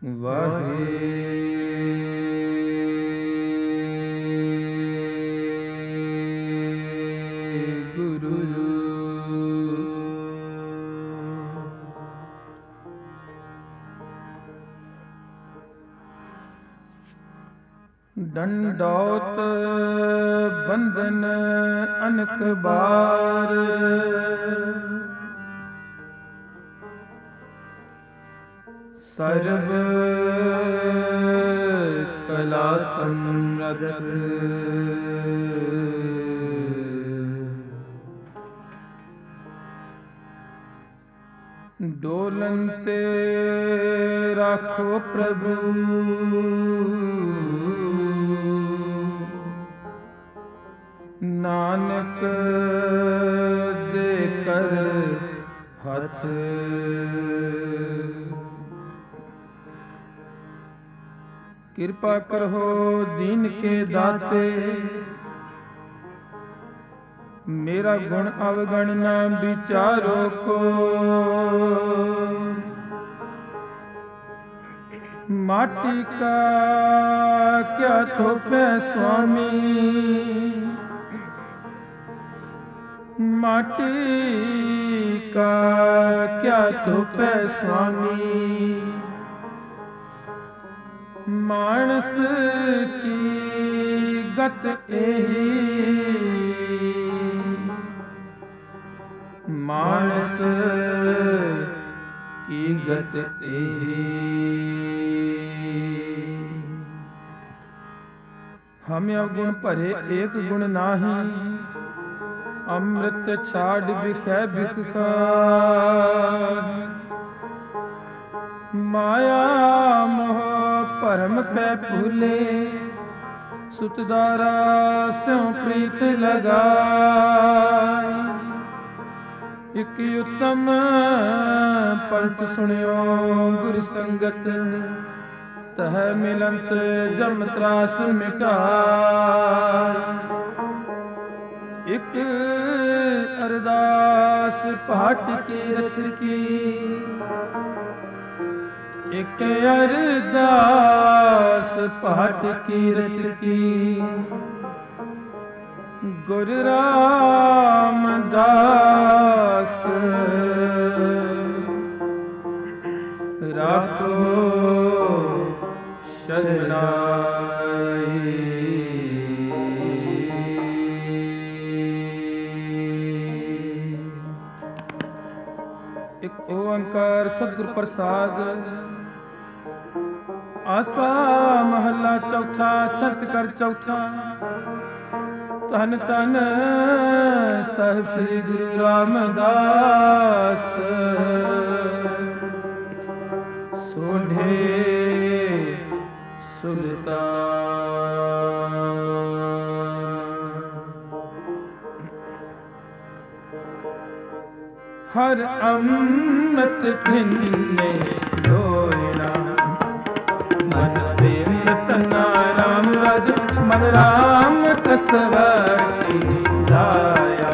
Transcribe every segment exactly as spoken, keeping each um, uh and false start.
ਵਾਹਿਗੁਰੂ। ਡੰਡੌਤ ਬੰਧਨ ਅਨਕ ਬਾਰ, ਸਰਬ ਕਲਾ ਸਮਰਥ। ਡੋਲਨ ਤੇ ਰਾਖੋ ਪ੍ਰਭੂ, ਨਾਨਕ ਦੇ ਕਰ ਹੱਥ। ਕਿਰਪਾ ਕਰੋ ਦੀਨ ਕੇ ਦਾਤੇ, ਮੇਰਾ ਗੁਣ ਅਵਗਣ ਨਾ ਵਿਚਾਰੋ ਕੋ। ਮਾਟੀ ਕਾ ਕਿਆ ਥੋਪੈ ਸੁਆਮੀ, ਮਾਟੀ ਕਾ ਕਿਆ ਥੋਪੈ ਸੁਆਮੀ। ਮਾਨਸ ਕੀ ਗਤ ਇਹੀ, ਮਾਨਸ ਕੀ ਗਤ ਇਹੀ। ਹਮ ਅਵਗੁਣ ਭਰੇ ਏਕ ਗੁਣ ਨਾਹੀ, ਅੰਮ੍ਰਿਤ ਛਾੜ ਬਿਖੈ ਬਿਖ ਖਾਹਿ। ਮਾਇਆ ਮੋਹ ਭਰਮ ਪੈ ਭੂਲੇ, ਸੁਤਦਾਰਾ ਸਿਉ ਪ੍ਰੀਤ ਲਗਾਈ। ਇਕ ਉਤਮ ਪੰਥ ਸੁਣਿਓ ਗੁਰ ਸੰਗਤ, ਤਹ ਮਿਲੰਤ ਜਮ ਤਰਾਸ ਮਿਟਾਈ। ਇਕ ਅਰਦਾਸ ਪਾਟ ਕੀ ਰਥ ਕੀ, ਇਕ ਅਰਦਾਸ ਪਾਟ ਕੀ ਰਥ ਕੀ। ਗੁਰ ਰਾਮਦਾਸ ਰਾਖੋ ਸ਼ਰਨਾਈ। ਇੱਕ ਓੰਕਾਰ ਸਤਿਗੁਰ ਪ੍ਰਸਾਦ। ਆਸਾ ਮਹੱਲਾ ਚੌਥਾ, ਛੰਤ ਕਰ ਚੌਥਾ। ਧੰਨ ਧੰਨ ਸਾਹਿਬ ਸ੍ਰੀ ਗੁਰੂ ਰਾਮਦਾਸ, ਸੋਢੇ ਸੁਲਤਾਨ। ਹਰ ਅੰਮ੍ਰਿਤ ਪਿੰਨੇ ਲੋਇਨਾ, ਮਨ ਦੇਵ ਤਨਾ ਰਾਮ ਰਾਜ। ਮਨ ਰਾਮ ਕਸਵਟੀ ਲਾਇਆ,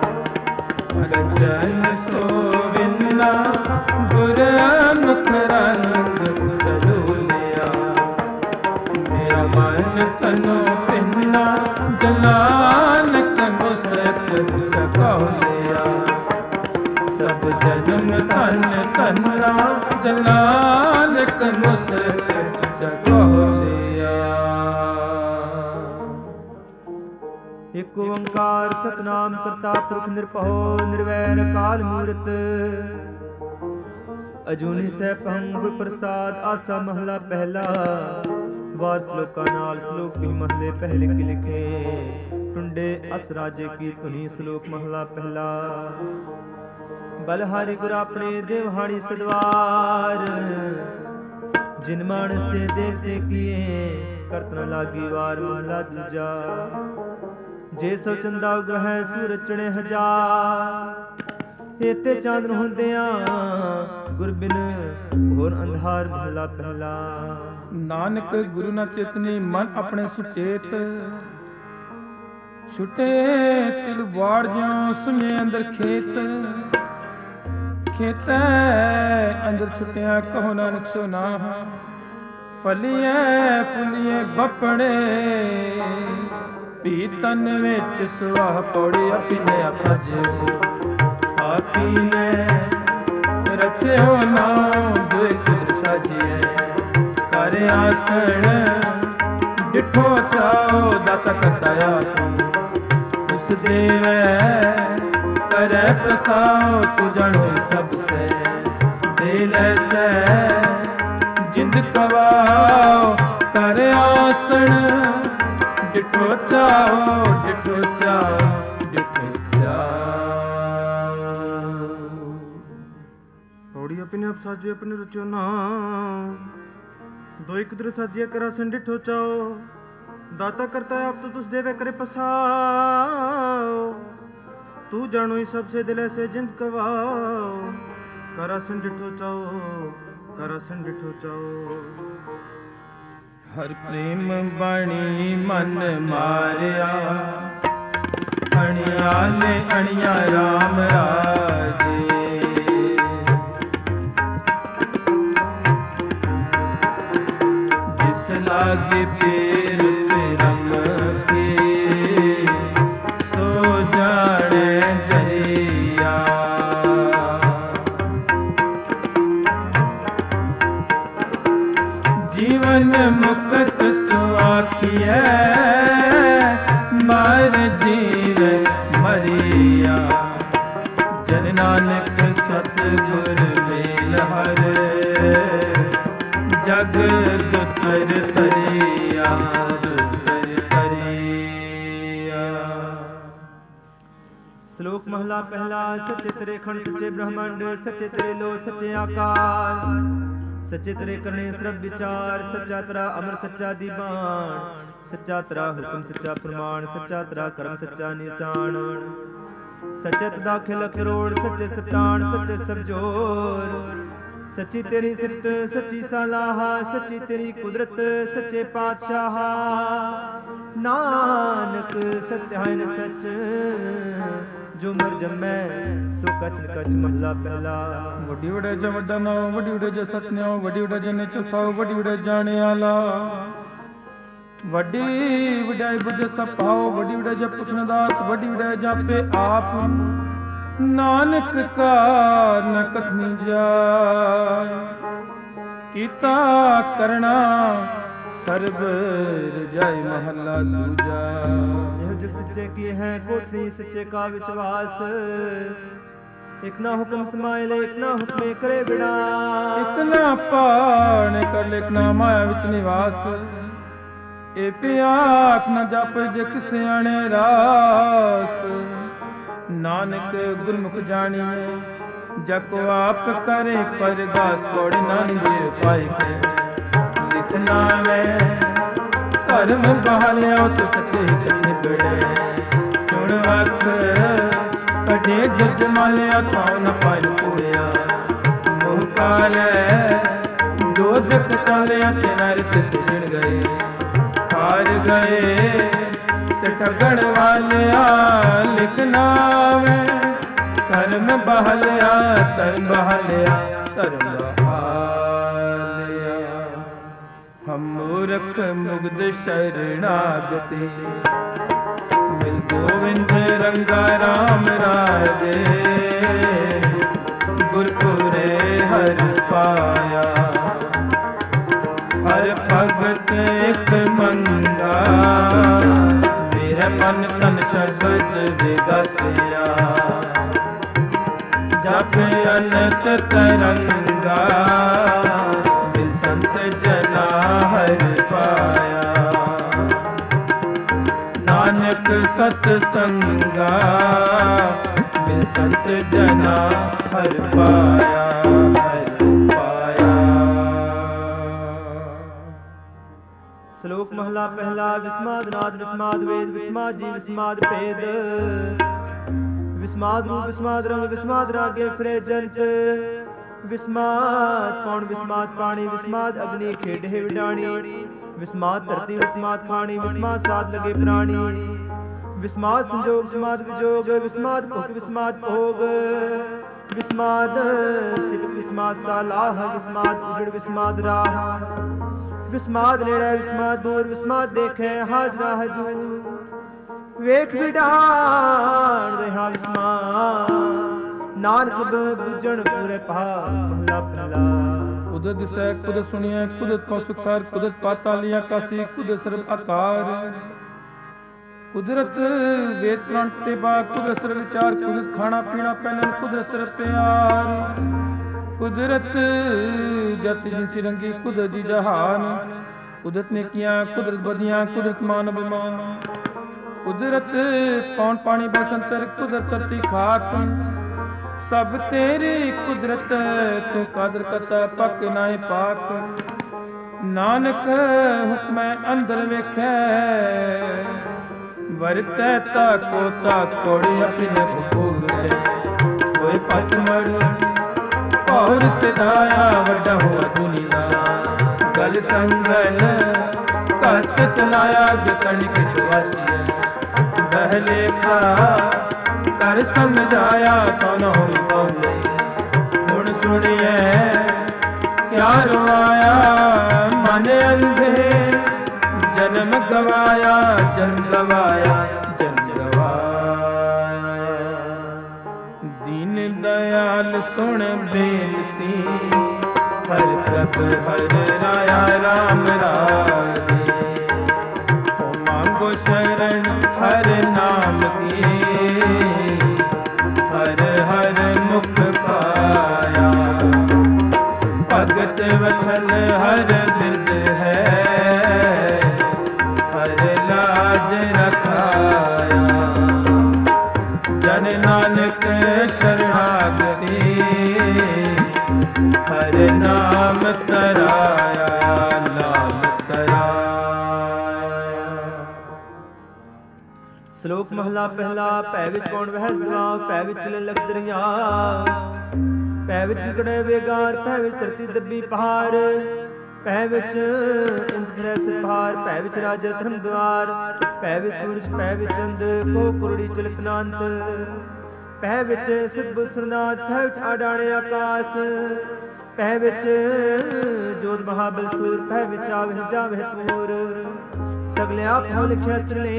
ਜਨ ਸੋਵਿੰਨਾ ਗੁਰ ਮੁਖ ਰੰਗ ਚਲੂਲਿਆ। ਮੇਰਾ ਮਨ ਤਨੋ ਪਿੰਨਾ, ਜਲਾਨਕ ਮੁਸਤ ਚਕੌਲਿਆ। ਸਭ ਜਨਮ ਧਨ ਧਨਾ, ਜਲਾਨਕ ਮੁਸਤ ਚਕੌਲਿਆ। ਇਕ ਓੰਕਾਰ ਸਤਿਨਾਮ ਕਰਤਾ ਪੁਰਖ ਨਿਰਭਉ ਨਿਰਵੈਰ ਅਕਾਲ ਮੂਰਤ। ਅਜੂਨੀ ਸੈਭੰ ਗੁਰ ਪ੍ਰਸਾਦ। ਆਸਾ ਮਹਲਾ ਪਹਿਲਾ। ਵਾਰ ਸਲੋਕਾਂ ਨਾਲ। ਸਲੋਕ ਵੀ ਮਹਲੇ ਪਹਿਲੇ ਕੀ ਲਿਖੇ। ਟੁੰਡੇ ਅਸ ਰਾਜੇ ਕੀ ਧੁਨੀ। ਸਲੋਕ ਮਹਲਾ ਪਹਿਲਾ। ਬਲਹਾਰੀ ਗੁਰ ਆਪਣੇ ਦੇਵਹਾਣੀ ਸਦਵਾਰ, ਜਿਨ ਮਾਨਸ ਤੇ ਦੇਵਤੇ ਕੀਏ। ਕਰਤ ਨ ਲਾਗੀ ਵਾਰ ਮਹਲਾ ਦੂਜਾ। ਜੇ ਸੋ ਚੰਦਾ ਉਗ੍ਰਹਿ ਸੂਰਜ ਚੜੇ ਹਜ਼ਾਰ। ਏਤੇ ਚਾਂਦਨ ਹੁੰਦਿਆਂ ਗੁਰ ਬਿਨ ਹੋਰ ਅੰਧਾਰ ਮਹਲਾ ਪਹਿਲਾ। ਨਾਨਕ ਗੁਰੂ ਨਾ ਚੇਤਨੀ ਮਨ ਆਪਣੇ ਸੁਚੇਤ। ਛੁਟੇ ਤਿਲ ਬਾੜ ਜਿਉ ਸੁਨੇ ਅੰਦਰ ਖੇਤ। ਖੇਤੈ ਅੰਦਰ ਛੁੱਟਿਆ ਕਹੋ ਨਾਨਕ ਸੋ ਨਾਹ ਫਲੀਏ ਫੁਲੀਏ ਬਪੜੇ ਭੀ ਤਨ ਵਿੱਚ ਸੁਆਹ ਪੌੜੀ ਆਪੀਨੇ ਆਪ ਸਾਜਿਓ ਆਪੀਨੇ ਰਚਿਓ ਨਾਮ ਦੁਇ ਕੁਦਰ ਸਾਜੀਏ ਕਰ ਆਸਣ ਡਿਠੋ ਚਾਓ ਦਾਤਾ ਕਰਤਾਇਆ ਤੂੰ ਇਸ ਦੇਵੈ ਕਰੈ ਪ੍ਰਸਾਉ ਤੂੰ ਜਾਣੋ ਸਭ ਸੇ ਦੇ ਲੈ ਸੈ ਜਿੰਦ ਕਵਾਓ ਕਰ ਆਸਣ ਡਿਠੋ ਚਾਓ ਡਿਠੋ ਚਾਓ ਡਿਠੋ ਚਾਓ ਪੌੜੀ ਆਪਣੇ ਆਪ ਸਾਜੇ ਆਪਣੇ ਰਚਿਓ ਨਾ ਦੋ ਇੱਕ ਦਰ ਸਾਜਿਆ ਕਰਾ ਸੰ ਡਿਠੋ ਚਾਓ ਦਾਤਾ ਕਰਤਾ ਆਪ तो तुस देवे करे पसाओ तू जानो ही सबसे दिल से जिंद कवाओ करा सं डिठो चाओ करा सं डिठो चाओ हर प्रेम बाणी मन मारिया अणिया ले अणिया राम राजे जिस लागे पेर रम के सो जाने जहिया जीवन मुक्त सुआखिए मर जीव मरिया जन नानक सतगुर मेल हर जग दुतर तरिया दुतर तरिया। श्लोक महला पहला सच्चे तेरे खंड सच्चे ब्रह्मांड सच्चे तेरे लो सच्चे आकार सच्चे तेरे करने सर्व विचार सच्चा तेरा अमर सच्चा दीवान सच्चा तेरा हुक्म सच्चा प्रमाण सच्चा तेरा कर्म सच्चा निशान सच्चे दाखिल करोड़ सच्चे सतान सच्चे सब जोर सच्ची तेरी सिफत सच्ची सलाह सच्ची तेरी कुदरत सच्चे पातशाह नानक सत्य है सच जो मर जमै सो कच कच महला पहला। वड्डी वडे ज वड्डा नाओ वड्डी वडे ज सतन्याओ वड्डी वडे ज निच उठाओ वड्डी वडे जाने आला वड्डी वडाई बुझ सब पाओ वड्डी वडे ज पुछन दात वड्डी वडे जापे आप नानक का न कथनी जाय कीता करना सर्व रजाई महला दूजा। सच्चे की है कोठरी सच्चे का विश्वास एक ना हुक्म समाये एक ना हुक्मे करे बिना एक ना पाण कर एक ना माया विच निवास ए पियाख न जप जे किसे आने रास नानक गुरमुख जानिए जको आप करे परगास पौड़ी नानी जे पाई के लिखना में धर्म बहालिया तो सच्चे सच्चे बड़े चुन अख कटे जज मालिया थाओ न पाल पूरिया मोह काले दो जग चालिया ते नरक सिजण गए हार गए से ठगण वालिया लिखना में धर्म बहालिया धर्म बहालिया धर्म बहालिया। हम मूर्ख मुग्ध शरणागति मिल गोविंद रंगा राम राजे गुरपुरे हर पाया हर भगत एक मंगा मेरे मन तन शब्द विगसिया जप अनंत तरंगा मिल संत जना हर पाया नानक सत्संगा मिल संत जना हर पाया हर पाया। श्लोक महला पहला विस्माद नाद विस्माद वेद विस्माद जी विस्माद भेद विस्माद रूप विस्माद रंग विस्माद रागे फिरे जंत विस्माद पौन विस्माद पानी विस्माद अग्नि खेडे विडाणी विस्माद धरती विस्माद खानी विस्माद साथ लगे प्राणी विस्माद संजोग विस्माद विजोग विस्माद भोग विस्माद भोग विस्माद विस्माद सिख विस्माद सालाह विस्माद उजड़ विस्माद राह विस्माद नेड़े विस्माद दूर विस्माद देखे हाजरा हजूर वेख विडान रहा विस्माद नानक बुझण पूरे पहाड़ महला पहला कुदरत दिसै कुदरत सुनिए कुदरत को सुखसार कुदरत पाताली आकाशी कुदरत सर्व आकार कुदरत वेद पुराण ते बाग कुदरत सर्व विचार कुदरत खाना पीना पहनन कुदरत सर्व प्यार कुदरत जत जिनसी रंगी कुदरत जी जहान कुदरत ने किया कुदरत बदियां कुदरत मान अभिमान कुदरत पौन पानी बसंतर कुदरत धरती खाक सब तेरी कुदरत तू कादर करता पक नाए पाक नानक हुक्मै अंदर वेखै वरतै ता कोता कोड़ी अपने भोगै कोई पस मर और सिधाया वड्डा हुआ दुनिया गल संगल कत चलाया जतन के जुआची बहले खा कर समझाया कौन होई पाऊंगे हुण सुनिए क्या रोआया मन अंधे जन्म गवाया जन्म गवाया जन्म गवाया दीन दयाल सुन बेनती हर प्रभ हर राया राम राजे ओ मांगो शरण हर नाम की हर हर मुख पाया भगत वचन हर बिरद है हर लाज रखाया जन नानक शरणागति हर नाम तराया नाम तराया। श्लोक महला पहला भै विच कौन वह सदा भै विच लख दरिया भै विच विकड़े बेगार भै विच धरती दब्बी पहाड़ भै विच इंद्र सिरभार भै विच राजा धर्म द्वार भै विच सूरज भै विच चंद को कुरड़ी चलित नांत भै विच सिद्ध सुरनाथ भै विच आडाणे आकाश भै विच जोत महाबल सूर भै विच आवे जावे पूर सगले आप हो लिखिया सिरले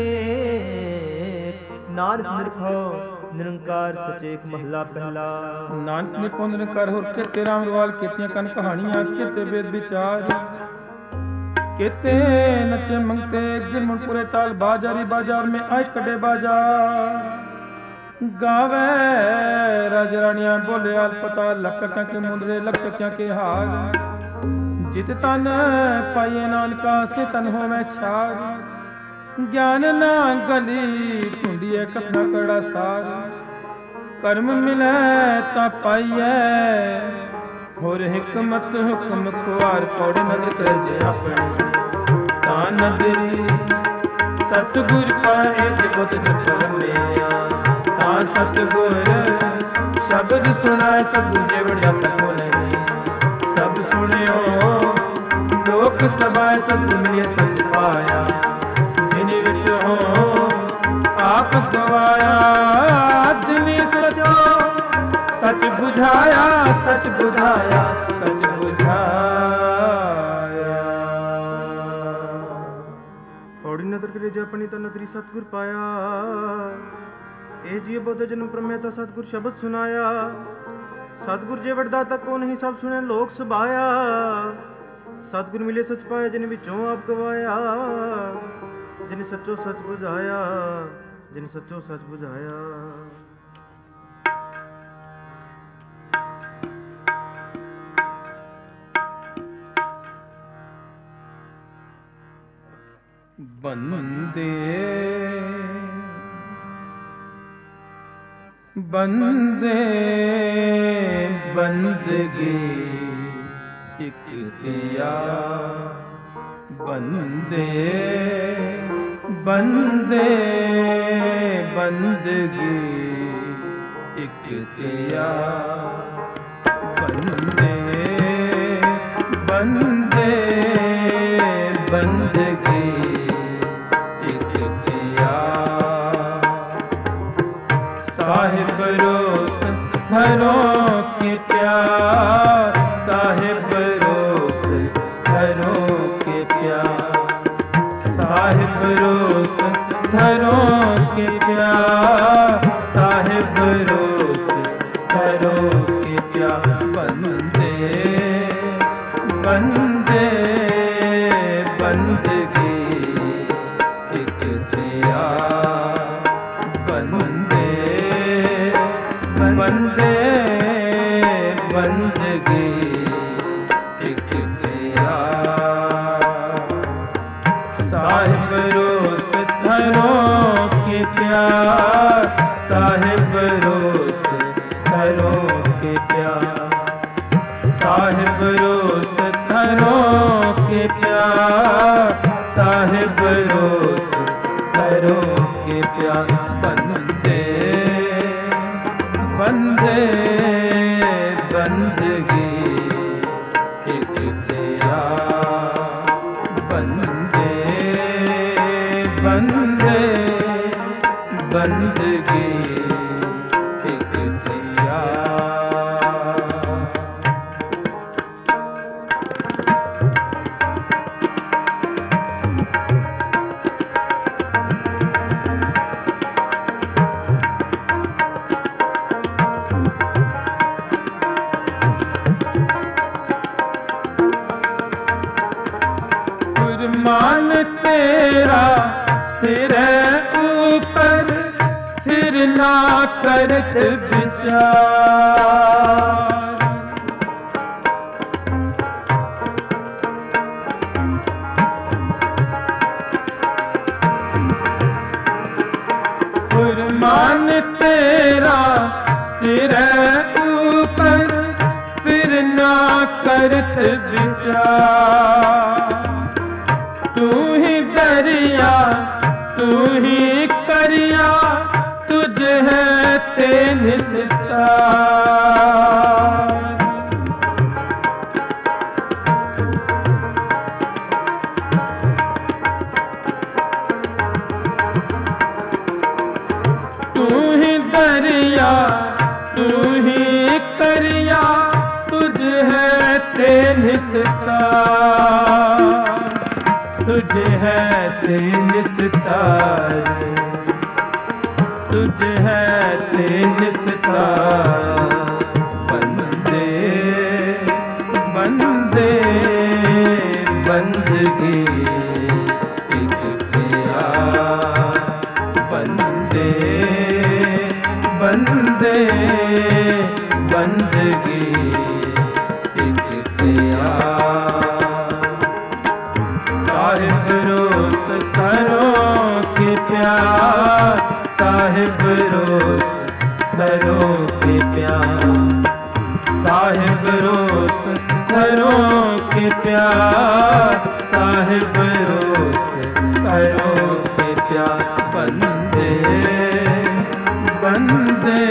नानक निरभਉ निरंकार सचेक महला पहला नानक ने पुन निरंकार होर केते राम रवाल केतियां कन कहानियां केते वेद विचार केते नचे मंगते गिरमुनपुरे ताल बाजारी बाजार में आए कड़े बाजार गावे राज रानियां बोले आल पता लखटियां के मुंदरे लखटियां के हाल जित तन पाइए नानका से तन होवे छार ज्ञान ना गली ढूंढिए कथना कड़ा सार कर्म मिले ता पाइए होर हिकमत हुक्म कुआर पौड़े नजर करजे अपने ता नदरी सतगुर पाए जबत जपल में ता सतगुर शब्द सुनाए सब जेवड़ जप को नहीं सब सुनियो लोक सभाए सब मिले सच पाया जिनि विच हो आप गवाया जिनि सचो सच बुझाया सच बुझाया सच बुझाया पौड़ी नदर करे जे अपनी ता नदरी सतगुर पाया ए जी बोध जन्म प्रमेता सतगुर शब्द सुनाया सतगुर जे वरदाता को नहीं सब सुने लोक सभाया सतगुर मिले सच पाया जिन विचों आप गवाया जिन सचो सच बुझाया जिन सचो सच बुझाया। बंदे बंदे बंदगी एक दिया बंदे बंदे बंदगी एक दिया बंदे बंदे बंदगी एक दिया साहिब रोस धर्म घरों के प्यार साहिब रोस घरों के प्यार साहिब रोस घरों के प्यार साहिब रोस घरों के प्यार बंदे बंदे बंदगी एक दिया बंदे बंदे बंदगी एक दिया साहिब रोस घरों के प्यार साहिब रोस घरों के प्यार साहिब रोस घरों के प्यार साहिब रोस घरों के प्यार बंदे बंदे बंदगी एक दिया बंदे बंदे बंदगी एक दिया मान तेरा सिर ऊपर फिर ना करत विचार फुरमान तेरा सिर ऊपर फिर ना करत विचार तू ही दरिया तू ही करिया तुझ है तेनिस्तार तू ही दरिया तू ही करिया तुझ है तेनिस्तार तुझे है तेनिस्तार तुझे है तेनिस्तार बंदे बंदे बंदगी एक प्यार बंदे बंदे बंदगी एक प्यार साहिब रोस घरों के प्यार साहिब रोस घरों के प्यार साहिब रोस घरों के प्यार साहिब रोस घरों के प्यार बंदे बंदे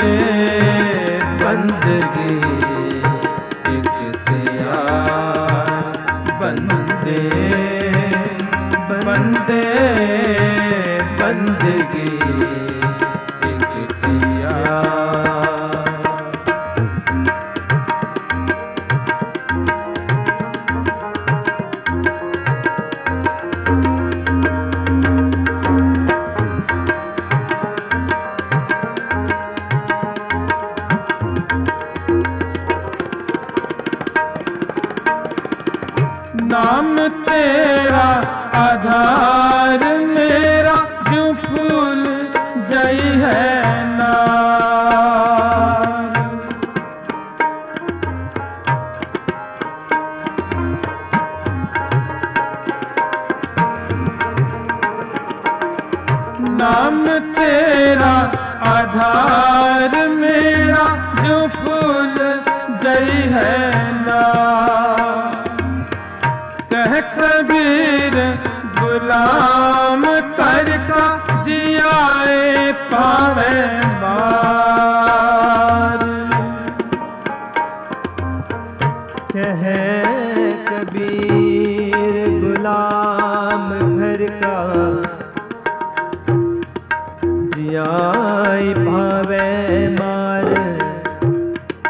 बंदगी एक प्यार बंदे बंदे बंदगी एक प्यार नाम तेरा आधार मेरा जो फूल जई है नार नाम तेरा आधार मेरा जो फूल जई है नार कह कबीर गुलाम कर का जियाए पावे मार कह कबीर गुलाम घर का जियाए पावे मार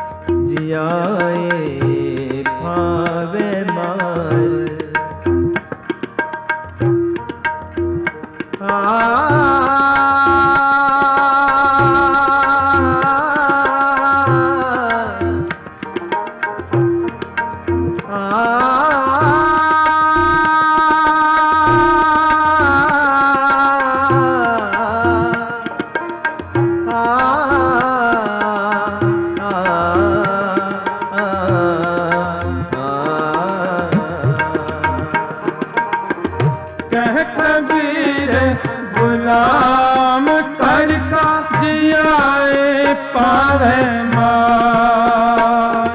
जियाए भावे मार गुलाम कर का जियाए पावे मार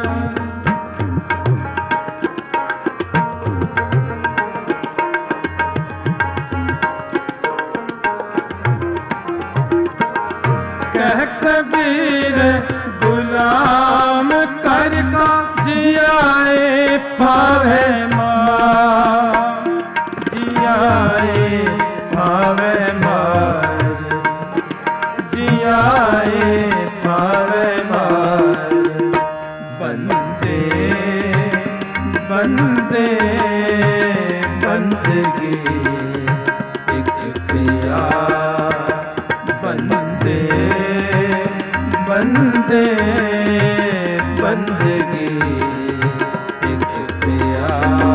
कह कबीर गुलाम कर का जियाए पावे मार जियाए पावे जियाए पावे मार बंदे बंदे बंदगी एक पिया बंदे बंदे बंदगी एक पिया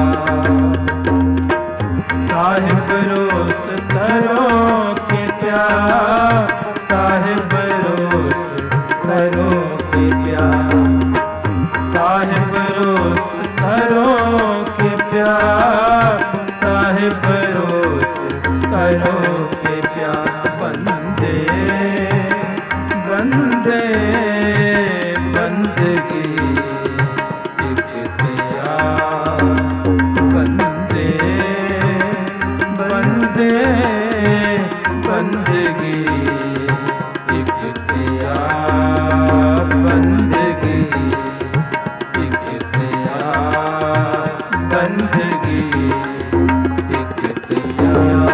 साहिब रोस सरों के प्यार साहिब रोस सरों के प्यार साहिब रोस सरों के प्यार साहिब रोस सरों के प्यार बंदे बंदे बंदगी एक प्यार बंदे बंदे बंदगी एक प्यार बंदगी एक प्यार बंदगी एक प्यार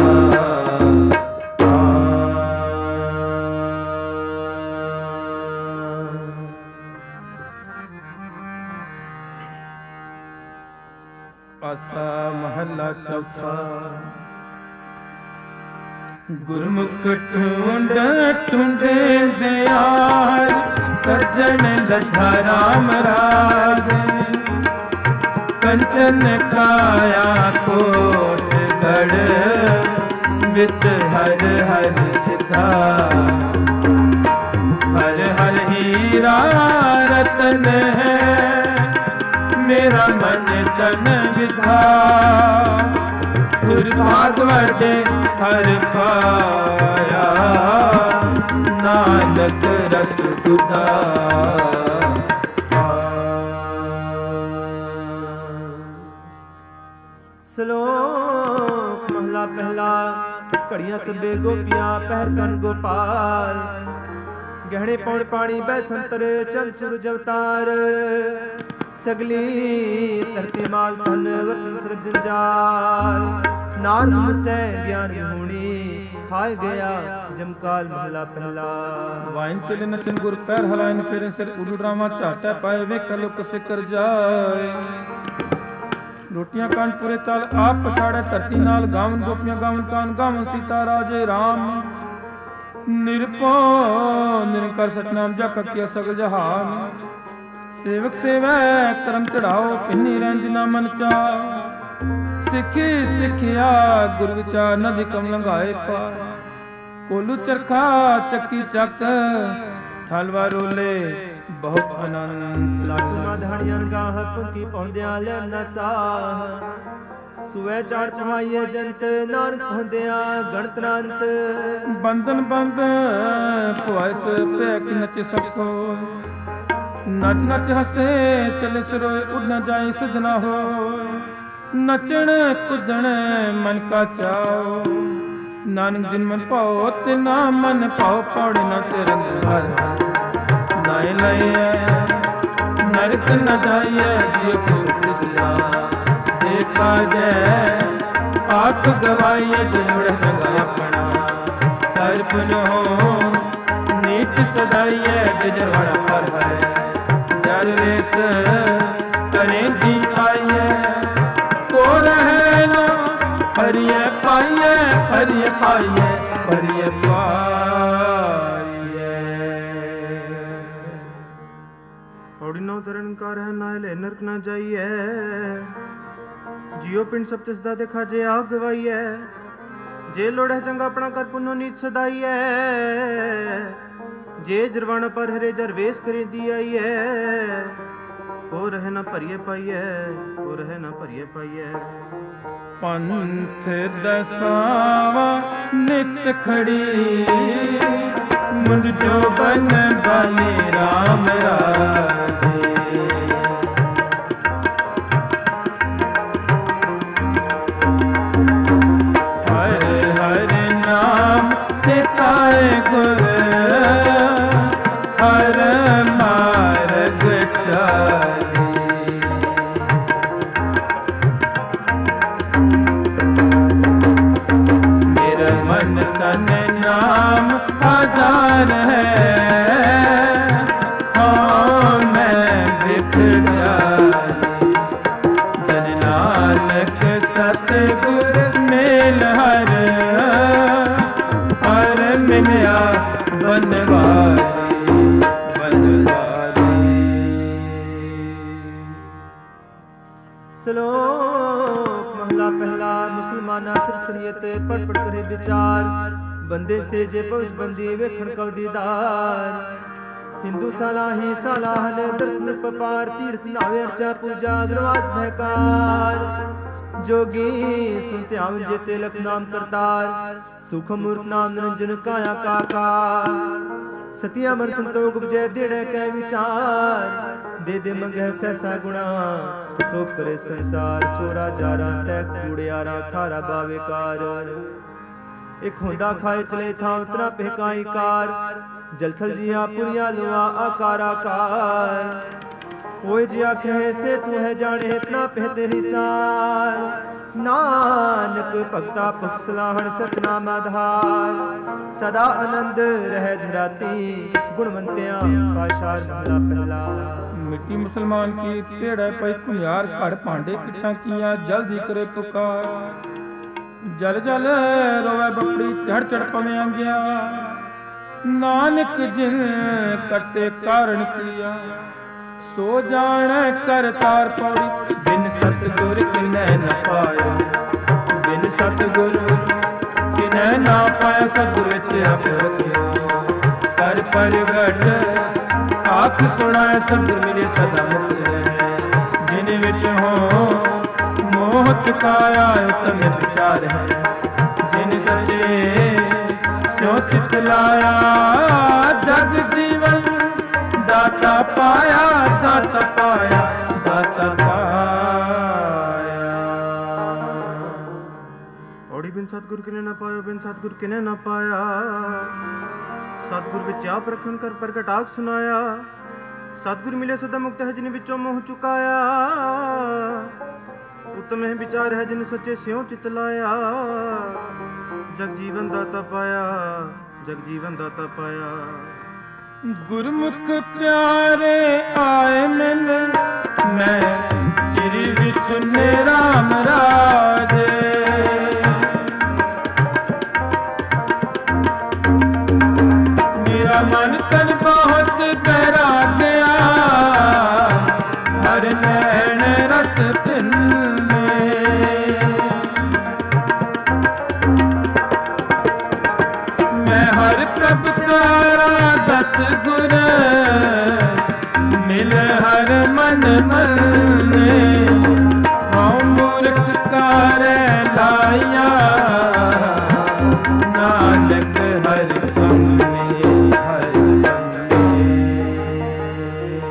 आसा महला चौथा गुरमुख ढूंढ ढूंढे दयाल सज्जन लद्धा राम राज कंचन काया कोट गढ़ विच हर हर सिद्धा हर हर हीरा रतन है मेरा मन तन विधा दुर्भाग वटे हर पाया नानक रस सुधा श्लोक महला पहला घड़ियां सबे गोपियां पहर कन गोपाल गहने पौड़ पानी बैसंतर चल सूरज अवतार सगली धरती माल धन वतन सृजन जाल नारद मुझसे ज्ञान विहूणी हाय गया जमकाल महला पहला वाइन चले नचन गुर पैर हलाइन फेरे सिर उड़ ड्रामा चाटा पाए वे कलो कसे कर जाए रोटियां कान पूरे ताल आप पछाड़े धरती नाल गावन गोपियां गावन कान गावन सीता राजे राम निरपो निरंकार सतनाम जप किया सगल जहान सेवक सेवै करम चढ़ाओ पिन्नी रंजना मन चा सिखी सिखिया गुर विचार नदी कम लंघाए पार कोलू चरखा चक्की चक थालवा रोले बहुत आनंद लाटू माधाड़ियां गाह पुकी पौंदियां ले नसाह सुवे चाड़ चमाइए जंत नानक होंदियां गणतनांत बंधन बंद पुआस पे कि नचे सबको नच नच हसे चले सरोए उड़ न जाए सजना हो नचण कुदण मन का चाओ नानक जिन मन पाओ ते ना मन पाओ पौड़े न तेरे हर नाय लइए नरक न जाइए जियो कुसला देखा जय आख गवाइए जुड़ जगा अपना अर्पण हो नीच सदाइए गजरवाड़ा पर है देस करें जी आइए को रहे न हरिये पाइए हरिये पाइए हरिये पाइए। पौड़ी नौ तरन का रह नाले नरक ना जाइए जियो पिंड सब तिसदा देखा जे आग गवाइए जे लोड़े चंगा अपना कर पुनो नीच सदाइए जे जरवाना पर हरे जर वेश करे दियाइए को रहे ना भरिए पाइए को रहे ना भरिए पाइए। पंथ दसावा नित खड़ी मुंड जो बन बाले राम राजे हर हर नाम चिताए गुर हर मार्ग चाले मेरा मन तन नाम आधार है हाँ मैं दिख जाए जन नानक सतगुर मेल हर हर मिलया बनवारी बनवारी। श्लोक महला पहला मुसलमाना सरसरियत पढ़ पढ़ करे विचार बंदे से जे पहुंच बंदी वेखण कव दीदार हिंदू सालाही सालाहन दर्शन पपार तीर्थ नावे अर्चा पूजा द्रवास भयकार जोगी सुनते आवन जे तिलक नाम करतार सुख मूर्त नाम निरंजन काया काकार सतिया मन संतोख उपजय देणे कै विचार दे दे मंगह सहसा गुणा सो करे संसार चोरा जारा तै कूड़ियारा खारा बावेकार एक होंदा खाए चले था उतरा पहकाई कार जलथल जिया पुरिया लुआ आकार आकार ओए जिया कहे से तू है जाने इतना पहते निसार नानक भक्ता पुखसलाहण सतनाम आधार सदा आनंद रह धराती गुणवंतिया पाशार महला पहला। मिट्टी मुसलमान की तेड़ा पई कुनियार घड़ भांडे किट्ठा किया जल्दी करे पुकार जल जल रोवे बपड़ी चढ़ चढ़ पवे गया नानक जिन कटे कारण किया सो जान कर तार पौड़ी बिन सतगुर किनै न पाया बिन सतगुर किनै ना पाया सतगुर विच आप रखिया कर परगट आख सुनाए सतगुर मिले सदा मुक्त जिन विच हो मोह चुकाया उत्तम विचार है जिन सचे स्यो चित लाया जग जीवन दाता पाया दाता पाया दाता पाया। औड़ी बिन सतगुर किने न पायो बिन सतगुर किने न पाया सतगुर विच आप रखन कर प्रगट आख सुनाया सतगुर मिले सदा मुक्त है जिन विचों मोह चुकाया उत्तम है विचार है जिन सच्चे स्यों चित लाया जग जीवन दाता पाया जग जीवन दाता पाया। गुरमुख प्यारे आए मिल मैं चिरी विच ने राम राजे मेरा मन तन बहुत पैरा गया हर नैन रस दिन मैं हर प्रभ तारा दस गुर मिल हर मन मन हम मूर्ख कारे लाया नानक हर कम में हर कम में।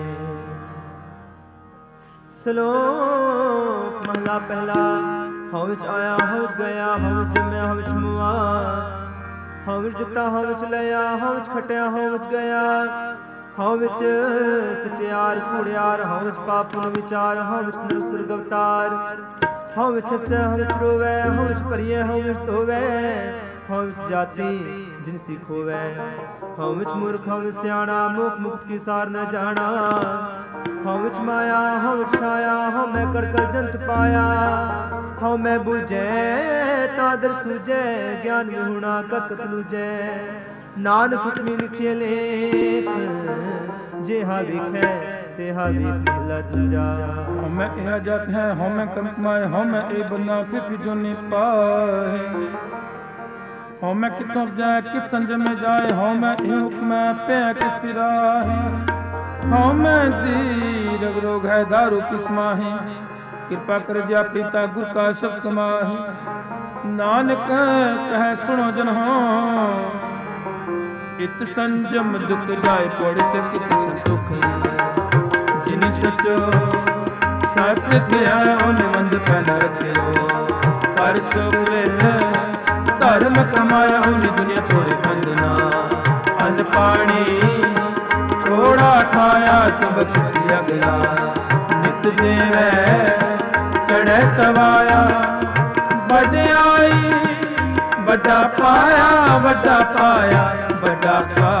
श्लोक महला पहला हौच आया हौच गया हौच जम्या हौच मुआ हौच दिता हौच लिया हौच खटिया हौच गया हौच सचियार कूड़ियार हौच पापुन विचार हौच नरसुर अवतार हौच से हौच रोवे हौच परिये हौच धोवे हौच जाति जिनसी खोवे हौच मूर्ख हौच सियाणा मुख मुक्त की सार न जाना हूँ विच माया हूँ विच छाया हूँ मैं कर कर जंत पाया हूँ मैं बुझे तादर सूझे ज्ञान विहुणा ककत लूझे नानक हुक्मी लिखिए लेख जेहा विखे तेहा विख मिला दूजा हूँ मैं यह जात है हूँ मैं कर्म कमाए हूँ मैं ए बना फिर भी जो नहीं पाए हूँ मैं कितों जाए कित संजम में जाए हूँ मैं ए हुक्म पे कित पिराए हूँ मैं दीर्घ रोग है दारू किस माही कृपा कर जा पिता गुरु का शब्द कमाही नानक कह सुनो जन हो इत संजम दुख जाए पड़ से कित संतुख जिन सचो सच किया उन मंद पहन रखियो पर सुरे धर्म कमाया उन दुनिया थोड़े बंदना अंध पानी थोड़ा खाया तो बख्शिया गया नित देवे चढ़े सवाया बड़ाई बड़ा पाया बड़ा पाया बड़ा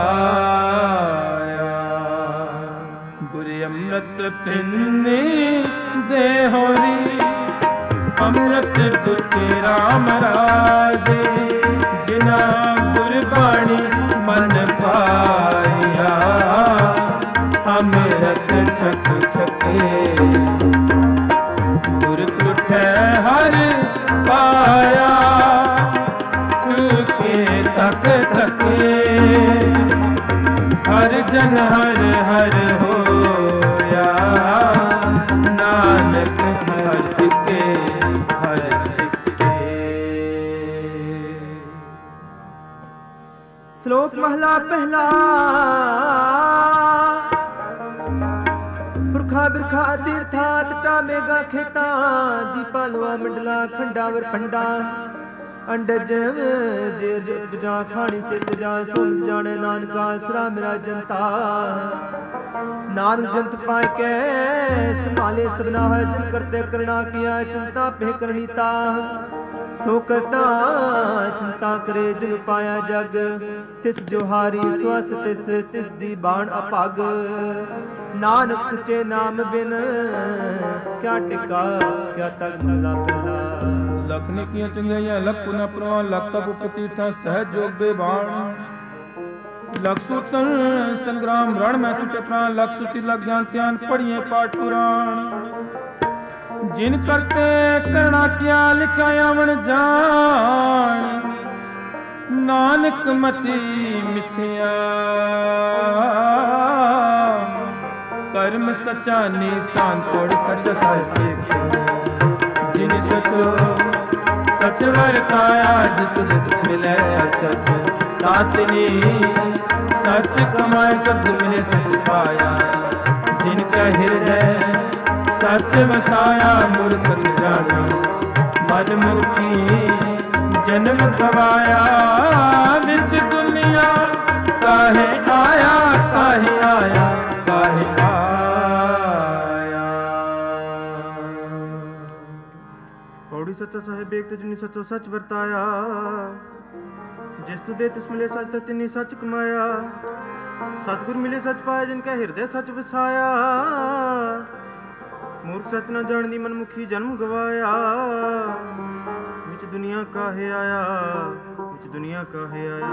पाया गुरु अमृत पिन्नी दे होरी अमृत दुख राम राजे जिना गुरबाणी मन पाया अमृत छक छके गुर तुठे हर पाया छुके तक थके हर जन हर हर होया नानक हर टिके हर टिके। श्लोक महला पहला पुरखा बिरखा तीर्था चटा मेगा खेता दीपा लोआ मंडला खंडावर पंडा अंडज जेर जेर जा खानी सिद्ध जा सुन जाने नानका सरा मेरा जनता नानक जंत पाए के संभाले सबना है जिन करते करना किया चिंता पे करनीता सो करता चिंता करे जिन पाया जग तिस जोहारी स्वस्थ तिस तिस दी बाण अपाग नानक सच्चे नाम बिन क्या टिका क्या तक भला भला लख ने किया चंगैया लख पुना प्रवान लख तप उपतीर्था सहज जोग बेबाण लख सूतन संग्राम रण में छुटे प्राण लख सुति लग ज्ञान त्यान पढ़िए पाठ पुराण जिन करते करना किया लिखा आवन जान नानक मति मिथ्या कर्म सच्चा निशान तोड़ सच सच जिन सचो सच वरताया जित जित मिले सच तातनी सच कमाए शब्द मिले सच पाया जिनका हृदय सच वसाया मूर्ख जाना मन मुखी जन्म गवाया विच दुनिया काहे आया काहे आया काहे आया। पौड़ी सच्चा साहिब एक जिनी सचो सच वरताया जिस तू दे तिस मिले सच तिनी सच कमाया सतगुर मिले सच पाया जिनका हृदय सच वसाया मूर्ख सच न जानदी मनमुखी जन्म गवाया विच दुनिया काहे आया विच दुनिया काहे आया।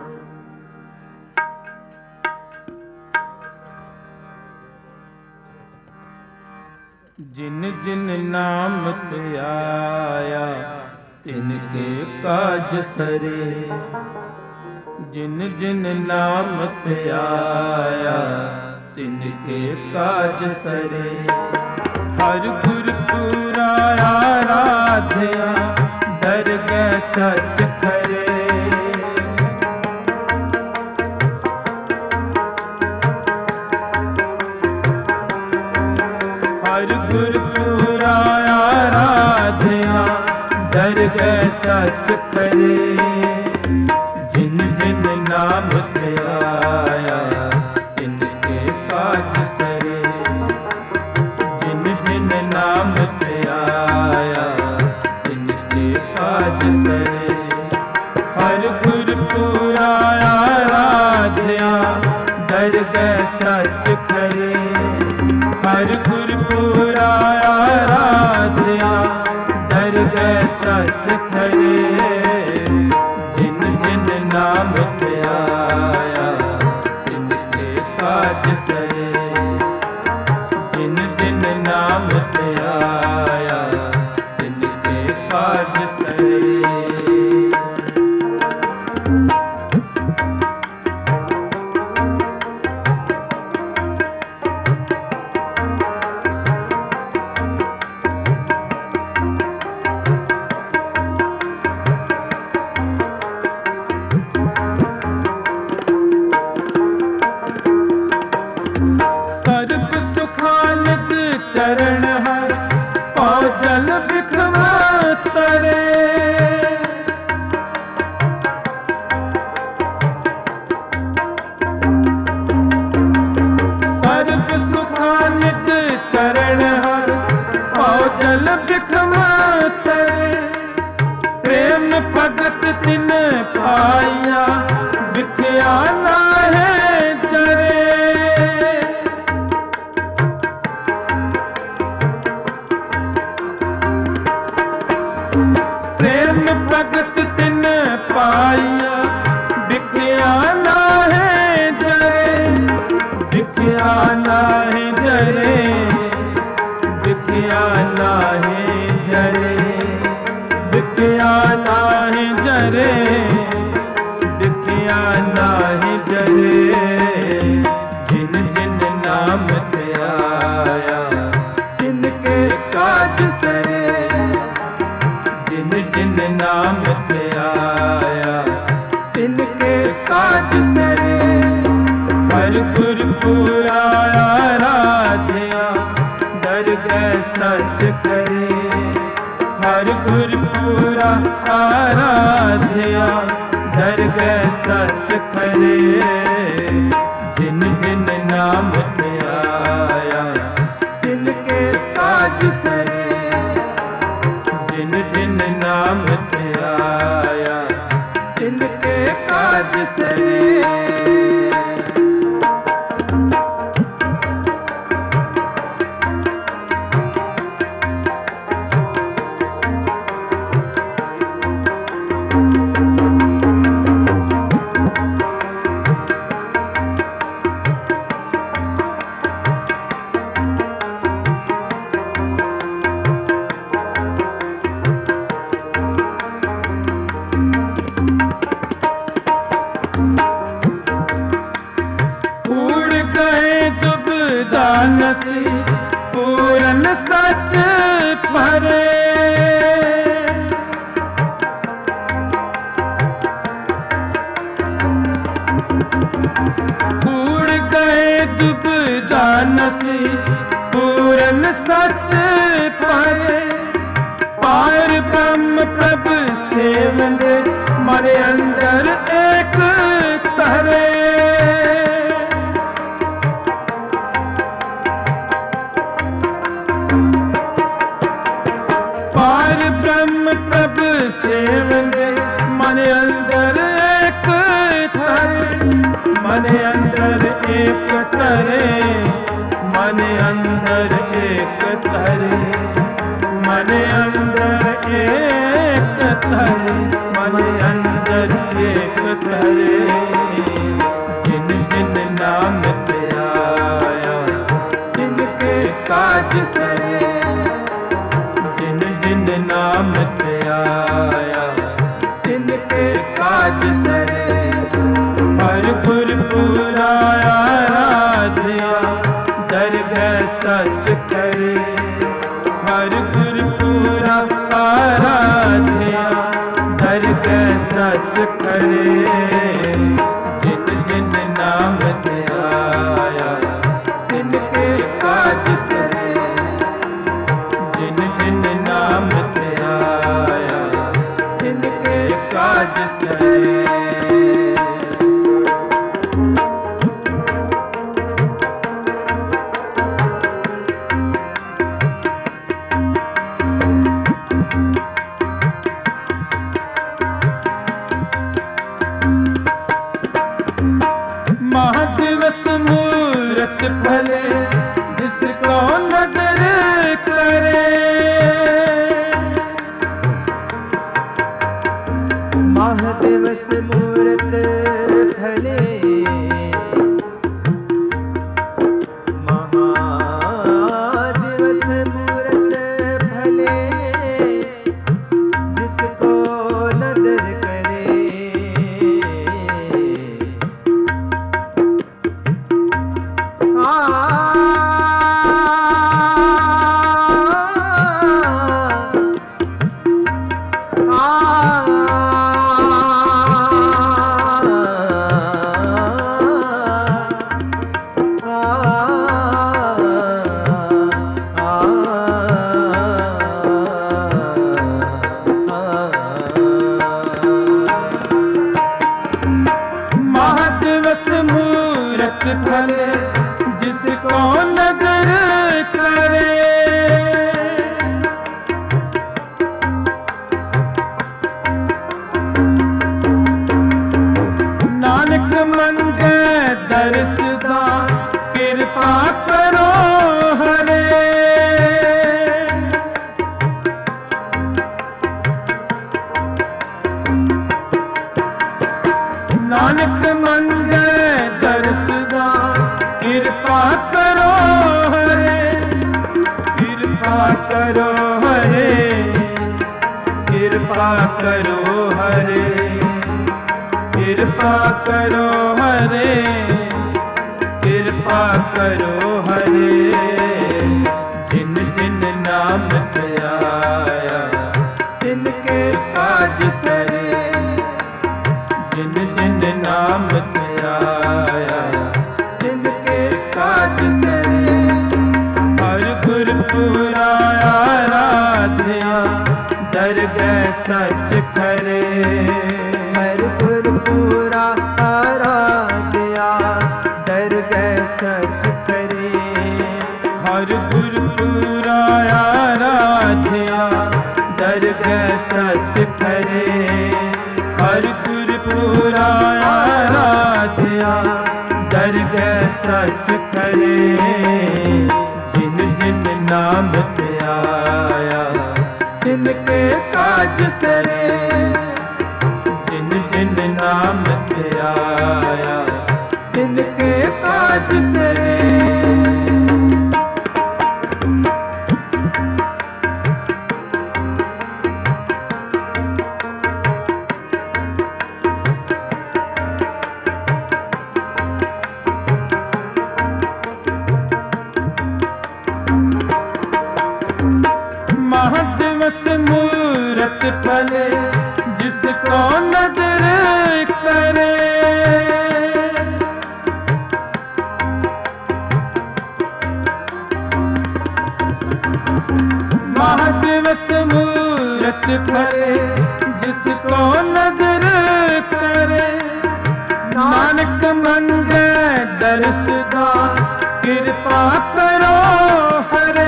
जिन जिन नाम ते आया तिनके काज सरे जिन जिन नाम ते आया तिनके काज सरे हर गुर पुराया राधया डर गए सच खरे हर गुर पुराया राधया डर गए सच खरे जिन जिन नाम ते आया तिनके काज सरे जिन जिन नाम ते आया तिनके काज सरे हर गुर पुराया राधया डर गए सच खरे हर गुरपुरा आराध्या दरगह सच खरे जिन जिन नाम ध्याया तिनके काज सरे जिन जिन नाम ध्याया तिनके काज सरे। चरण हर पाँव जल बिखमा तरे सर्व सुखानित चरण हर पाँव जल बिखमा तरे प्रेम भगत तिन पाया बिखया नाहे चरे भगत तिन पाया बिखया नाहे जरे बिखया नाहे जरे बिखया नाहे जरे बिखया नाहे जरे बिखया नाहे जरे जिन जिन नाम ध्याया जिनके काज सरे जिन जिन नाम ध्याया तिनके काज सरे हर गुरपुरा आराध्या दरगह सच करे हर गुरपुरा आराध्या दरगह सच करे जिन जिन नाम ध्याया तिनके काज सरे जिन जिन नाम ध्याया तिनके काज सरे। दानसी पूरन सच परे कूड़ गए दुब दानसी पूरन सच परे पार ब्रह्म प्रभ सेवंदे मरे अंदर एक तरे प्रभु सेवंगे मन अंदर एक तरे मन अंदर एक तरे मन अंदर एक तरे मन अंदर एक तरे मन अंदर एक तरे जिन जिन नाम ध्याया जिनके काज सरे जिन जिन नाम ध्याया तिनके काज सरे हर गुरपुरा आराध्या दरगह सच करे हर गुरपुरा आराध्या दरगह सच करे जिन जिन नाम ध्याया तिनके काज सरे जिन जिन नाम ध्याया तिनके काज सरे। महादिवस मूरत भले जिस जिसको नदर करे। महादिवस मूरत फले महादिवस मूरत फले जिसको नदर करे। आ महादिवस मूरत फले जिसको नदर करे। नानक मंगे दर्श दान कृपा करो हरे। नानक मंगे दर्श दान कृपा करो हरे। कृपा करो हरे कृपा करो हरे। कृपा करो हरे कृपा करो हरे। जिन जिन नाम आया तिनके काज सरे। जिन जिन नाम आया तिनके काज सरे। हर गुरपुरा आराध्या दरगह सच खरे। हर गुरपुरा आराध्या दरगह सच करे। हर गुरपुरा आराध्या दरगह सच खरे। हर गुरपुरा आराध्या दरगह सच खरे। जिन जिन नाम आया तिनके काज सरे। जिन जिन नाम आया तिनके काज सरे। महादिवस मूरत फले जिसको नदर करे। महादिवस मूरत फले जिसको नदर करे। नानक मंगे दर्श दान कृपा करो हरे।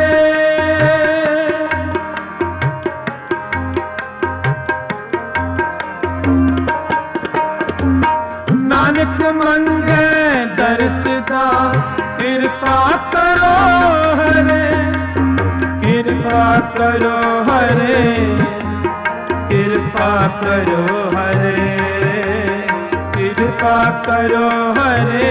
नानक मंगे दर्श दान कृपा करो हरे। कृपा करो हरे कृपा करो हरे। कृपा करो हरे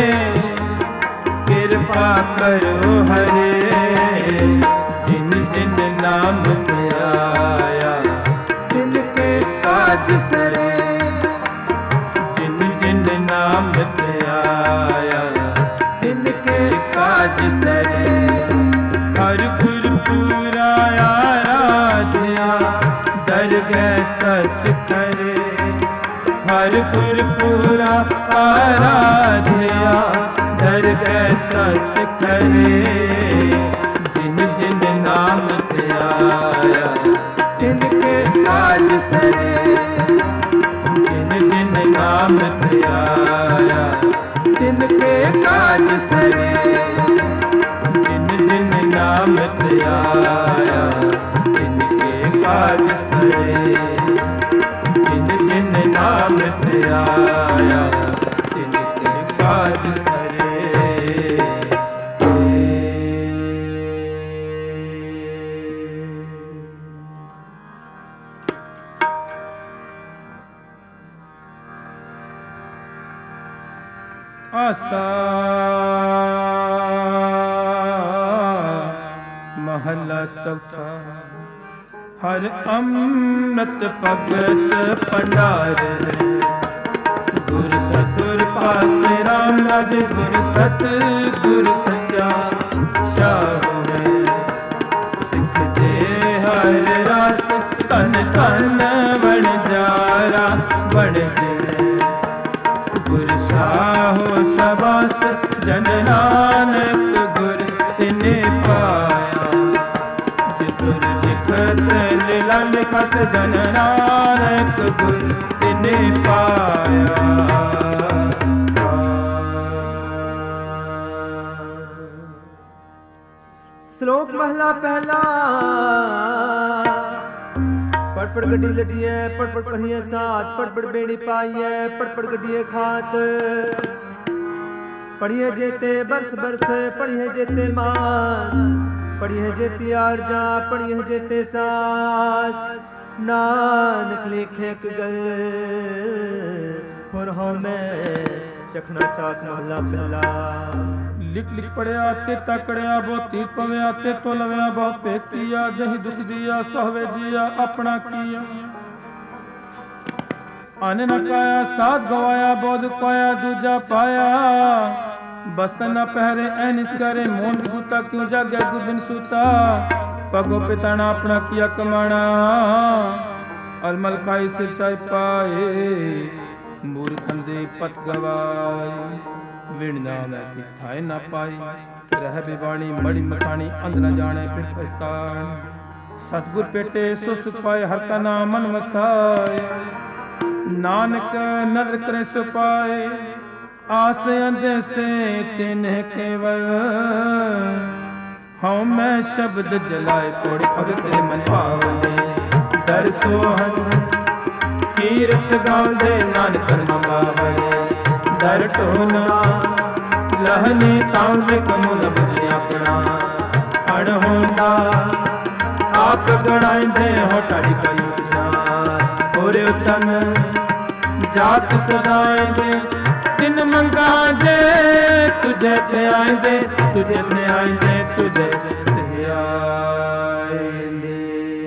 कृपा करो हरे। जिन जिन नाम आया तिनके काज सरे। जिन जिन नाम आया तिनके काज सरे। हर गुरपुरा आराध्या दरगह सच खरे। हर गुरपुरा आराध्या दरगह सच खरे। जिन जिन नाम आया तिनके काज सरे। जिन जिन नाम आया तिनके काज सरे। जिन जिन नाम आया तिनके काज सरे। जिन जिन नाम आया तिनके काज सरे। ਆਸਾ। ਮਹਲਾ ਚੌਥਾ। ਹਰ ਅੰਮ੍ਰਿਤ ਭਗਤ ਭੰਡਾਰ, ਗੁਰ ਸਤਿਗੁਰ ਪਾਸੇ ਰਾਮ ਰਾਜ, ਗੁਰ ਸਤਿਗੁਰ ਸੱਚਾ ਸ਼ਾਹ ਹੈ। ਸਿੱਖ ਦੇ ਹਰ ਰਸ ਤਨ ਤਨ ਬਣ ਜਾਰਾ ਬਣ ਦੇ, ਗੁਰ ਸਾਹੋ ਸ਼ਬਾਸ ਜਨ ਨਾਨਕ ਗੁਰ ਤਿਨੇ ਪਾਇਆ। ਜਿਤੁਰ ਲਿਖਤ ਲੀਲਾ ਲਿਖਸ ਜਨ ਨਾਨਕ ਗੁਰ ਤਿਨੇ ਪਾਇਆ। ਸ਼ਲੋਕ ਮਹਲਾ ਪਹਿਲਾ। ਪੜ ਪੜ ਗੱਡੀ ਲੱਦੀਐ, ਪੜ ਪੜ ਪੜੀਐ ਸਾਥ, ਪੜ ਪੜ ਬੇੜੀ ਪਾਈਐ, ਪੜ ਪੜ ਗੱਡੀਐ ਖਾਤ। ਪੜੀਐ ਜੇਤੇ ਬਰਸ ਬਰਸ, ਪੜੀਐ ਜੇਤੇ ਮਾਸ, ਪੜੀਐ ਜੇਤੀ ਆਰਜਾ, ਪੜੀਐ ਜੇਤੇ ਸਾਸ। ਨਾਨਕ ਲੇਖੇ ਇੱਕ ਗਲ, ਹੋਰ ਹਉ ਮੈਂ ਚਖਣਾ ਚਾਟ ਮਹਲਾ ਪਹਿਲਾ। ਲਿਖ ਲਿਖ ਪੜਿਆ ਤੇ ਤਕੜਿਆ, ਬਹੁਤੀ ਪਵਿਆ ਤੇ ਤੁਲਵਿਆ, ਬਹੁ ਪੇਕੀਆ ਜਹੀ ਦੁਖ ਦੀਆ, ਸਹਵੇ ਜੀਆ ਆਪਣਾ ਕੀਆ। ਅਨ ਨ ਕਾਇਆ ਸਾਧ ਗਵਾਇਆ, ਬੋਧ ਪਾਇਆ ਦੂਜਾ ਪਾਇਆ। ਬਸਤਨ ਨ ਪਹਿਰੇ ਐਨਿਸ ਕਰੇ, ਮੋਨ ਗੁਤਾ ਕਿਉ ਜਾਗੇ ਗੁਰਬਿਨ ਸੂਤਾ। ਪਗੋ ਪਿਤਾਣਾ ਆਪਣਾ ਕੀਆ ਕਮਾਣਾ, ਅਲਮਲ ਖਾਈ ਸਿਰ ਚਾਈ ਪਾਏ। ਮੂਰਖਨ ਦੇ ਪਤ ਗਵਾਏ, ਵਿਣ ਨਾ ਮੈਂ ਕਿਥਾਏ ਨਾ ਪਾਈ। ਰਹਿ ਬਿਵਾਣੀ ਮੜੀ ਮਸਾਣੀ, ਅੰਧ ਨ ਜਾਣੇ ਫਿਰ ਪਛਤਾਣ। ਸਤਿਗੁਰ ਪੇਟੇ ਸੋ ਸੁਖ ਪਾਏ, ਹਰ ਕਾ ਨਾਮ ਮਨ ਵਸਾਏ। ਨਾਨਕ ਨਦਰ ਕਰੇ ਸੋ ਪਾਏ, ਆਸ ਅੰਦੇਸੇ ਤਿਨਹਿ ਕੇਵਲ। ਹਉ ਮੈਂ ਸ਼ਬਦ ਜਲਾਏ, ਪੋੜੀ ਭਗਤ ਮਨ ਭਾਵਨੇ। ਦਰ ਸੋਹਨ ਕੀਰਤ ਗਾਉਂਦੇ, ਨਾਨਕ ਮੰਗਾਵਲੇ। ਦਰ ਢੋਲਾ ਲਹਨੇ ਤਾਉਂਦੇ, ਕਮੁਲ ਬੁਝ ਆਪਣਾ। ਅੜ ਹੁੰਦਾ ਆਪ ਗਣਾਇਂਦੇ, ਹੋ ਟਾੜੀ ਕਰੀ ਉਚਾਰ। ਹੋਰ ਉਤਮ ਜਾਤ ਸਦਾਇਂਦੇ, ਤਿਨ ਮੰਗਾ ਜੇ ਤੁਝੇ ਤੇ ਆਇਂਦੇ। ਤੁਝੇ ਤੇ ਆਇਂਦੇ, ਤੁਝੇ ਤੇ ਆਇਂਦੇ।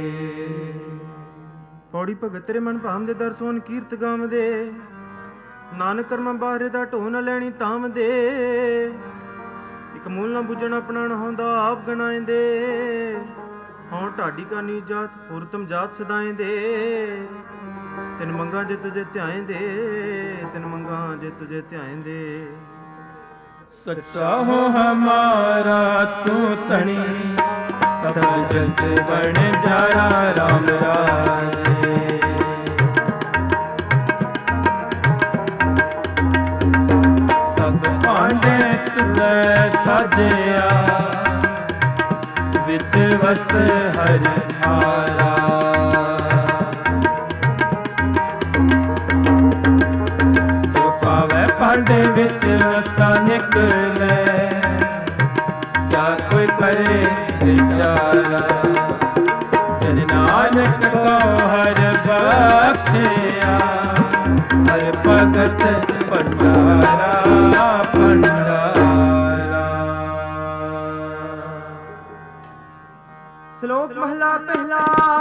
ਪੌੜੀ ਭਗਤ ਤੇਰੇ ਮਨ ਭਾਵਦੇ, ਦਰ ਸੋਹਨ ਕੀਰਤ ਗਾਵਦੇ। ਨਾਨਕ ਕਰਮਾਂ ਬਾਹਰੇ ਦਾ ਢੋ ਨ ਲੈਣੀ ਤਾਮ ਦੇ। ਇੱਕ ਮੂਲ ਨਾ ਬੁੱਝਣ ਆਪਣਾ ਨ ਹੁੰਦਾ, ਆਪ ਗਣਾਇਂਦੇ। ਹਉ ਢਾਡੀ ਕਾ ਨੀ ਜਾਤ, ਹੁਰਤਮ ਜਾਤ ਸਦਾਇਂਦੇ। ਤਿਨ ਮੰਗਾ ਜੇ ਤੁਝੇ ਧਿਆਇਂਦੇ, ਤਿਨ ਮੰਗਾ ਜੇ ਤੁਝੇ ਧਿਆਇਂਦੇ। ਸੱਚਾ ਹੋ ਹਮਾਰਾ ਤੂੰ ਧਣੀ, ਸਭ ਜਗ ਬਣ ਜਾਰਾ ਰਾਮ ਰਾਜੇ। ਭਾਂਡੇ ਤੁਲੈ ਸਾਜਿਆ, ਵਿੱਚ ਵਸਤ ਹਰਿ ਧਾਰਾ। ਜੋ ਪਾਵੈ ਭਾਂਡੇ ਵਿੱਚ ਰਸਾ ਨਿਕਲੇ, ਕਿਆ ਕੋਈ ਕਰੇ ਵਿਚਾਰਾ। ਜਨ ਨਾਨਕ ਕੋ ਹਰਿ ਬਖਸ਼ਿਆ, ਹਰਿ ਭਗਤ ਭੰਡਾਰਾ ਭੰਡਾਰਾ। ਸ਼ਲੋਕ ਮਹਲਾ ਪਹਿਲਾ।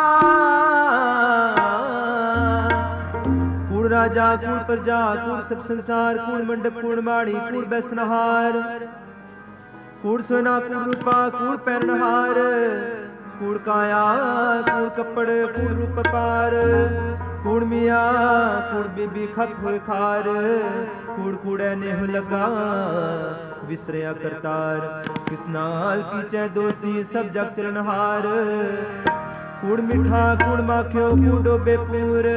ਕੂੜ ਰਾਜਾ ਕੂੜ ਪ੍ਰਜਾ, ਕੂੜ ਸਭ ਸੰਸਾਰ, ਕੂੜ ਮੰਡਪ ਕੂੜ ਮਾੜੀ, ਕੂੜ ਬੈਸਨਹਾਰ। ਕੂੜ ਸੋਨਾ ਕੂੜ ਰੂਪਾ, ਕੂੜ ਪਹਿਰਨਹਾਰ। ਕੂੜ ਕਾਇਆ ਕੂੜ ਕੱਪੜ, ਕੂੜ ਰੂਪ ਪਾਰ। ਕੂੜ ਮੀਆਂ ਕੂੜ ਬੀਬੀ ਖਪ ਹੋਏ ਖਾਰ। ਕੂੜ ਕੂੜੈ ਨੇਹ ਲਗਾ, ਵਿਸਰਿਆ ਕਰਤਾਰ। ਕਿਸ ਨਾਲ ਕੀਚੈ ਦੋਸਤੀ, ਸਭ ਜਗ ਚਲਨਹਾਰ। ਕੂੜ ਮਿੱਠਾ ਕੂੜ ਮਾਖਿਓ, ਕੂੜ ਡੋਬੇ ਪੂਰ।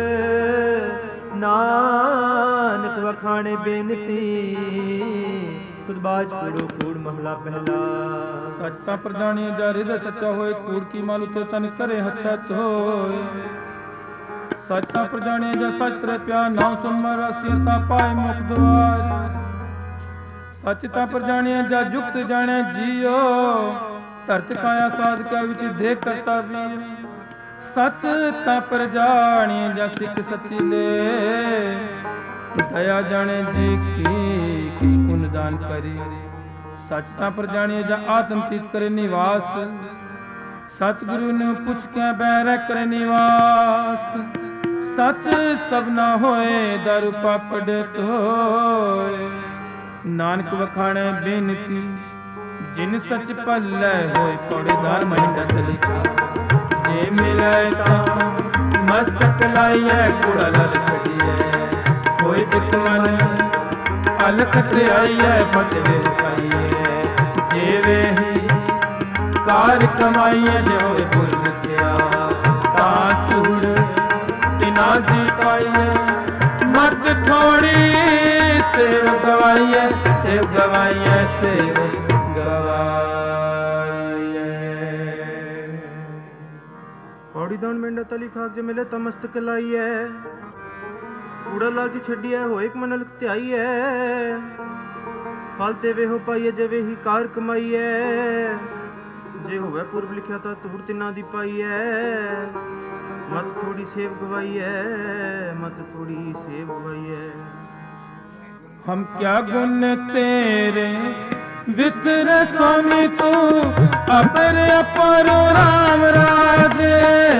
ਨਾਨਕ ਵਖਾਣੇ ਬੇਨਤੀ, ਖੁਦ ਬਾਜ ਕੂੜੋ ਕੂੜ ਮਹਲਾ ਪਹਿਲਾ। ਸੱਚ ਤਾਂ ਪ੍ਰਜਾਣੀਏ ਜਾ ਹਿਰਦੈ ਸੱਚਾ ਹੋਏ, ਕੂੜ ਕੀ ਮਾਲ ਉਤੇ ਤਨ ਕਰੇ ਹੱਛਾ ਹੋਏ। ਸੱਚ ਤਾਂ ਪ੍ਰਜਾਣੀਏ ਜਾ ਸੱਚ ਤਰੇ ਪਿਆਰ, ਨਾਮ ਸੁਮਰ ਅਸੀਆਂ ਤਾਂ ਪਾਏ ਮੁਖ ਦੁਆਰ। ਸੱਚ ਤਾਂ ਪ੍ਰਜਾਣੀਏ ਜਾ ਜੁਗਤ ਜਾਣੈ ਜੀਓ, ਧਰਤ ਕਾਇਆ ਸਾਧਕਾ ਵਿੱਚ ਦੇਖ ਕਰਤਾ ਵੀ। ਸੱਚ ਤਾਂ ਪ੍ਰਜਾਣੀਏ ਜਾ ਸਿੱਖ ਸੱਚੀ ਲੈ, ਦਇਆ ਜਾਣੇ ਜੀ ਕੀ ਕਿਛ ਪੁਨ दान करे। सच ता पर जाने जा आत्म तीत करे निवास। सतगुरु ने पुछ के बैर करे निवास। सच सब ना होए दारू पापड़ तोए। नानक वखाणे बेनती जिन सच पल्लै होए पौड़े दार महिंदत लिखा। जे मिले ता मस्तक लाइए कूड़ा लल छड़िए। कोई दुख मन अलखत आइए फतवे पाइए। जे वे ही कार कमाइए जो होए पुर लिखिया। ता तूड़ तिना जी पाइए मत थोड़ी सेव गवाइए। सेव गवाइए सेव गवाइए। पौड़ी दान मेंढा तली खाक जे मिले तमस्तक लाइए। कूड़ा लालच छड़िए हो एक मन अलख त्याइए। फल ते वे हो पाइए जे वे ही कार कमाइए। जे होवे पूर्व लिखिया ता तूड़ तिना दी पाइए। मत थोड़ी सेव गवाइए मत थोड़ी सेव गवाइए। हम क्या गुण तेरे वितर स्वामी तू अपर अपर राम राजे।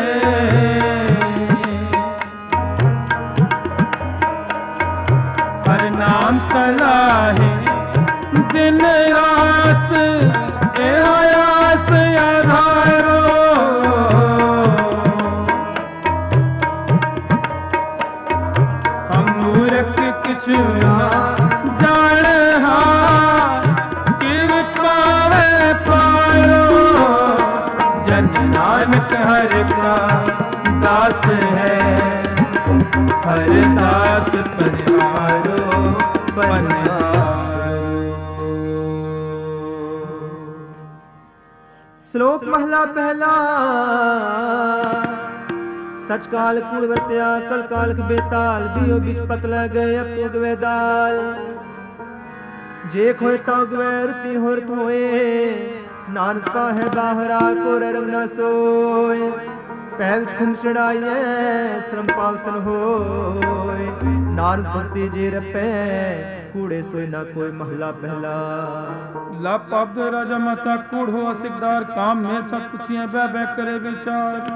हर नाम सलाहे दिन रात ए आयास आधारो। हम मूर्ख किछु जान नानक हर का दास है। हर दास परिहारो परिहारो। श्लोक महला पहला। सच काल कूड़ वर्त्या कल कालक बेताल। बियो बीच पतला गए अब तो गवे दाल। जे खोए ता गवे रुति होर थोए। नानक का है बाहरा को रम न सोए। पैव खुम चढ़ाइए श्रम पावतन होए। नानक भक्ति जे रपे कूड़े सोए ना कोई महला पहला। ला पाप दे राजा माता कूड़ हो सिकदार। काम में सब कुछिए बह बह करे विचार।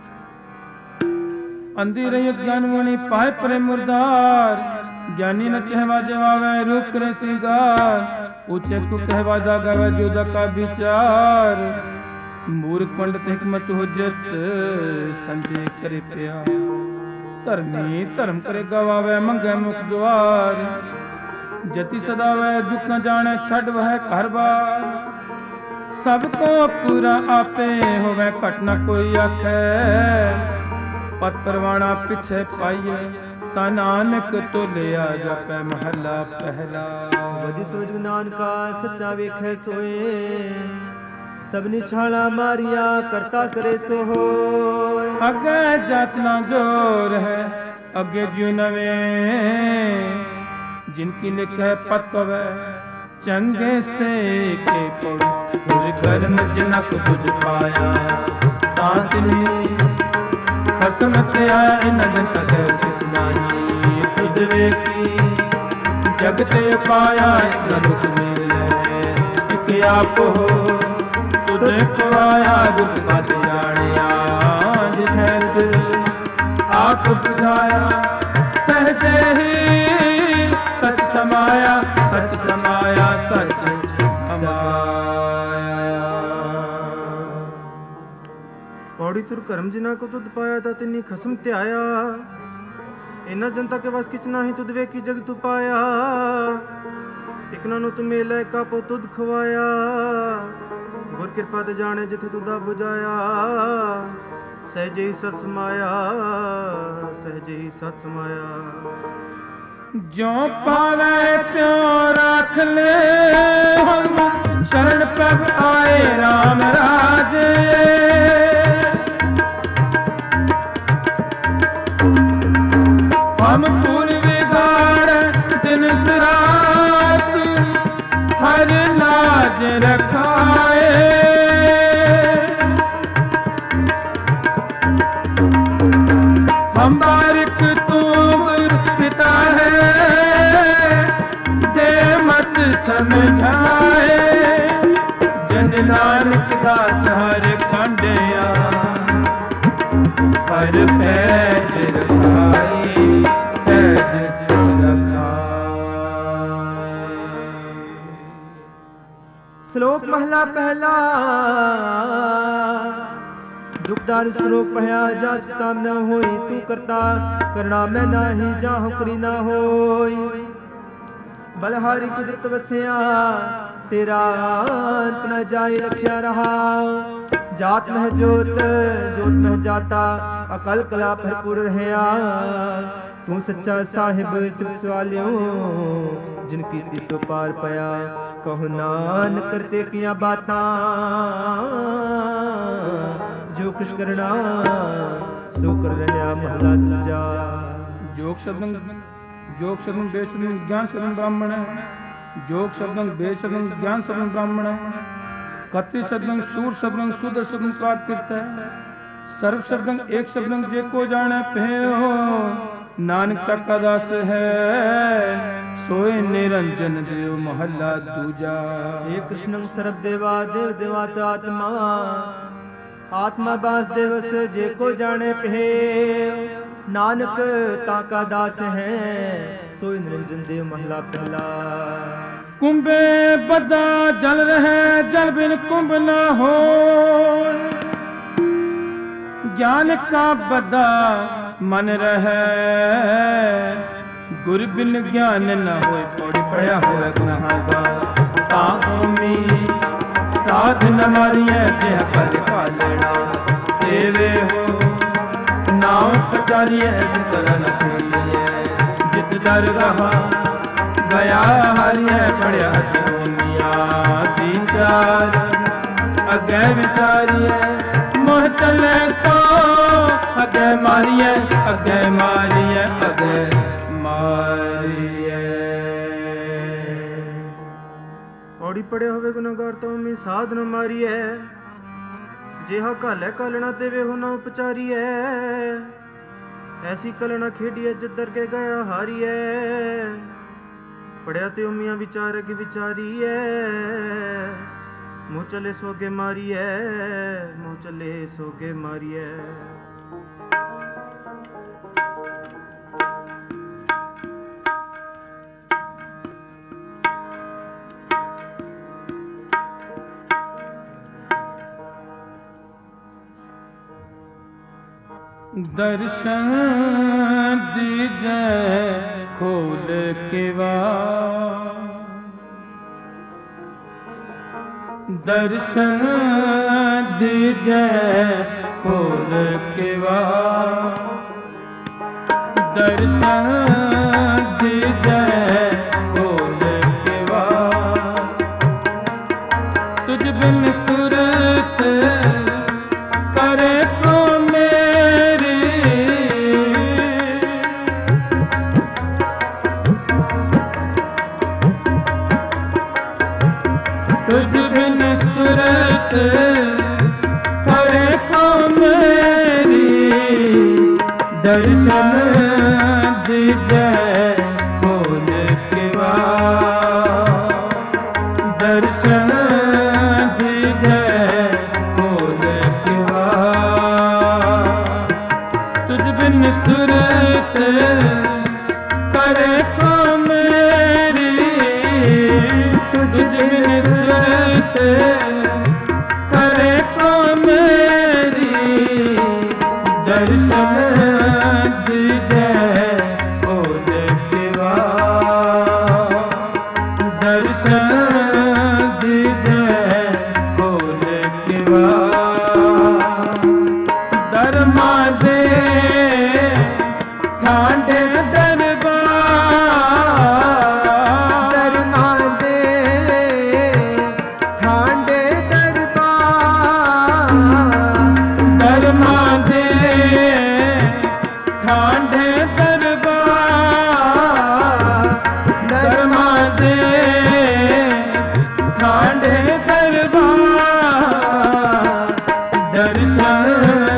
अंधी रही ज्ञानवाणी पाए परे मुर्दार। ज्ञानी न चहवा जवावे रूप करे सिंगार। ऊंचे को कहवा जागावे जुदा का विचार। मूर्ख पंडित हिकमत हुज्जत संजय करे प्यार। धर्मी धर्म करे गवावे मंगे मुख द्वार। जति सदावे झुक न जाने छड़ वह घर बार। सबको पूरा आपे होवे घट न कोई आखे। पत परवाना पिछे पाइए ता नानक तो लिया जापे महला पहला। वधि सोच नानका सच्चा वेखे सोए। सबनी छाला मारिया करता करे सो होए। अगे जातना जोर है अगे ज्यू नवे। जिनकी लिखे पत पवे चंगे से के पड़। पुर कर्म जनक बुझ पाया तांतनी। खसमत आया इन जन कदर सिचनाई। खुद वेखी जगत पाया इतना दुख मिले। एक आप हो तुझ को आया दुख मत जानिया। जिधर आप बुझाया सहजे ही सच समाया। सच समाया सच समाया। पौड़ी तुर करम जिना को तुद पाया ता तिन्नी खसम त्याया। इना जनता के वास किच नाही तुद वे की जग तू पाया। इकना नु तुमे ले का पो तुद खवाया। गुर कृपा ते जाने जिथे तुदा बुझाया। सहजे ही सत समाया सहजे ही सत समाया। जो पावे त्यों राख ले। हम शरण प्रभ आए राम राजे। हम पूर्वी गाड़ दिन रात हर लाज रखाए। हम बारिक तू पिता है दे मत ਹਰ ਕੰਡਿਆ ਹਰ ਪੈਜ ਰਖਾਈ ਪੈਜ ਰਖਾਈ। ਸ਼ਲੋਕ ਮਹਲਾ ਪਹਿਲਾ। ਦੁਖਦਾਰ ਸਰੂਪ ਭਇਆ ਜਸ ਤਾਮ ਨ ਹੋਈ, ਤੂੰ ਕਰਤਾ ਕਰਣਾ ਮੈਂ ਨਾਹੀ, ਜਾਹੋ ਕਰੀ ਨਾ ਹੋਈ। ਬਲਹਾਰੀ ਕੁਦਰਤ ਵਸਿਆ ਤੇਰਾ ਅੰਤ ਨ ਜਾਏ, ਰਖਿਆ ਰਹਾ ਜਾਤ ਮਹਿ ਜੋਤ ਜੋਤ ਮਹਿ ਜਾਤਾ, ਅਕਲ ਕਲਾ ਭਰਪੂਰ ਰਹਿਆ। ਤੂੰ ਸੱਚਾ ਸਾਹਿਬ ਸਿਵ ਸਵਾਲਿਓ, ਜਿਨ ਕੀਤੀ ਸੋ ਪਾਰ ਪਿਆ। ਕਹੋ ਨਾਨਕ ਕਰਤੇ ਕੀਆਂ ਬਾਤਾਂ, ਜੋ ਕੁਛ ਕਰਨਾ ਸੋ ਕਰ ਰਹਿਆ। ਮਹਲਾ ਦੂਜਾ। ਜੋਗ ਸ਼ਬਦੰ ਜੋਗ ਸ਼ਬਦੰ ਬੇਸ਼ਬਦੰ ਗਿਆਨ ਸ਼ਬਦੰ ਬ੍ਰਾਹਮਣ, ਜੋਗ ਸ਼ਬਦੰ ਬੇਸ਼ਬਦੰ ਗਿਆਨ ਸ਼ਬਦੰ ਬ੍ਰਾਹਮਣ। ਕਤਿ ਸ਼ਬਦੰ ਸੂਰ ਸ਼ਬਦੰ ਸੁਦਰ ਸ਼ਬਦੰ ਪ੍ਰਾਪ ਕੀਤਾ। ਸਰਵ ਸ਼ਬਦੰ ਏਕ ਸ਼ਬਦੰ ਜੇ ਕੋ ਜਾਣੈ ਭਇਓ, ਨਾਨਕ ਤਕ ਅਦਾਸ ਹੈ ਸੋਏ ਨਿਰੰਜਨ ਦੇਵ। ਮਹੱਲਾ ਦੂਜਾ। ਏ ਕ੍ਰਿਸ਼ਨੰ ਸਰਬ ਦੇਵਾ ਦੇਵ ਦੇਵਾਤ ਆਤਮਾ, ਆਤਮਾ ਬਾਸ ਦਿਵਸ ਜੇ ਕੋ ਜਾਣੇ ਭੇ। ਨਾਨਕ ਤਾ ਕਾ ਦਾਸ ਹੈ ਸੋਈ ਨਿਰੰਜਨ ਦੇਵ। ਮਹਲਾ ਪਹਿਲਾ। ਕੁੰਭੇ ਬੱਧਾ ਜਲ ਰਹਿ, ਜਲ ਬਿਨ ਕੁੰਭ ਨਾ ਹੋਇ। ਗਿਆਨ ਕਾ ਬੱਧਾ ਮਨ ਰਹਿ, ਗੁਰ ਬਿਨ ਗਿਆਨ ਨ ਹੋਇ। ਪੌੜੀ ਪੜਿਆ ਹੋਇ ਗੁਨਾਹਗਾਰ, ਤਾਂ ਹੋਮੀ ਸਾਧ ਨ ਮਾਰੀਐ ਜਿਹ ਪਲ ਪਾਲਣਾ। ਦੇਵੇ ਹੋ ਨਾਉ ਪਚਾਰੀਐ ਸਿਤਰਨ ਪੀਐ, ਜਿਤ ਦਰ ਰਹਾ ਗਿਆ ਹਰਿਐ। ਪੜਿਆ ਜੋਨੀਆਂ ਦੀ ਚਾਰ ਅੱਗੇ ਵਿਚਾਰੀਐ, ਮੋਹ ਚੱਲੇ ਸੋ ਅੱਗੇ ਮਾਰੀਐ। ਅੱਗੇ ਮਾਰੀਐ ਅੱਗੇ ਮਾਰੀਐ। ਪੌੜੀ ਪੜਿਆ ਹੋਵੇ ਗੁਨਾਹਗਾਰ ਤਾਂ ਮੀ ਸਾਧ ਨ ਮਾਰੀਐ। ਜਿਹਾ ਘਾਲੈ ਕਾਲਣਾ ਤੇ ਵੇਹੋ ਨਾ ਉਪਚਾਰੀਐ। ਐਸੀ ਕਲਣਾ ਖੇਡੀਐ ਜਿੱਧਰ ਕੇ ਗਿਆ ਹਾਰੀਐ। ਪੜਿਆ ਤੇ ਉਮੀਆਂ ਵਿਚਾਰ ਅਗੇ ਵਿਚਾਰੀਐ। ਮੂੰਹ ਚਲੇ ਸੋਗੇ ਮਾਰੀਐ, ਮੂੰਹ ਚਲੇ ਸੋਗੇ ਮਾਰੀਐ। ਦਰਸ਼ਨ ਦੀਜੈ ਖੋਲ ਕੇ ਵਾਰ, ਦਰਸ਼ਨ ਦੀਜੈ ਖੋਲ ਕੇ ਵਾਰ। ਦਰਸ਼ਨ ਦੀਜੈ ਖੋਲ ਕੇ ਵਾਰ। ਤੁਝ ਬਿਨ ਸੁਰਤ ਕਰੇ ਕੋ ਕਰੇ ਕੋ ਮੇਰੀ। ਦਰਸ਼ਨ ਦੀਜੈ ਖੋਲ ਕੇ ਵਾਰ। ਦਰਸ਼ਨ ਦੀਜੈ ਖੋਲ ਕੇ ਵਾਰ। ਤੁਝ ਬਿਨ ਸੁਰਤ ਕਰੇ ਕੋ ਮੇਰੀ। ਤੁਝ ਬਿਨ ਸੁਰਤ ਕਰੇ ਕੋ ਮੇਰੀ। ਦਰਸ਼ਨ ਦੀਜੈ ਖੋਲ ਕੇ ਵਾਰ। ਦਰਸ਼ਨ ਦੀਜੈ ਖੋਲ ਕੇ ਵਾਰ। ਦਰਮਾ ਦੇ ਠਾਂਡੇ ਦਰਬਾਰ। ਦਰਮਾ ਦੇ ਠਾਂਡੇ ਦਰਬਾਰ। ਦਰਮਾ ਦੇ ਠਾਂਡੇ ਦਰਬਾਰ। ਦਰਮਾ ਦੇ ਠਾਂਡੇ ਦਰਬਾਰ। ਦਰਸ਼ਨ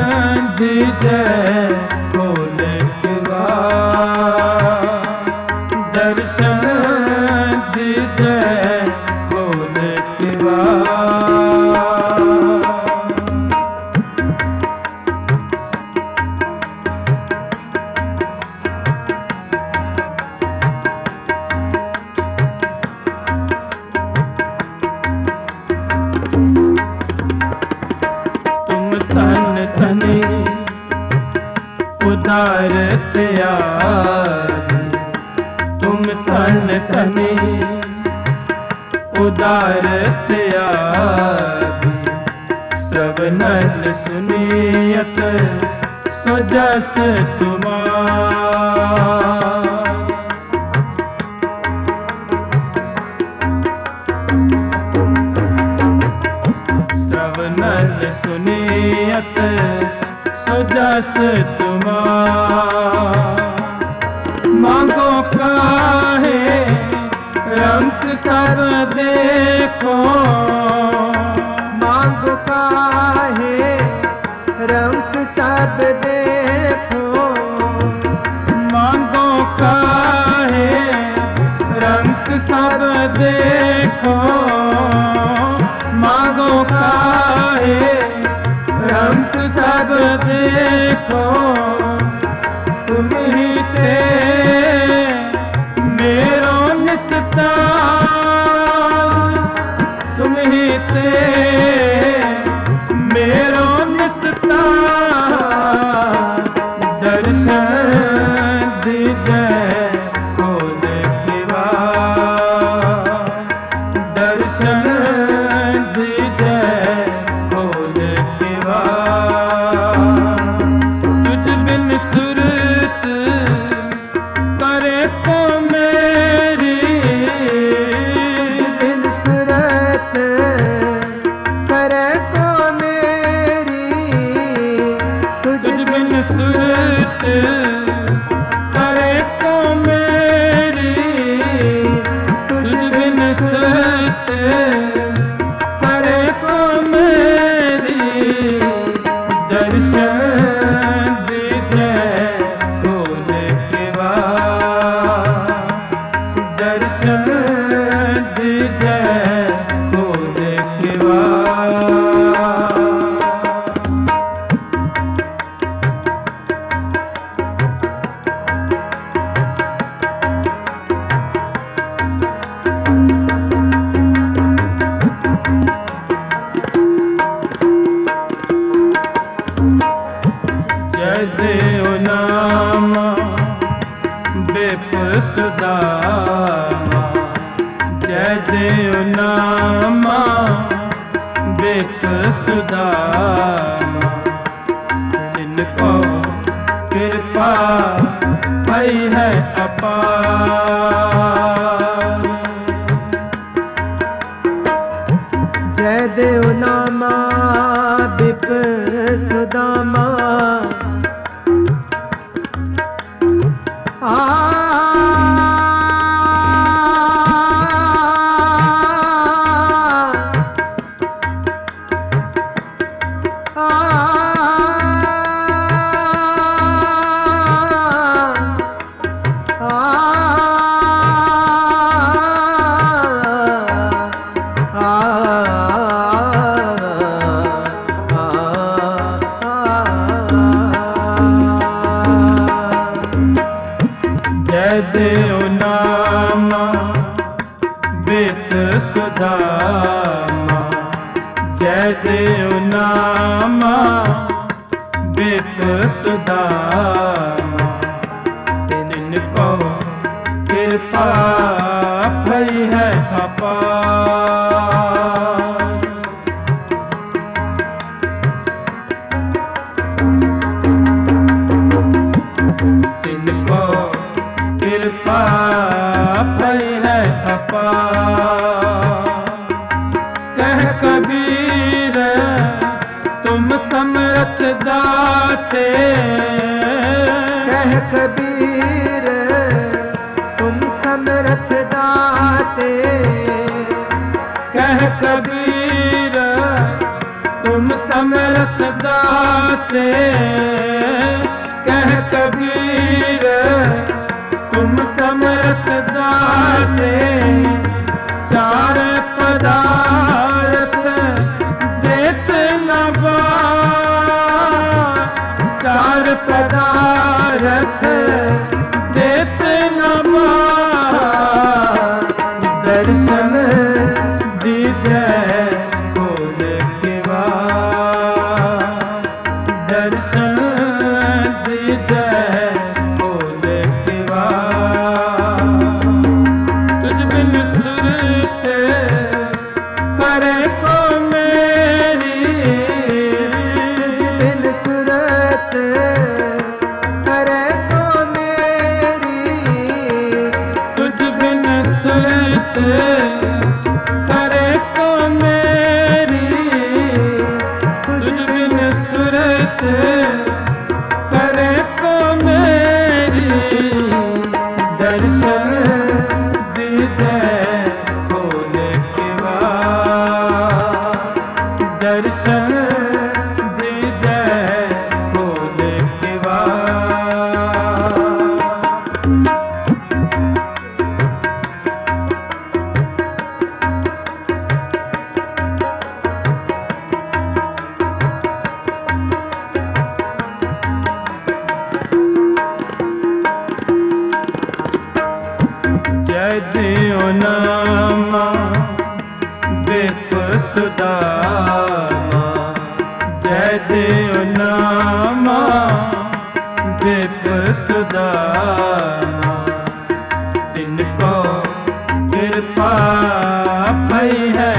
ਦੀਜੈ ਖੋਲ ਕੇ ਵਾਰ। ਦਰਸ਼ਨ ਦੀਜੈ ਖੋਲ ਕੇ ਵਾਰ। उदार त्यागी तुम तन तने उदार त्यागी श्रवणन सुनियत सजस तुम्हार श्रवणन सुनियत सजस तुम्हार मांगो काहे रंग सब देखो मांगो काहे रंग सब देखो मांगो काहे रंग सब देखो मांगो काहे रंग सब देखो तुम ही थे मेरो निस्तार तुम ही थे मेरो निस्तार दर्शन दीजे खोल के बार दर्शन दीजे खोल के बार तुझ बिन सुरत करे को मेरी बिन सुरत करे को मेरी तुझ तुझ बिन सुरत करे को मेरी तुझ बिन सुरत करे को मेरी दर्शन दीजे खोल के बार दर्शन दीजे खोल के बार जय देव नामा बेपुर सुदामा जय देव नामा बेपुर सुदामा इनको कृपा भई है अपार जय देव नामा बिप सुदामा आ जय देव नामा बेत सुदामा जय देव नामा बेत सुदामा इनको कृपा भई है अपार इनको कृपा भई है अपार कह कबीर तुम समर्थ दाते कह कबीर तुम समर्थ दाते कह कबीर तुम समर्थ दाते कह कबीर तुम समर्थ दाते चार पदार्थ देते न बार चार पदार्थ देते न बार दर्शन दीजे खोल के बार दर्शन दीजे जय देव नामा विप सुदामा, तिनको कृपा भई है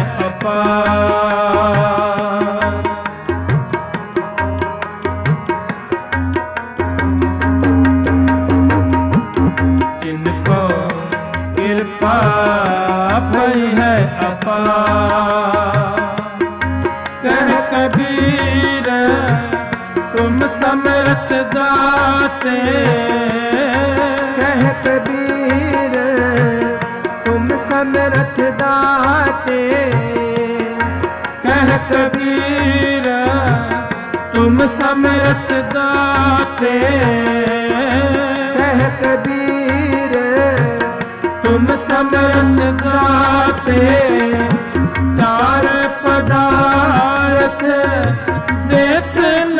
अपार। तिनको कृपा भई है अपार। कह कबीर तुम समर्थ दाते, कह कबीर तुम समर्थ दाते, कह कबीर तुम समर्थ दाते, कह कबीर तुम समर्थ दाते। चार पदार्थ देत न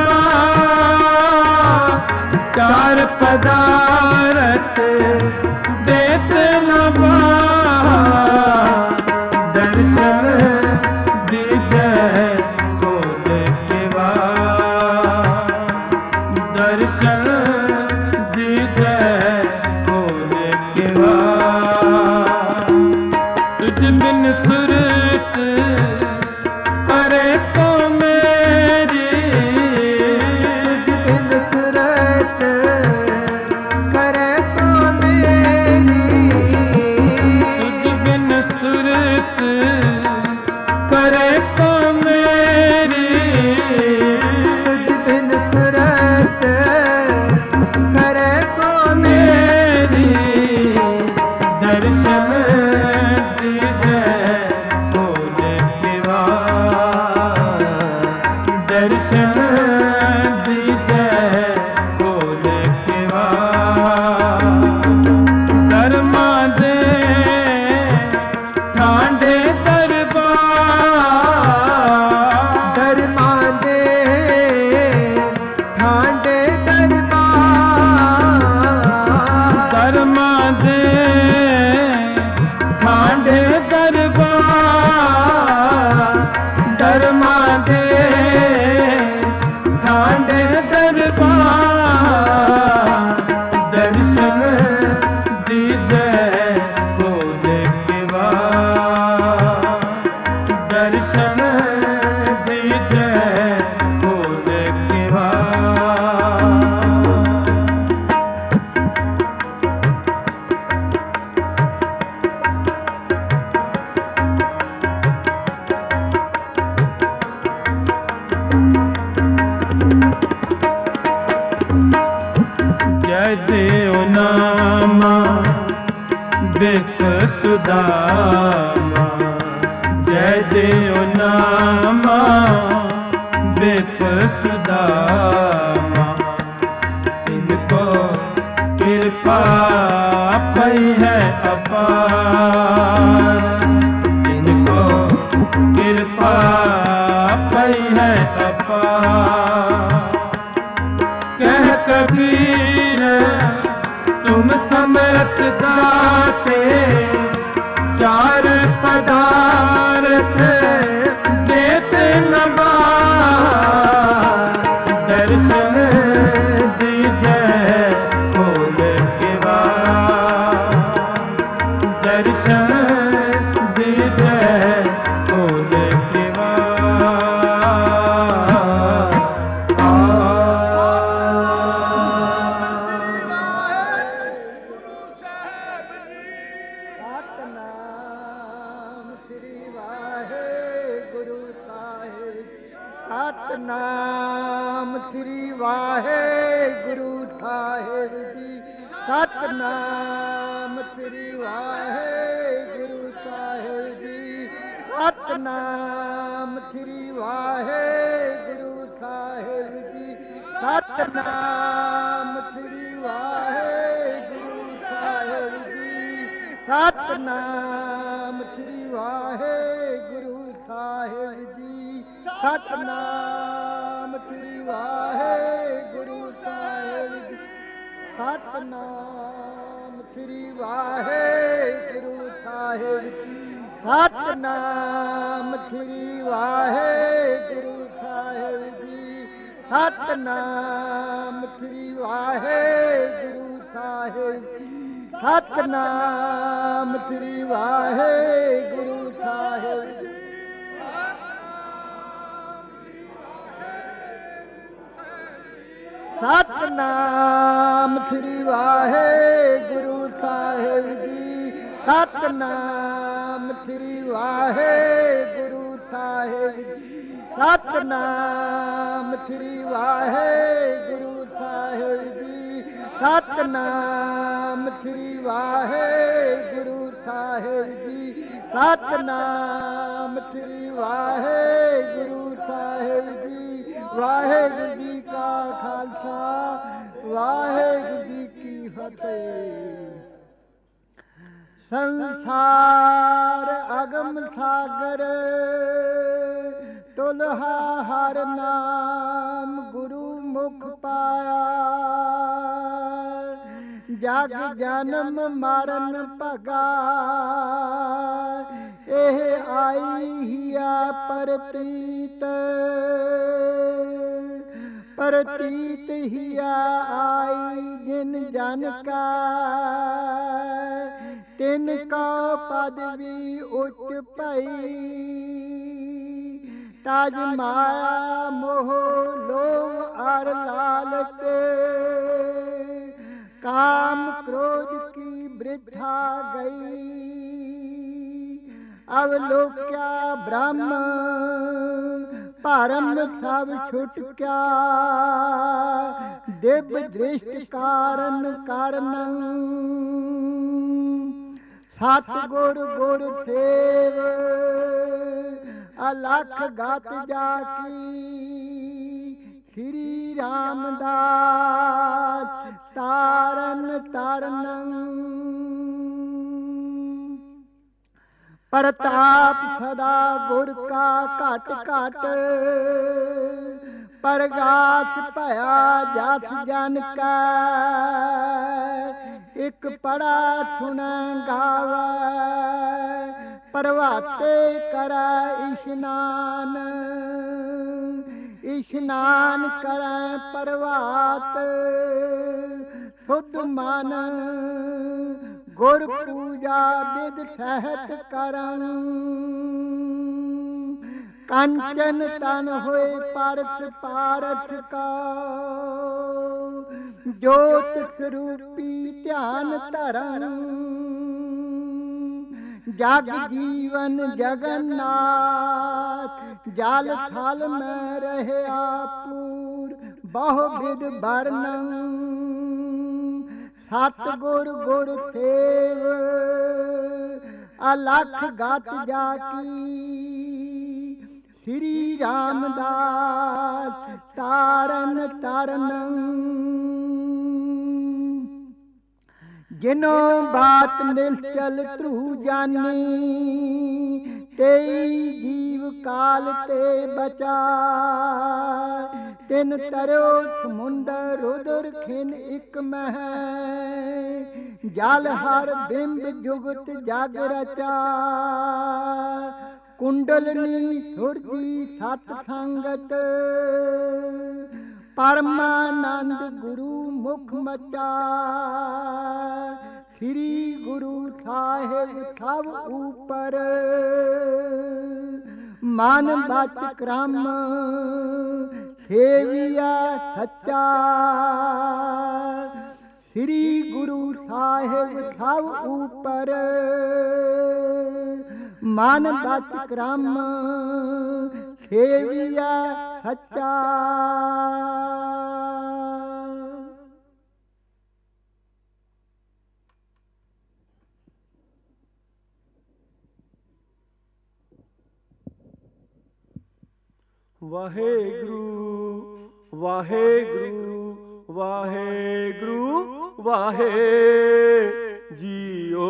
बार, चार पदार्थ देत न बार। दर्शन दीजै खोल के बार, दर्शन दीजै खोल के बार। तुझ बिन सुरत करे तो मेरी, तुझ बिन सुरत करे तो मेरी, तुझ बिन सुरत करे तो मेरी, तुझ बिन सुरत करे तो मेरी। दर्शन दीजै खोल के बार, दर्शन दीजै खोल के बार। धर्मा दे ठांडे दरबार, धर्मा दे ठांडे दरबार, धर्मा दे ठांडे दरबार, धर्मा दे ठांडे दरबार। दर्शन दीजै खोल के बार, दर्शन दीजै खोल के बार। जय देव नामा विप सुदामा, जय देव नामा विप सुदामा। इनको कृपा भई है अपार, इनको कृपा भई है अपार। कह कबीर तुम समर्थ दाते, चार पदार्थ देते न बार। दर्शन दीजै खोल के बार, दर्शन दीजै खोल के बार। सतनाम श्री वाहेगुरु साहिब, सतनाम श्री वाहेगुरु साहिब जी, सतनाम श्री वाहेगुरु साहिब जी, सतनाम श्री वाहेगुरु साहिब जी, सतनाम श्री वाहेगुरु साहिब जी, सतनाम श्री वाहेगुरु साहिब जी, सतनाम श्री वाहेगुरु साहिब जी, सतनाम श्री वाहेगुरु साहिब जी, सतनाम श्री वाहेगुरु साहिब जी। ਸਤਨਾਮ ਸ੍ਰੀ ਵਾਹਿਗੁਰੂ ਸਾਹਿਬ। ਸਤਨਾਮ ਸ੍ਰੀ ਵਾਹਿਗੁਰੂ ਸਾਹਿਬ। ਸਤਨਾਮ ਸ੍ਰੀ ਵਾਹਿਗੁਰੂ ਸਾਹਿਬ ਜੀ। ਸਤਨਾਮ ਸ੍ਰੀ ਵਾਹਿਗੁਰੂ ਸਾਹਿਬ ਜੀ। ਸਤਨਾਮ ਸ੍ਰੀ ਵਾਹਿਗੁਰੂ ਸਾਹਿਬ ਜੀ। ਸਤਨਾਮ ਸ੍ਰੀ ਵਾਹਿਗੁਰੂ ਸਾਹਿਬ ਜੀ। ਸਤਨਾਮ ਸ੍ਰੀ ਵਾਹਿਗੁਰੂ ਸਾਹਿਬ ਜੀ। ਵਾਹਿਗੁਰੂ ਜੀ ਕਾ ਖਾਲਸਾ, ਵਾਹਿਗੁਰੂ ਜੀ ਕੀ ਫਤਿਹ। ਸੰਸਾਰ ਅਗਮ ਸਾਗਰ, ਤੁਲਹਾ ਹਰ ਨਾਮ ਗੁਰੂ ਮੁਖ ਪਾਇਆ। ਜਗ ਜਨਮ ਮਰਨ ਭਗਾ, ਇਹ ਆਈ ਹੀਆ ਪ੍ਰਤੀਤ। ਪ੍ਰਤੀਤ ਹੀਆ ਆਈ ਜਿਨ ਜਨ ਕਾ, ਤਿਨ ਕਾ ਪਦਵੀ ਉੱਚ ਭਈ। ਤਜ ਮਾਇਆ ਮੋਹ ਲੋਭ ਅਰ ਲਾਲਚ, ਕਾਮ ਕ੍ਰੋਧ ਕੀ ਬ੍ਰਿਥਾ ਗਈ। ਅਵਲੋਕਿਆ ਬ੍ਰਹਮ ਭਰਮ ਸਭ ਛੁਟ ਕਿਆ। ਦਿਵ ਦ੍ਰਿਸ਼ਟ ਕਾਰਨ ਕਾਰਨ, ਸਤਿਗੁਰ ਗੁਰ ਸੇਵ। ਅਲਖ ਗਤ ਜਾ ਕੀ, ਸ੍ਰੀ ਰਾਮਦਾਸ ਤਾਰਨ ਤਾਰਨ। ਪ੍ਰਤਾਪ ਸਦਾ ਗੁਰ ਕਾ ਘਟ ਘਟ, ਪ੍ਰਗਾਸ ਭਇਆ ਜਸ ਜਨ ਕਾ। ਇਕ ਪੜਾ ਸੁਣੈ ਗਾਵੈ, ਪ੍ਰਭਾਤੇ ਕਰੈ ਇਸ਼ਨਾਨ। ਇਸ਼ਨਾਨ ਕਰੈ ਪ੍ਰਭਾਤ, ਸੁਧ ਮਨ ਗੁਰ ਪੂਜਾ ਵਿਦ ਸਹਿਤ ਕਰੰ। ਕੰਚਨ ਤਨ ਹੋਏ ਪਰਸ ਪਾਰਸ ਕਾ, ਜੋਤ ਸਰੂਪੀ ਧਿਆਨ ਧਰੰ। ਜਗ ਜੀਵਨ ਜਗਨਨਾਥ, ਜਲ ਥਲ ਮੈਂ ਰਹਿਆ ਪੂਰ। ਬਹੁ ਵਿਦ ਵਰਨੰ, ਸਤਿਗੁਰ ਗੁਰ ਸੇਵ। ਅਲਖ ਗਤ ਜਾ ਕੀ, ਸ੍ਰੀ ਰਾਮਦਾਸ ਤਾਰਨ ਤਾਰਨ। ਜਿਨੋ ਬਾਤ ਨਿਸ਼ਚਲ ਧਰੂ ਜਾਨੀ, ਤੇਈ ਜੀਵ ਕਾਲ ਤੇ ਬਚਾ। ਤਿਨ ਤਰਿਓ ਸਮੁੰਦਰ ਰੁਦਰ ਖਿਨ ਇਕ ਮਹਿ। ਜਲ ਹਰ ਬਿੰਬ ਜੁਗਤ ਜਗ ਰਚਾ। ਕੁੰਡਲਨੀ ਸੁਰਜੀ ਸਤ ਸੰਗਤ, ਪਰਮਾਨੰਦ ਗੁਰੂ ਮੁਖ ਮਚਾ। ਸ੍ਰੀ ਗੁਰੂ ਸਾਹਿਬ ਸਭ ਉਪਰ, ਮਨ ਬਚ ਕਰਮ ਸੇਵੀਆ ਸੱਚਾ। ਸ੍ਰੀ ਗੁਰੂ ਸਾਹਿਬ ਸਭ ਉਪਰ, ਮਨ ਬਚ ਕਰਮ ਸੇਵੀਆ ਸੱਚਾ। ਵਾਹਿਗੁਰੂ ਵਾਹਿਗੁਰੂ ਵਾਹਿਗੁਰੂ ਵਾਹੇ ਜੀਓ।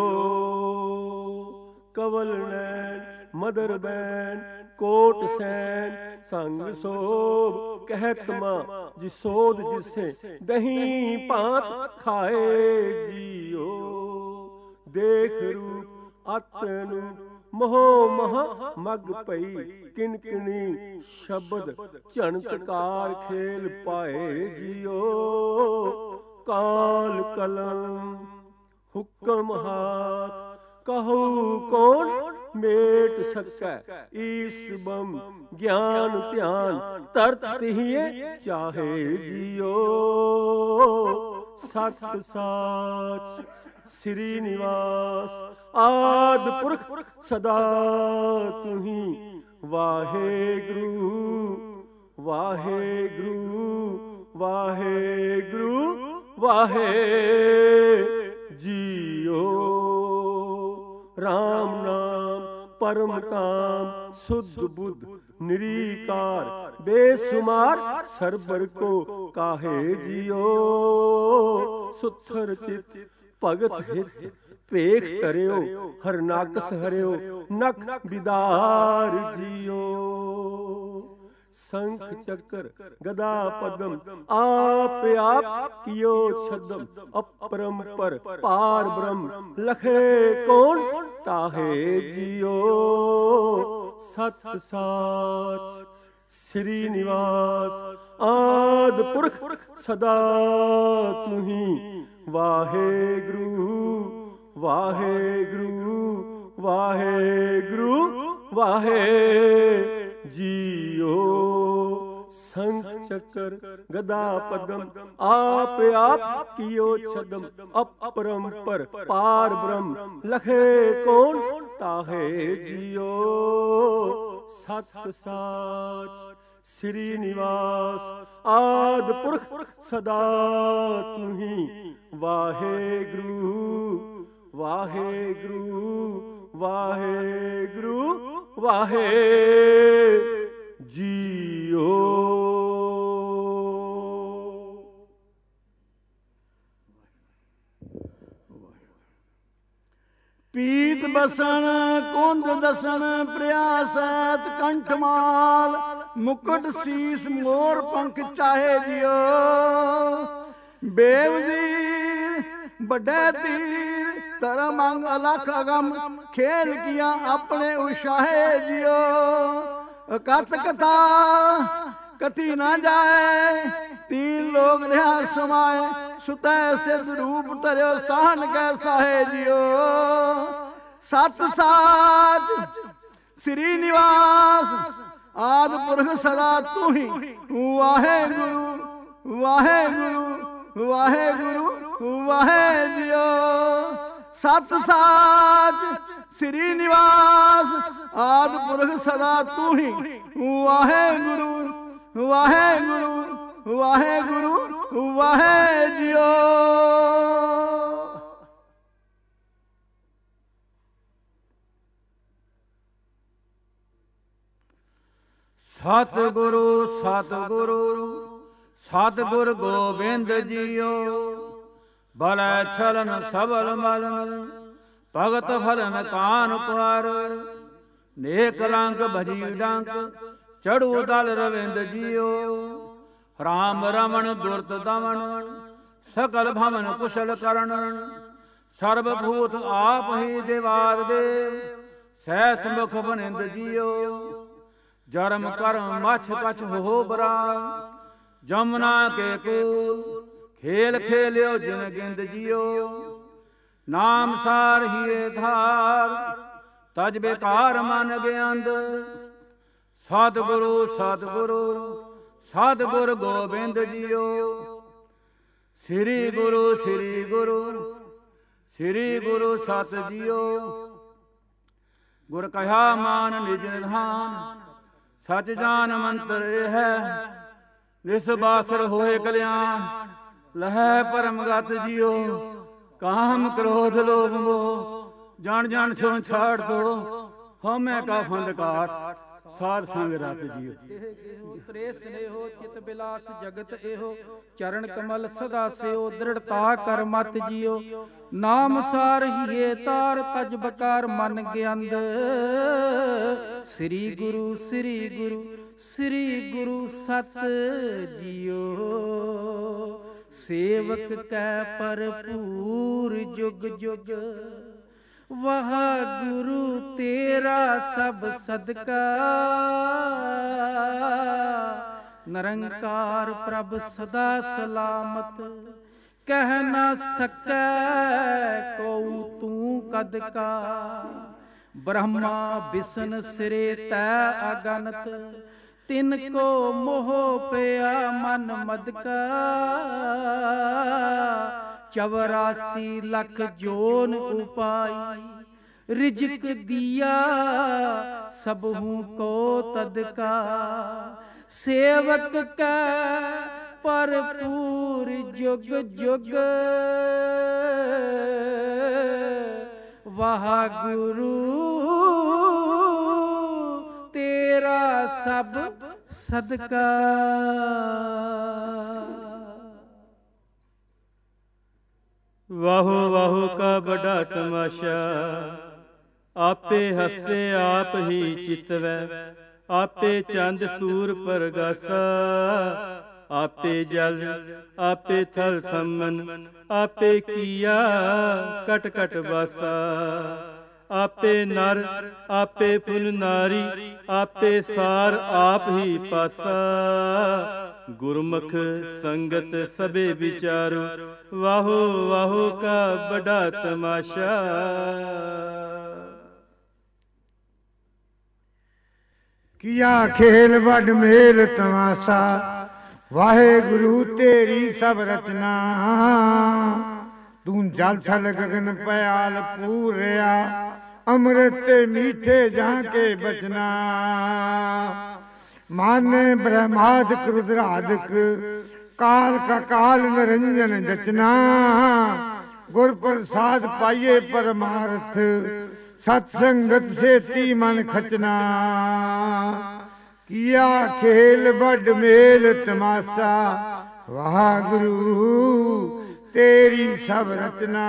ਕਵਲ ਨੈਣ ਮਦਰ ਬੈਨ ਕੋਟ ਸੈਨ, ਸੰਗ ਸੋਭ ਕਹਿਤ ਮਾਂ ਜਿਸੋਦ ਜਿਸੇ। ਦਹੀਂ ਭਾਂਤ ਖਾਏ ਜੀਓ। ਦੇਖ ਰੂਪ ਅਤ ਨੂੰ ਮੋਹ ਮਹ ਮਗ ਪਈ ਕਿਨਕਿਣੀ ਸ਼ਬਦ ਝਣਤਕਾਰ ਖੇਲ ਪਾਏ ਜੀਓ ਕਾਲ ਕਲਮ ਹੁਕਮ ਹਾਥ ਕਹੂ ਕੌਣ ਮੇਟ ਸਕੈ ਈਸ ਬਮ ਗਿਆਨ ਧਿਆਨ ਤਰਤ ਤਿਹੀਏ ਚਾਹੇ ਜੀਓ ਸਤ ਸਾਚ ਸ੍ਰੀ ਨਿਵਾਸ ਆਦ ਪੁਰਖ ਸਦਾ ਤੁਹੀ ਵਾਹਿਗੁਰੂ ਵਾਹਿਗੁਰੂ ਵਾਹਿਗੁਰੂ ਵਾਹਿ ਜੀਓ ਰਾਮ ਨਾਮ ਪਰਮ ਕਾਮ ਸੁਧ ਬੁੱਧ ਨਿਰੀਕਾਰ ਬੇਸੁਮਾਰ ਸਰਬਰ ਕੋ ਕਾਹੇ ਜੀਓ ਸੁਥਰ ਚਿਤ ਭਗਤ ਹਿਤ ਭੇਖ ਧਰਿਓ ਹਰ ਨਾਕਸ ਹਰਿਓ ਨਖ ਬਿਦਾਰ ਜੀਓ ਸੰਖ ਚੱਕਰ ਗਦਾ ਪਦਮ ਆਪ ਆਪ ਕੀਓ ਛਦਮ ਅਪਰੰਪਰ ਪਾਰ ਬ੍ਰਹਮ ਲਖੇ ਕੌਣ ਤਾਹੇ ਜੀਓ ਸਤ ਸਾਚ ਸ੍ਰੀ ਨਿਵਾਸ ਆਦ ਪੁਰਖ ਸਦਾ ਤੁਹੀ ਵਾਹਿਗੁਰੂ ਵਾਹਿਗੁਰੂ ਵਾਹਿਗੁਰੂ ਵਾਹਿ ਜੀਓ ਸੰਖ ਚੱਕਰ ਗਦਾ ਪਦਮ ਆਪ ਆਪ ਕੀਓ ਛਦਮ ਅਪਰੰਪਰ ਪਾਰ ਬ੍ਰਹਮ ਲਖੇ ਕੌਣ ਤਾਹੇ ਜੀਓ ਸਤ ਸਾਚ ਸ੍ਰੀ ਨਿਵਾਸ ਆਦ ਪੁਰਖ ਸਦਾ ਤੁਹੀ ਵਾਹਿਗੁਰੂ ਵਾਹਿਗੁਰੂ ਵਾਹਿਗੁਰੂ ਵਾਹਿ ਜੀਓ ਪੀਤ ਬਸਣ ਕੁੰਦ ਦਸਣ ਪ੍ਰਿਆਸਤ ਕੰਠਮਾਲ ਮੁਕਟ ਸੀਸ ਮੋਰ ਪੰਖ ਚਾਹੇ ਜਿਓ ਬੇਵਜ਼ੀਰ ਵੱਡੇ ਤੀਰ ਧਰਮ ਅੰਗ ਅਲਖ ਅਗਮ ਖੇਲ ਕੀਆਂ ਆਪਣੇ ਉਸ਼ਾਹੇ ਜਿਓ ਕਤ ਕਥਾ ਕਥੀ ਨਾ ਜਾਏ ਤੀਨ ਲੋਕ ਰਿਹਾ ਸਮਾਏ ਸੁਤੈ ਸਿਧ ਰੂਪ ਧਰਿਓ ਸਾਹਨ ਕੈ ਸਾਹੇ ਜਿਓ ਸਤ ਸਾਚ ਸ੍ਰੀ ਨਿਵਾਸ ਆਦ ਪੁਰਖ ਸਦਾ ਤੁਹੀ ਵਾਹਿਗੁਰੂ ਵਾਹਿਗੁਰੂ ਵਾਹਿਗੁਰੂ ਵਾਹਿ ਜੀਓ ਸਤ ਸਾਚ ਸ੍ਰੀ ਨਿਵਾਸ ਆਦ ਪੁਰਖ ਸਦਾ ਤੁਹੀ ਵਾਹਿਗੁਰੂ ਵਾਹਿਗੁਰੂ ਵਾਹਿਗੁਰੂ ਵਾਹਿ ਜੀਓ ਸਤਿਗੁਰੂ ਸਤਿਗੁਰੂ ਸਤਿਗੁਰ ਗੋਬਿੰਦ ਜੀਓ ਬਲੈ ਛਲਨ ਸਬਲ ਮਲਨ ਭਗਤ ਫਲਨ ਕਾਨ ਕੁਾਰ ਨੇਕ ਲੰਕ ਭਜੀ ਡੰਕ ਚੜੂ ਦਲ ਰਵਿੰਦ ਜੀਓ ਰਾਮ ਰਮਣ ਦੁਰਤ ਦਮਨ ਸਕਲ ਭਵਨ ਕੁਸ਼ਲ ਕਰਨ ਸਰਬ ਭੂਤ ਆਪ ਹੀ ਦਿਵਾਰ ਦੇਵ ਸਹਿਸ ਮੁਖ ਬਨਿੰਦ ਜੀਓ ਜਰਮ ਕਰਮ ਮਛ ਕਛ ਹੋ ਬਰਾ ਜਮਨਾ ਕੇ ਕੂਲ ਖੇਲ ਖੇਲਿਓ ਜਿਨ ਗਿੰਦ ਜੀਓ ਨਾਮ ਸਾਰ ਹੀਏ ਧਾਰ ਤਜ ਬੇਕਾਰ ਮਨ ਗਿਆੰਦ ਸਤਿਗੁਰੂ ਸਤਿਗੁਰੂ ਸਤਿਗੁਰ ਗੋਬਿੰਦ ਜੀਓ ਸ੍ਰੀ ਗੁਰੂ ਸ੍ਰੀ ਗੁਰੂ ਸ੍ਰੀ ਗੁਰੂ ਸਤ ਜੀਓ ਗੁਰ ਕਹਾ ਮਾਨ ਨਿਜ ਨਿਧਾਨ ਸਚ ਜਾਨ ਮੰਤਰ ਇਹ ਹੈ ਨਿਸ ਬਾਸਰ ਹੋਏ ਕਲਿਆਣ ਲਹੈ ਪਰਮ ਗਤ ਜੀਓ ਕਾਮ ਕ੍ਰੋਧ ਲੋਭ ਮੋਹ ਜਾਣ ਜਾਣ ਸੋ ਛਾੜ ਦੋ ਹਉਮੈ ਕਾ ਫੰਦ ਕਾਟ ਸਾਧ ਸੰਗ ਰਤ ਜੀਓ ਪ੍ਰੇਸ ਨੇਹੋ ਚਿਤ ਬਿਲਾਸ ਜਗਤ ਇਹੋ ਚਰਨ ਕਮਲ ਸਦਾ ਸਿਓ ਦ੍ਰਿੜਤਾ ਕਰ ਮਤ ਜੀਓ ਨਾਮ ਸਾਰ ਹੀਏ ਤਾਰ ਤਜ ਬਕਾਰ ਮਨ ਗਿਆੰਦ ਸ੍ਰੀ ਗੁਰੂ ਸ੍ਰੀ ਗੁਰੂ ਸ੍ਰੀ ਗੁਰੂ ਸਤ ਜੀਓ ਸੇਵਕ ਕੈ ਭਰਪੂਰ ਜੁਗ ਜੁਗ ਵਾਹਿਗੁਰੂ ਤੇਰਾ ਸਭ ਸਦਕਾ, ਨਿਰੰਕਾਰ ਪ੍ਰਭ ਸਦਾ ਸਲਾਮਤ, ਕਹਿ ਨਾ ਸਕੈ ਕਉ ਤੂੰ ਕਦ ਕਾ। ਬ੍ਰਹਮਾ ਬਿਸ਼ਨ ਸਿਰੇ ਤੈ ਅਗਨਤ, ਤਿਨ ਕੋ ਮੋਹ ਪਿਆ ਮਨ ਮਦ ਕਾ। ਚਵਰਾਸੀ ਲੱਖ ਜੋਨ ਉਪਾਈ, ਰਿਜਕ ਦਿਆ ਸਬਹੂ ਕੋ ਤਦਕਾ। ਸੇਵਕ ਕੈ ਭਰਪੂਰ ਜੁਗ ਜੁਗ, ਵਾਹਿਗੁਰੂ ਤੇਰਾ ਸਭ ਸਦਕਾ। ਵਾਹੋ ਵਾਹੋ ਕਾ ਬੜਾ ਤਮਾਸ਼ਾ, ਆਪੇ ਹੱਸੇ ਆਪ ਹੀ ਚਿਤਵੈ। ਆਪੇ ਚੰਦ ਸੂਰ ਪਰਗਾਸਾ, ਆਪੇ ਜਲ ਆਪੇ ਥਲ ਥੰਮਨ। ਆਪੇ ਕੀਆ ਕਟ ਕਟ ਵਾਸਾ, ਆਪੇ ਨਰ ਆਪੇ ਫੁਲ ਨਾਰੀ। ਆਪੇ ਸਾਰ ਆਪ ਹੀ ਪਾਸਾ, ਗੁਰਮੁਖ ਸੰਗਤ ਸਭੇ ਵਿਚਾਰੋ। ਵਾਹੋ ਵਾਹੋ ਕਾ ਬੜਾ ਤਮਾਸ਼ਾ। ਕੀਆ ਖੇਲ ਵੱਡ ਮੇਲ ਤਮਾਸ਼ਾ, ਵਾਹਿਗੁਰੂ ਤੇਰੀ ਸਭ ਰਚਨਾ। ਤੂੰ ਜਲ ਥਲ ਗਗਨ ਪਿਆਲ ਪੂਰਿਆ, ਅੰਮ੍ਰਿਤ ਤੇ ਮੀਠੇ ਜਾਂ ਕੇ ਬਚਨਾ। ਮਾਨੇ ਬ੍ਰਹਮਾਦਿਕ ਰੁਦਰਾਦਿਕ, ਕਾਲ ਕਾ ਕਾਲ ਨਿਰੰਜਨ ਜਚਨਾ। ਗੁਰ ਪ੍ਰਸਾਦ ਪਾਈਏ ਪਰਮਾਰਥ, ਸਤ ਸੰਗਤ ਸੇਤੀ ਮਨ ਖਚਨਾ। ਕੀਆ ਖੇਲ ਵੱਡ ਮੇਲ ਤਮਾਸ਼ਾ, ਵਾਹਿਗੁਰੂ ਤੇਰੀ ਸਭ ਰਚਨਾ।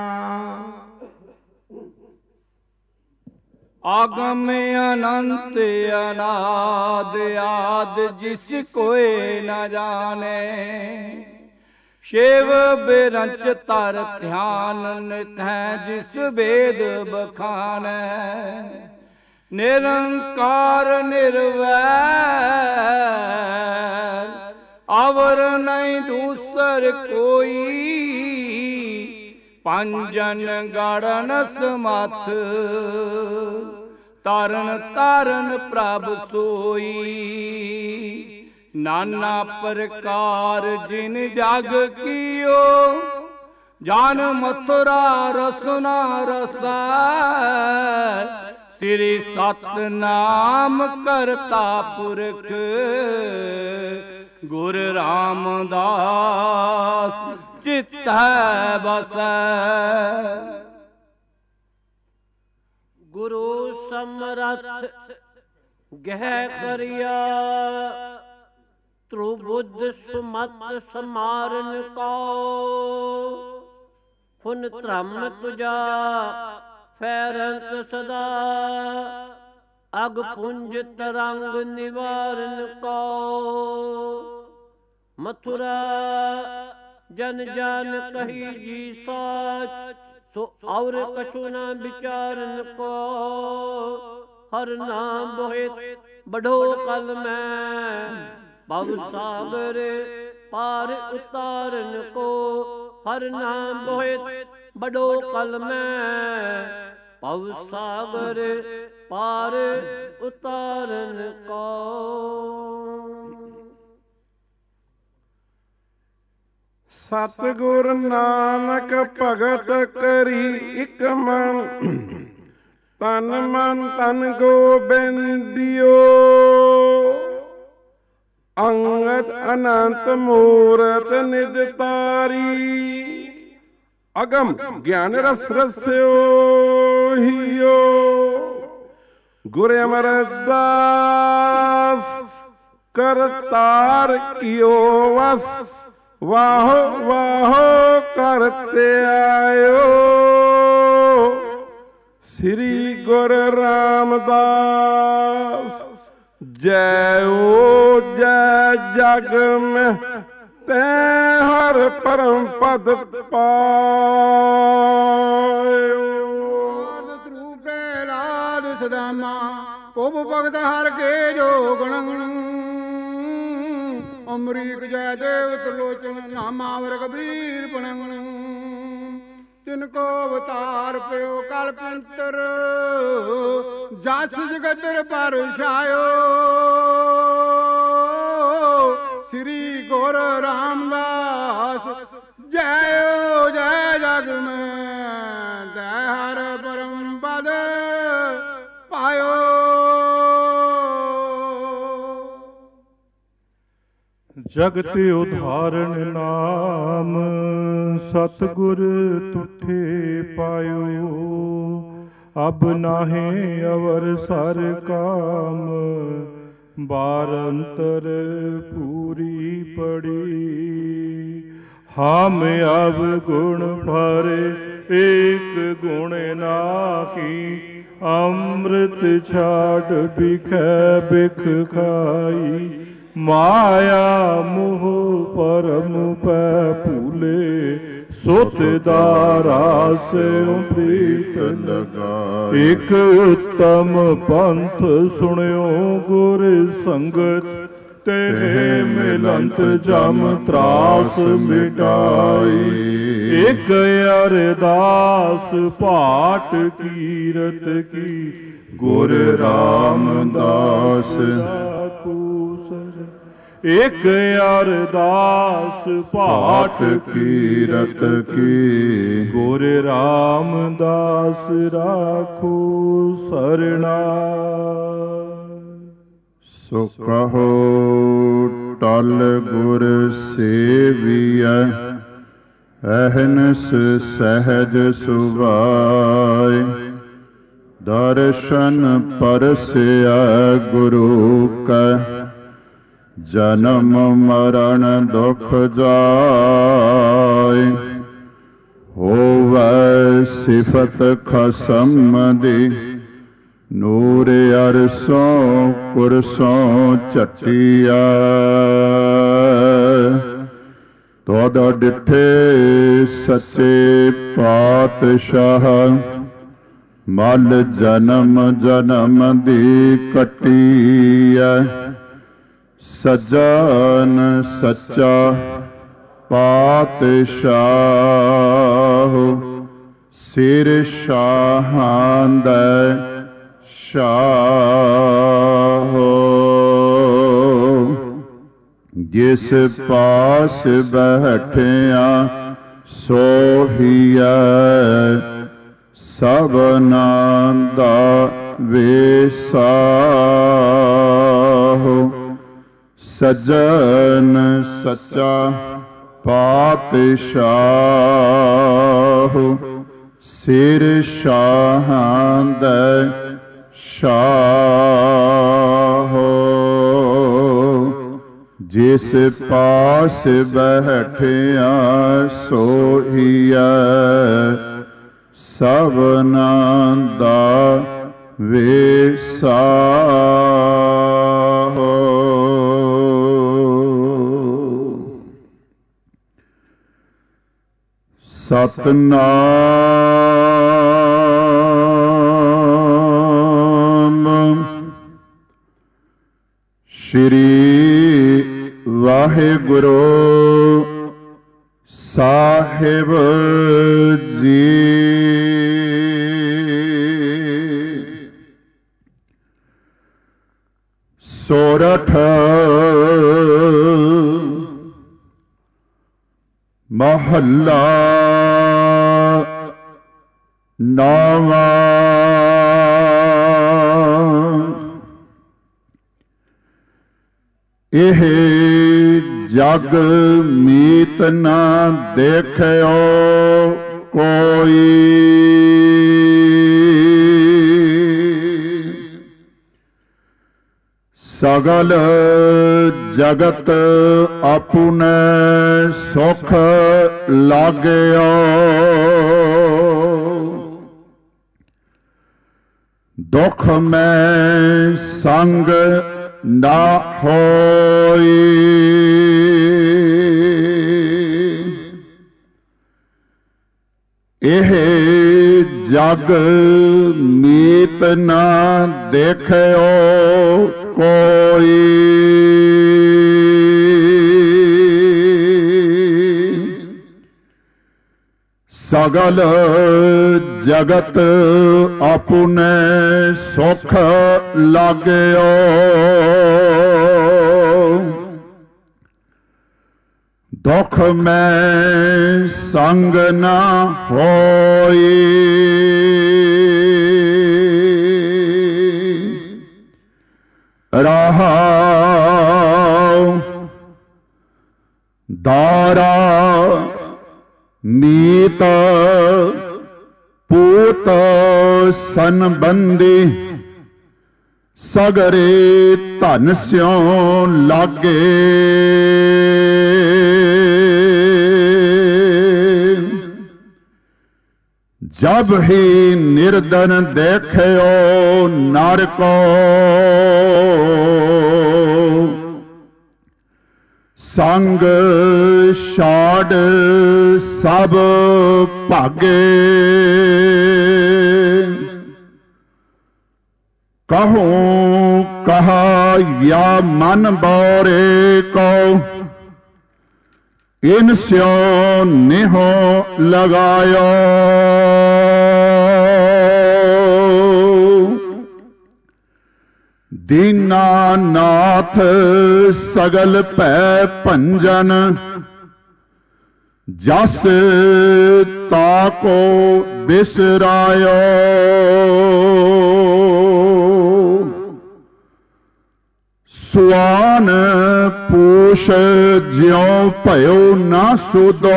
ਆਗਮ ਅਨੰਤ ਅਨਾਦ ਆਦ, ਜਿਸ ਕੋਇ ਨ ਜਾਣੇ। ਸ਼ਿਵ ਬਿਰੰਚ ਤਰ ਧਿਆਨ ਨਿਤ ਹੈ, ਜਿਸ ਵੇਦ ਬਖਾਨੈ। ਨਿਰੰਕਾਰ ਨਿਰਵੈਰ, ਅਵਰ ਨਹੀਂ ਦੂਸਰ ਕੋਈ। ਪੰਜਨ ਗੜਨ ਸਮੱਥ, ਤਰਨ ਤਾਰਨ ਪ੍ਰਭ ਸੋਈ। ਨਾਨਾ ਪ੍ਰਕਾਰ ਜਿਨ ਜਗ ਕੀਓ, ਜਾਨ ਮਥੁਰਾ ਰਸਨਾ ਰਸੈ। ਸ੍ਰੀ ਸਤਿਨਾਮ ਕਰਤਾ ਪੁਰਖ, ਗੁਰ ਰਾਮਦਾਸ ਚਿਤ ਹੈ ਬਸੈ। ਗੁਰੂ ਸਮਰਥ ਗਹਿ ਕਰਿਆ, ਧਰੂ ਬੁੱਧ ਸੁਮਤ ਸਮਾਰਨ ਕੋ। ਹੁਨ ਧਰਮ ਤੁਜਾ ਫੈਰੰਤ ਸਦਾ, ਅਗ ਪੁੰਜ ਤਰੰਗ ਨਿਵਾਰਨ ਕੋ। ਮਥੁਰਾ ਜਨ ਜਨ ਕਹੀ ਜੀ ਸਾਚ, ਸੋ ਔਰ ਕਛੁ ਨਾ ਵਿਚਾਰਨ ਕੋ। ਹਰ ਨਾਮ ਬੋਹਿਤ ਬਢੋ ਕਲ ਮੈਂ, ਭਵ ਸਾਗਰ ਪਾਰ ਉਤਾਰਨ ਕੋ। ਹਰ ਨਾਮ ਬੋਹਿਤ ਬਢੋ ਕਲ ਮੈਂ, ਭਵ ਸਾਗਰ ਪਾਰ ਉਤਾਰਨ ਕੋ। ਸਤਿਗੁਰ ਨਾਨਕ ਭਗਤ ਕਰੀ ਇਕ ਮਨ, ਤਨ ਮਨ ਤਨ ਗੋਬਿੰਦਿਓ। ਅੰਗਦ ਅਨੰਤ ਮੂਰਤ ਨਿਜ ਤਾਰੀ, ਅਗਮ ਗਿਆਨ ਰਸ ਰਸਿਓ ਹੀਓ। ਗੁਰ ਅਮਰਦਾਸ ਕਰਤਾਰ ਕੀਓ ਵਸ, ਵਾਹੋ ਵਾਹੋ ਕਰਤੇ ਆਇਓ। ਸ੍ਰੀ ਗੁਰ ਰਾਮਦਾਸ ਜੈ ਓ ਜੈ ਜਗ ਮੈਂ, ਤੈ ਹਰ ਪਰਮ ਪਦ ਪਾਇਓ। ਸਦਾਮਾ ਪੁਬ ਭਗਤ ਹਰ ਕੇ ਜੋਗਣ ਅਮਰੀਕ ਜੈ ਦੇਵ ਤਲੋਚਨ ਨਾਮਾ ਵਰ ਕਬੀਰ ਪਣਨ ਤਿਨ ਕੋ ਅਵਤਾਰ ਪਿਓ ਕਲਪੰਤਰ ਜਸ ਜਗਤਰ ਪਰ ਛਾਇਓ ਸ੍ਰੀ ਗੁਰ ਰਾਮਦਾਸ ਜੈ ਜੈ ਜਗ ਮੈਂ ਜੈ ਹਰ ਪਰਮ ਪਦ ਪਾਇਓ। ਜਗਤ ਉਧਾਰਨ ਨਾਮ ਸਤਿਗੁਰ ਤੁਠੇ ਪਾਇਓ ਅਬ ਨਾਹੇ ਅਵਰ ਸਰ ਕਾਮ ਬਾਰ ਅੰਤਰ ਪੂਰੀ ਪੜੀ ਹਮ ਅਬ ਗੁਣ ਭਰੇ ਏਕ ਗੁਣ ਨਾਹੀ ਅੰਮ੍ਰਿਤ ਛਾੜ ਬਿਖੈ ਬਿਖ ਖਾਈ ਮਾਇਆ ਮੋਹ ਪਰਮ ਪੈ ਭੂਲੇ ਸੁਤ ਦਾਰਾ ਸਿਉ ਪ੍ਰੀਤ ਲਗਾਈ ਇਕ ਉਤਮ ਪੰਥ ਸੁਣਿਓ ਗੁਰ ਸੰਗਤ ਤੇ ਮਿਲੰਤ ਜਮ ਤਰਾਸ ਮਿਟਾਈ ਇਕ ਅਰਦਾਸ ਪਾਠ ਕੀਰਤ ਕੀ ਗੁਰ ਰਾਮਦਾਸ ਇਕ ਅਰਦਾਸ ਪਾਠ ਕੀਰਤ ਕੀ ਗੁਰ ਰਾਮਦਾਸ ਰਾਖੋ ਸਰਣਾ। ਸੋ ਕਹੋ ਟਲ ਗੁਰ ਸੇਵੀਐ ਅਹਨਸ ਸਹਿਜ ਸੁਭਾਇ ਦਰਸ਼ਨ ਪਰਸਿਆ ਗੁਰੂ ਕੈ ਜਨਮ ਮਰਨ ਦੁਖ ਜਾਇ ਹੋਵੈ ਸਿਫਤ ਖਸਮ ਦੀ ਨੂਰ ਅਰਸੋਂ ਕੁਰਸੋਂ ਝਟਿਆ ਤੋਦ ਡਿਠੇ ਸੱਚੇ ਪਾਤਸ਼ਾਹ ਮਲ ਜਨਮ ਜਨਮ ਦੀ ਕੱਟੀਐ ਸਜਣ ਸੱਚਾ ਪਾਤਸ਼ਾਹ ਸਿਰ ਸ਼ਾਹਾਂ ਦਾ ਸ਼ਾਹ ਜਿਸ ਪਾਸ ਬੈਠਿਆ ਸੋਹੀਐ ਸਭਨਾਂ ਦਾ ਵੇਸਾਹ ਸਜਣ ਸੱਚਾ ਪਾਤਸ਼ਾਹ ਸਿਰ ਸ਼ਾਹਾਂ ਦਾ ਸ਼ਾਹ ਜਿਸ ਪਾਸ ਬੈਠਿਆ ਸੋਹੀਐ ਸਭਨਾਂ ਦਾ ਵੇਸਾਹ। ਸਤਨਾਮ ਸ਼੍ਰੀ ਵਾਹਿਗੁਰੂ ਸਾਹਿਬ ਜੀ। ਸੋਰਠ ਮਹੱਲਾ ਨਾਵਾਂ। ਇਹ ਜਗ ਮੀਤ ਨਾ ਦੇਖਿਓ ਕੋਈ, ਸਗਲ ਜਗਤ ਆਪਣੇ ਸੁਖ ਲਾਗਿਓ। ਦੁਖ ਮੈਂ ਸੰਗ ਨਾ ਹੋਈ, ਇਹ ਜਗ ਮੀਤ ਨਾ ਦੇਖਿਓ ਕੋਈ। ਸਗਲ ਜਗਤ ਆਪਣੇ ਸੁਖ ਲਾਗਿਓ। ਦੁਖ ਮੈਂ ਸੰਗ ਨਾ ਹੋਈ। ਰਹਾਉ ਦਾਰਾ ਮੀਤ ਪੂਤ ਸੰਬੰਧੀ ਸਗਰੇ ਧਨ ਸਿਉ ਲਾਗੇ। ਜਬ ਹੀ ਨਿਰਦਨ ਦੇਖਿਓ ਨਰ ਕੋ। ਸੰਗ ਛਾੜ ਸਭ ਭਾਗੇ। ਕਹੂੰ ਕਹਾ ਯਾ ਮਨ ਬੋਰੇ ਕੋ। ਇਨ ਸਿਉ ਨਿਹੋ ਲਗਾਇਓ। ਦੀਨਾਨਾਥ ਸਗਲ ਭੈ ਭੰਜਨ। ਜਸ ਤਾਕੋ ਬਿਸਰਾਇਓ। ਸੁਆਨ ਪੂਛ ਜਿਉ ਭਇਓ ਨਾ ਸੁਦੋ।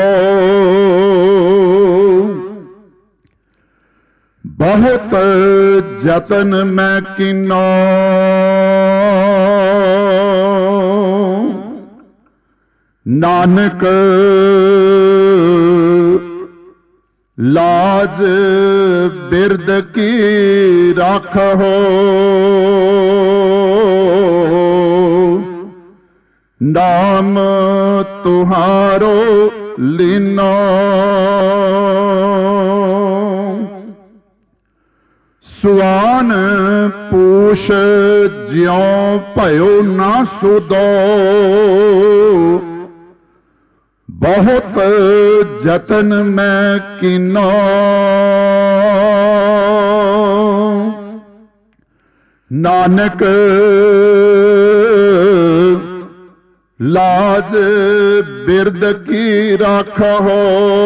ਬਹੁਤ ਜਤਨ ਮੈਂ ਕੀਨੋ। ਨਾਨਕ ਲਾਜ ਬਿਰਦ ਕੀ ਰਾਖੋ। ਨਾਮ ਤੁਹਾਰੋ ਲੀਨੋ। ਸੁਆਨ ਪੂਛ ਜਿਉ ਭਇਓ ਨਾ ਸੁਦੋ। ਬਹੁਤ ਜਤਨ ਮੈਂ ਕੀਨੋ। ਨਾਨਕ ਲਾਜ ਬਿਰਦ ਕੀ ਰਾਖੋ।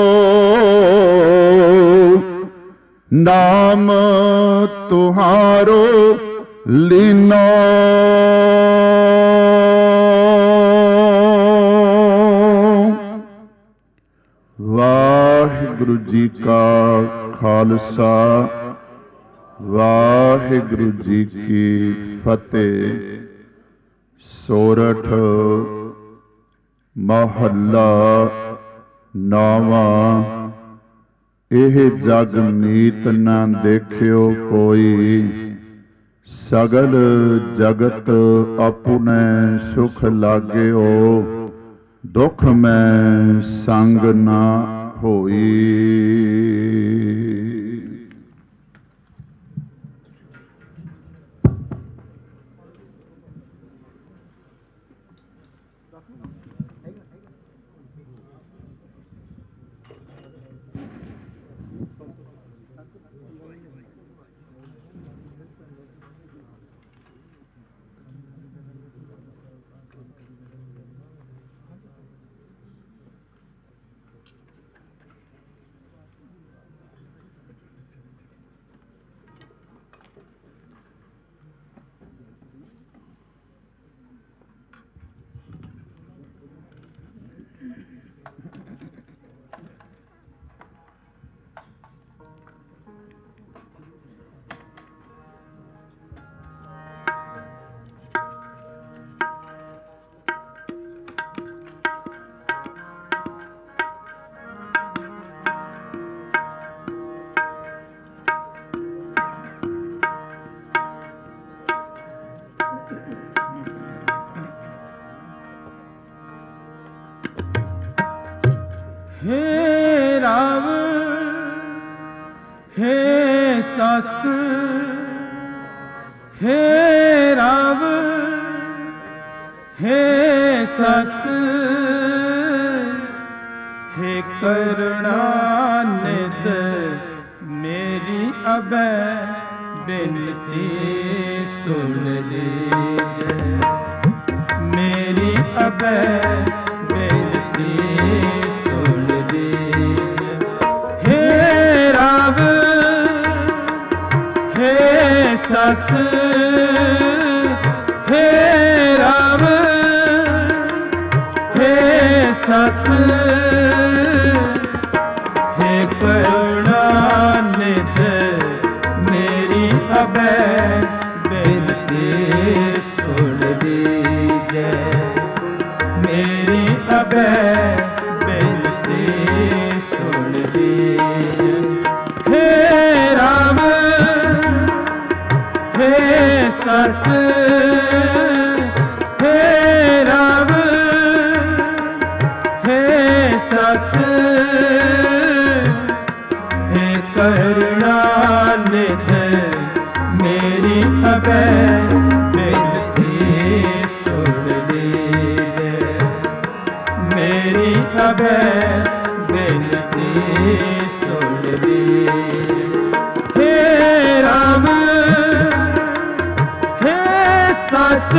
ਨਾਮ ਤੁਹਾਰੋ ਲੀਨੋ। ਵਾਹਿਗੁਰੂ ਜੀ ਕਾ ਖਾਲਸਾ ਵਾਹਿਗੁਰੂ ਜੀ ਕੀ ਫਤਿਹ। ਸੋਰਠ ਮਹੱਲਾ ਨਾਵਾਂ। ਇਹ ਜਗ ਮੀਤ ਨਾ ਦੇਖਿਓ ਕੋਈ। ਸਗਲ ਜਗਤ ਆਪਣੇ ਸੁਖ ਲਾਗਿਓ। ਦੁਖ ਮੈਂ ਸੰਗ ਨਾ ਹੋਈ। हे राम हे सस हे राव हे सस हे करुणानिध मेरी अबै बिनती सुन लीजिए, मेरी अबै बिनती सुन लीजिए। हे राव हे सस हे राव हे सस हे करुणानिध मेरी अबै बिनती सुन लीजिए, मेरी अबै बिनती सुन लीजिए। हे राम हे सस हे राम हे सस हे करुणानिध मेरी अबै बिनती सुन लीजिए, मेरी अबै बिनती सुन लीजिए। हे राम हे सस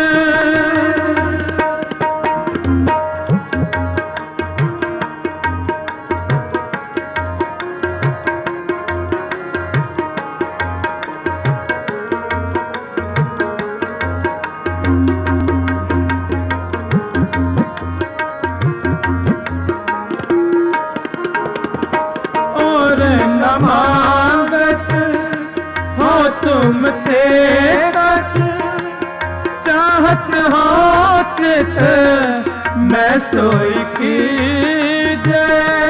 मांगत हो तुम ते कछ, चाहत हो चित मैं सोई कीजे।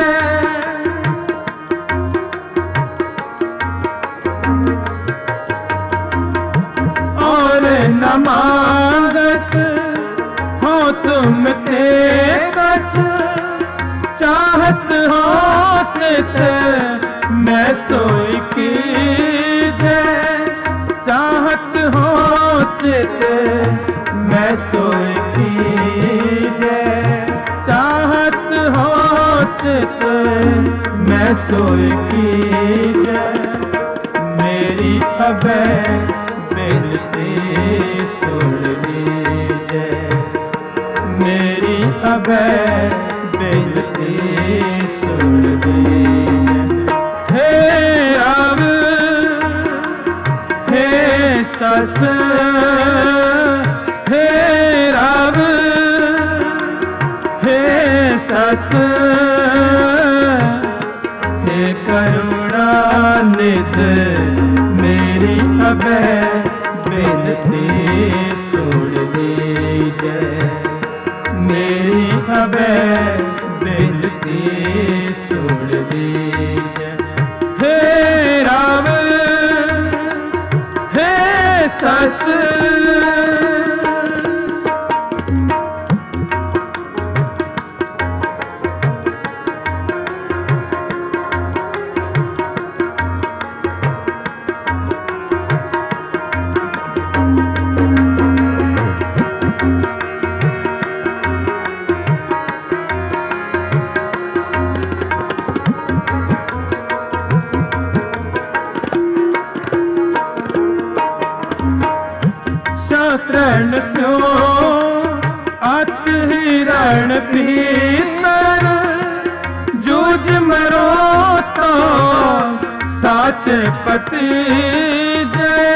और न मांगत हो तुम ते कछ, चाहत हो चित मैं सोई कीजे। चाहत हो चित मैं सोई कीजे, चाहत हो चित मैं सोई कीजे। मेरी अबै बिनती सुन लीजिए, मेरी अबै बिनती सुन लीजिए। हे राम हे सस हे राम हे सस हे करुणानिध मेरी अबै बिनती सुन लीजिए, मेरी अबै बिनती सुन लीजिए। हे राम हे सस शास्त्रन स्यो अत हिरण भीतर, जूझ मरो तो साच पति जय।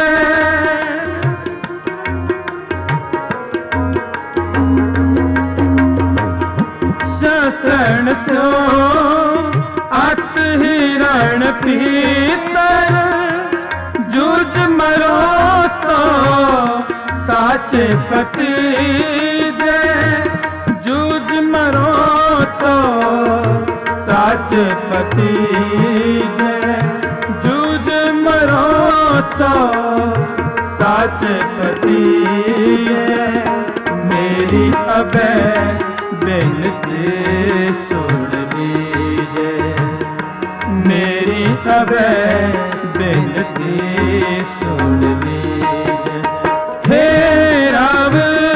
शास्त्रन स्यो अत हिरण भीतर, जूझ मरो तो साच पति जय। जूझ मरो तो साच पति जय, जूझ मरो तो साच पति जय। मेरी अबै बिनती सुन लीजिए, मेरी अबै बिनती सुन लीजिए। हे राम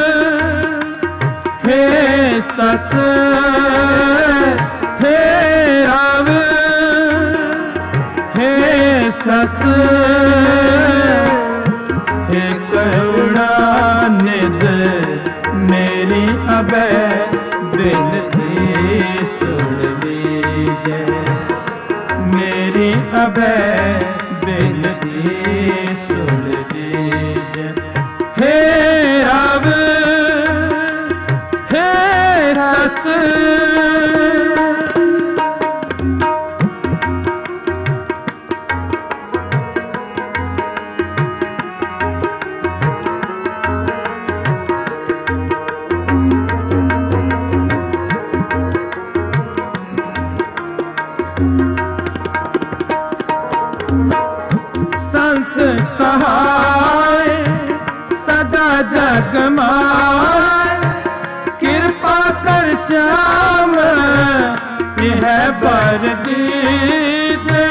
हे सस हे राम हे सस हे करुणानिध मेरी अबै बिनती सुन लीजिए। मेरी अबै बिनती सुन लीजिए। हे राम हे रस सहाय सदा जग माय कृपा कर श्याम यह बर दीजे।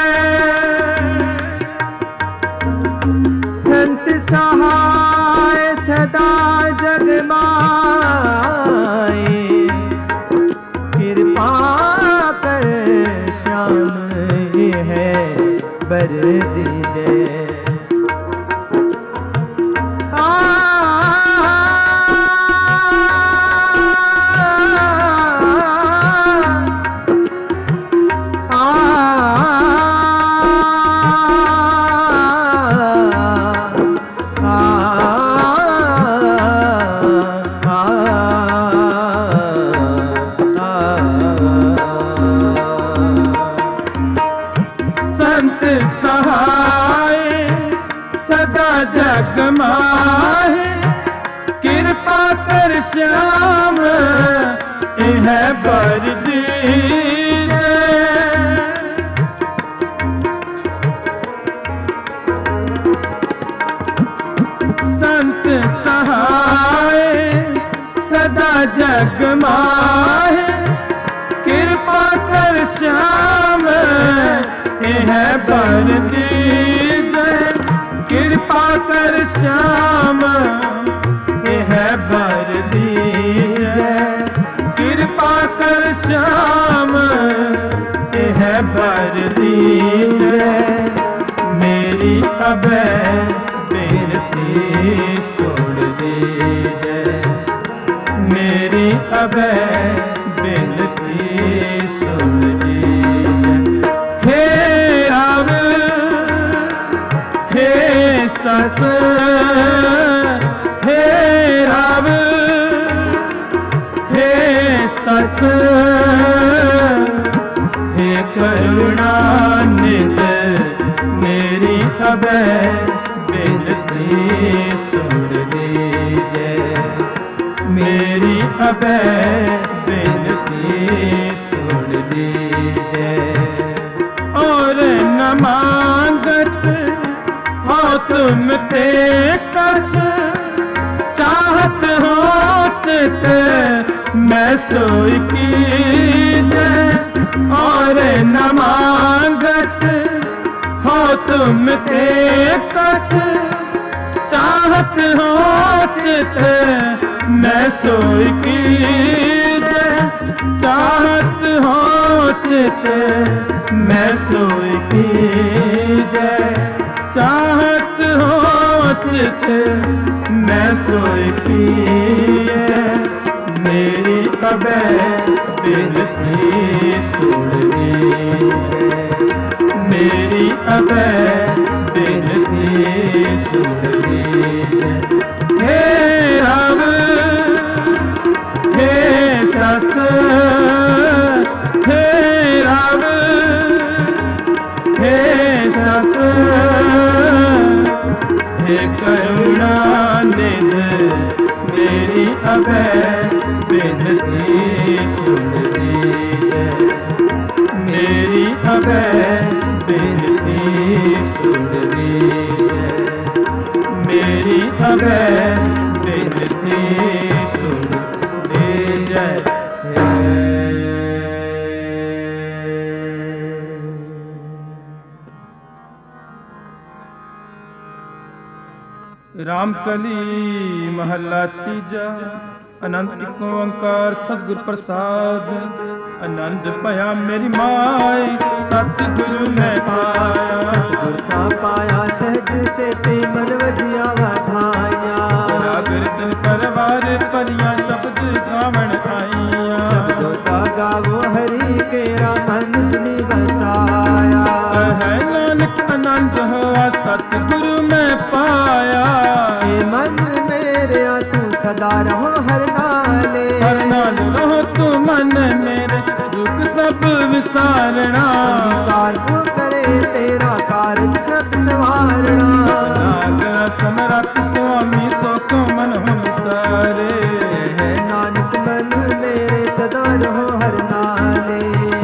संत सहाय सदा जग माय कृपा कर श्याम यह बर दीजे। संत सहाय सदा जग माहे कृपा कर श्याम यह बर दीजे। संत सहाय सदा जग माहे कृपा कर श्याम यह बर दीजे। कृपा कर श्याम यह बर दीजे। कृपा कर श्याम यह बर दीजे। मेरी अबै बिनती सुन लीजिए। मेरी अबै बिनती सुन लीजिए। हे राम हे सस हे राम हे सस हे करुणानिध मेरी अबै बिनती सुन लीजिए। मेरी अबै बिनती सुन लीजिए। और न मांगत हो तुम ते कछ चाहत हो चित मैं सोई कीजे। और न मांगत हो तुम ते कछ चाहत हो चित मैं सोई कीजे। चाहत हो चित मैं सोई कीजे। चाहत हो चित मैं सोई कीजे। मेरी अबै बिनती सुन लीजिए। मेरी अबै बिनती सुन लीजिए। हे राम हे सस हे राम हे सस हे करुणानिध मेरी अबै बिनती सुन लीजिए। मेरी अबै बिनती सुन लीजिए। मेरी अबै बिनती सुन लीजिए। ਨਾਮ ਕਲੀ ਮਹੱਲਾ ਤੀਜਾ। ਅਨੰਦ ਇੱਕ ਓੰਕਾਰ ਸਤਿਗੁਰ ਪ੍ਰਸਾਦ। ਆਨੰਦ ਭਇਆ ਮੇਰੀ ਮਾਈ ਸਤਿਗੁਰੂ ਮੈਂ ਪਾਇਆ। ਸਤਿਗੁਰ ਕਾ ਪਾਇਆ ਸਹਿਜ ਸੇ ਤੇ ਮਨ ਵਜਿਆ ਵਧਾਇਆ। ਰਾਗਿਰਤਨ ਪਰਵਾਰ ਪਰੀਆਂ ਸ਼ਬਦ ਗਾਵਣ ਆਈਆਂ। ਸ਼ਬਦੋ ਦਾ ਗਾਵੋ ਹਰੀ ਕੇਰਾ ਮਨ ਜਿਨੀ ਵਸਾਇਆ। ਹੈ ਨਾਨਕ ਆਨੰਦ ਹੋਆ ਸਤਿਗੁਰੂ ਮੈਂ ਪਾਇਆ। ਏ ਮਨ ਮੇਰਿਆ ਤੂੰ ਸਦਾ ਰਹੋ ਹਰ ਨਾਲੇ। ਹਰ ਨਾਲ ਰਹੋ ਤੂੰ ਮਨ ਮੇਰੇ ਦੁੱਖ ਸਭ ਵਿਸਾਰਣਾ। ਅੰਗੀਕਾਰ ਕੋ ਕਰੇ ਤੇਰਾ ਕਾਰਜ ਸਭ ਸਵਾਰਣਾ। ਨਾਗਰਾ ਸਮਰੱਥ ਸੁਆਮੀ ਸੋ ਕੋ ਮਨ ਹੋ ਵਿਸਾਰੇ। ਹੈ ਨਾਨਕ ਮਨ ਮੇਰੇ ਸਦਾ ਰਹੋ ਹਰ ਨਾਲੇ।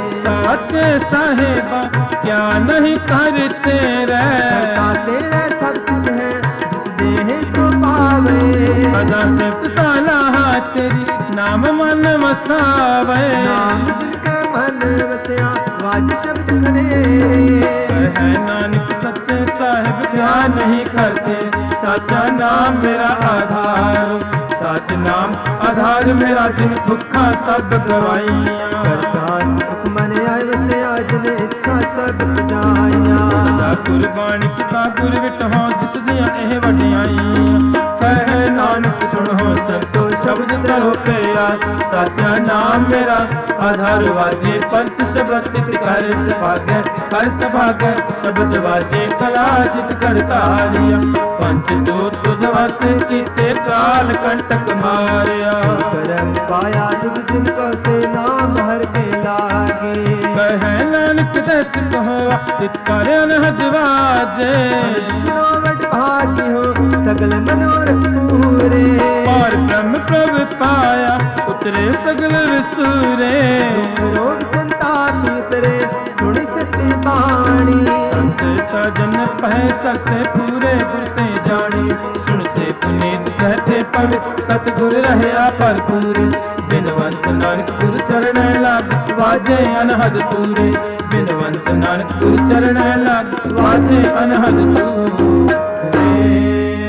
ਸਾਚੇ ਸਾਹਿਬਾ ਕਿਆ ਨਹੀਂ ਕਰ ਤੇਰੇ। ਕਰਤਾ ਤੇਰੇ ਸਭ ਕੁਝ ਹੈ ਜਿਸ ਦੇਹ ਸੋ ਪਾਵੇ। ਸਦਾ ਸਿਫਤ ਸਲਾਹ ਤੇਰੀ ਨਾਮ ਮਨ ਵਸਾਵੇ। ਨਾਮ ਜਿਨ ਕੈ ਮਨ ਵਸਿਆ ਵਾਜ ਸ਼ਬਦ ਖਨੇਰੇ। ਹੈ ਨਾਨਕ ਸੱਚੇ ਸਾਹਿਬ ਕਿਆ ਨਹੀਂ ਕਰਤੇ। ਸਾਚਾ ਨਾਮ ਮੇਰਾ ਆਧਾਰ। ਸੱਚ ਨਾਮ ਆਧਾਰ ਮੇਰਾ ਜਿਨ ਦੁੱਖਾਂ ਸਭ ਗਵਾਈਆਂ। ਕਰ ਸਾਥ ਸੁਖ ਮਨ ਆਇ ਵਸਿਆ ਜਿਨ ਇੱਛਾ ਸਭ ਪੁਜਾਈਆਂ। ਸਦਾ ਗੁਰਬਾਣੀ ਕੀਤਾ ਗੁਰ ਵਿਟਹੁ ਜਿਸ ਦੀਆਂ ਇਹ ਵਡਿਆਈਆਂ। ਕਹੇ ਨਾਨਕ ਸੁਣੋ ਸਭ ਸੋ ਸ਼ਬਦ ਧਰੋ ਪਿਆਰ। ਸਾਚਾ ਨਾਮ ਮੇਰਾ ਆਧਾਰ ਵਾਜੇ ਪੰਚ ਸ਼ਬਦ ਤਿਤ ਕਰ ਸੁਭਾਗੈ। ਕਰ ਸੁਭਾਗੈ ਸ਼ਬਦ ਵਾਜੇ ਕਲਾ ਜਿਤ ਕਰ ਤਾਰੀਆ। ਪੰਚ ਦੋ ਤੁਧ ਵਸ ਕੀਤੇ ਕਾਲ ਕੰਟਕ ਮਾਰਿਆ। ਕਰਮ ਪਾਇਆ ਤੁਧ ਜਿਨ ਕੋ ਸੇ ਨਾਮ ਹਰ ਕੇ ਲਾਗੇ। ਕਹੈ ਨਾਨਕ ਦਸ ਕਹੋ ਤਿਤ ਕਰ ਅਨਹਦ ਵਾਜੇ। ਸੁਨੋ ਵਡ ਭਾਗੀ ਹੋ ਸਗਲ ਮਨੋਰਥ ਪੂਰੇ। ਔਰ ਬ੍ਰਹਮ ਪ੍ਰਭ ਪਾਇਆ ਉਤਰੇ ਸਗਲ ਵਿਸੂਰੇ। ਰੋਗ ਸੰਤਾਪ ਉਤਰੇ ਸੁਣੀ ਸੱਚੀ ਬਾਣੀ। ਸੰਤ ਸਜਨ ਪਹਿ ਸਰਸੇ ਪੂਰੇ ਗੁਰ ਤੇ ਜਾਣੀ। ਸੁਣਤੇ ਪੁਨੀਤ ਕਹਤੇ ਪਵਿ ਸਤਿਗੁਰ ਰਹਿਆ ਭਰਪੂਰ। ਬਿਨਵੰਤ ਨਾਨਕ ਗੁਰ ਚਰਣੈ ਲਾਗ ਵਾਜੇ ਅਨਹਦ ਤੂਰੇ। ਬਿਨਵੰਤ ਨਾਨਕ ਗੁਰ ਚਰਣੈ ਲਾਗ ਵਾਜੇ ਅਨਹਦ ਤੂਰੇ।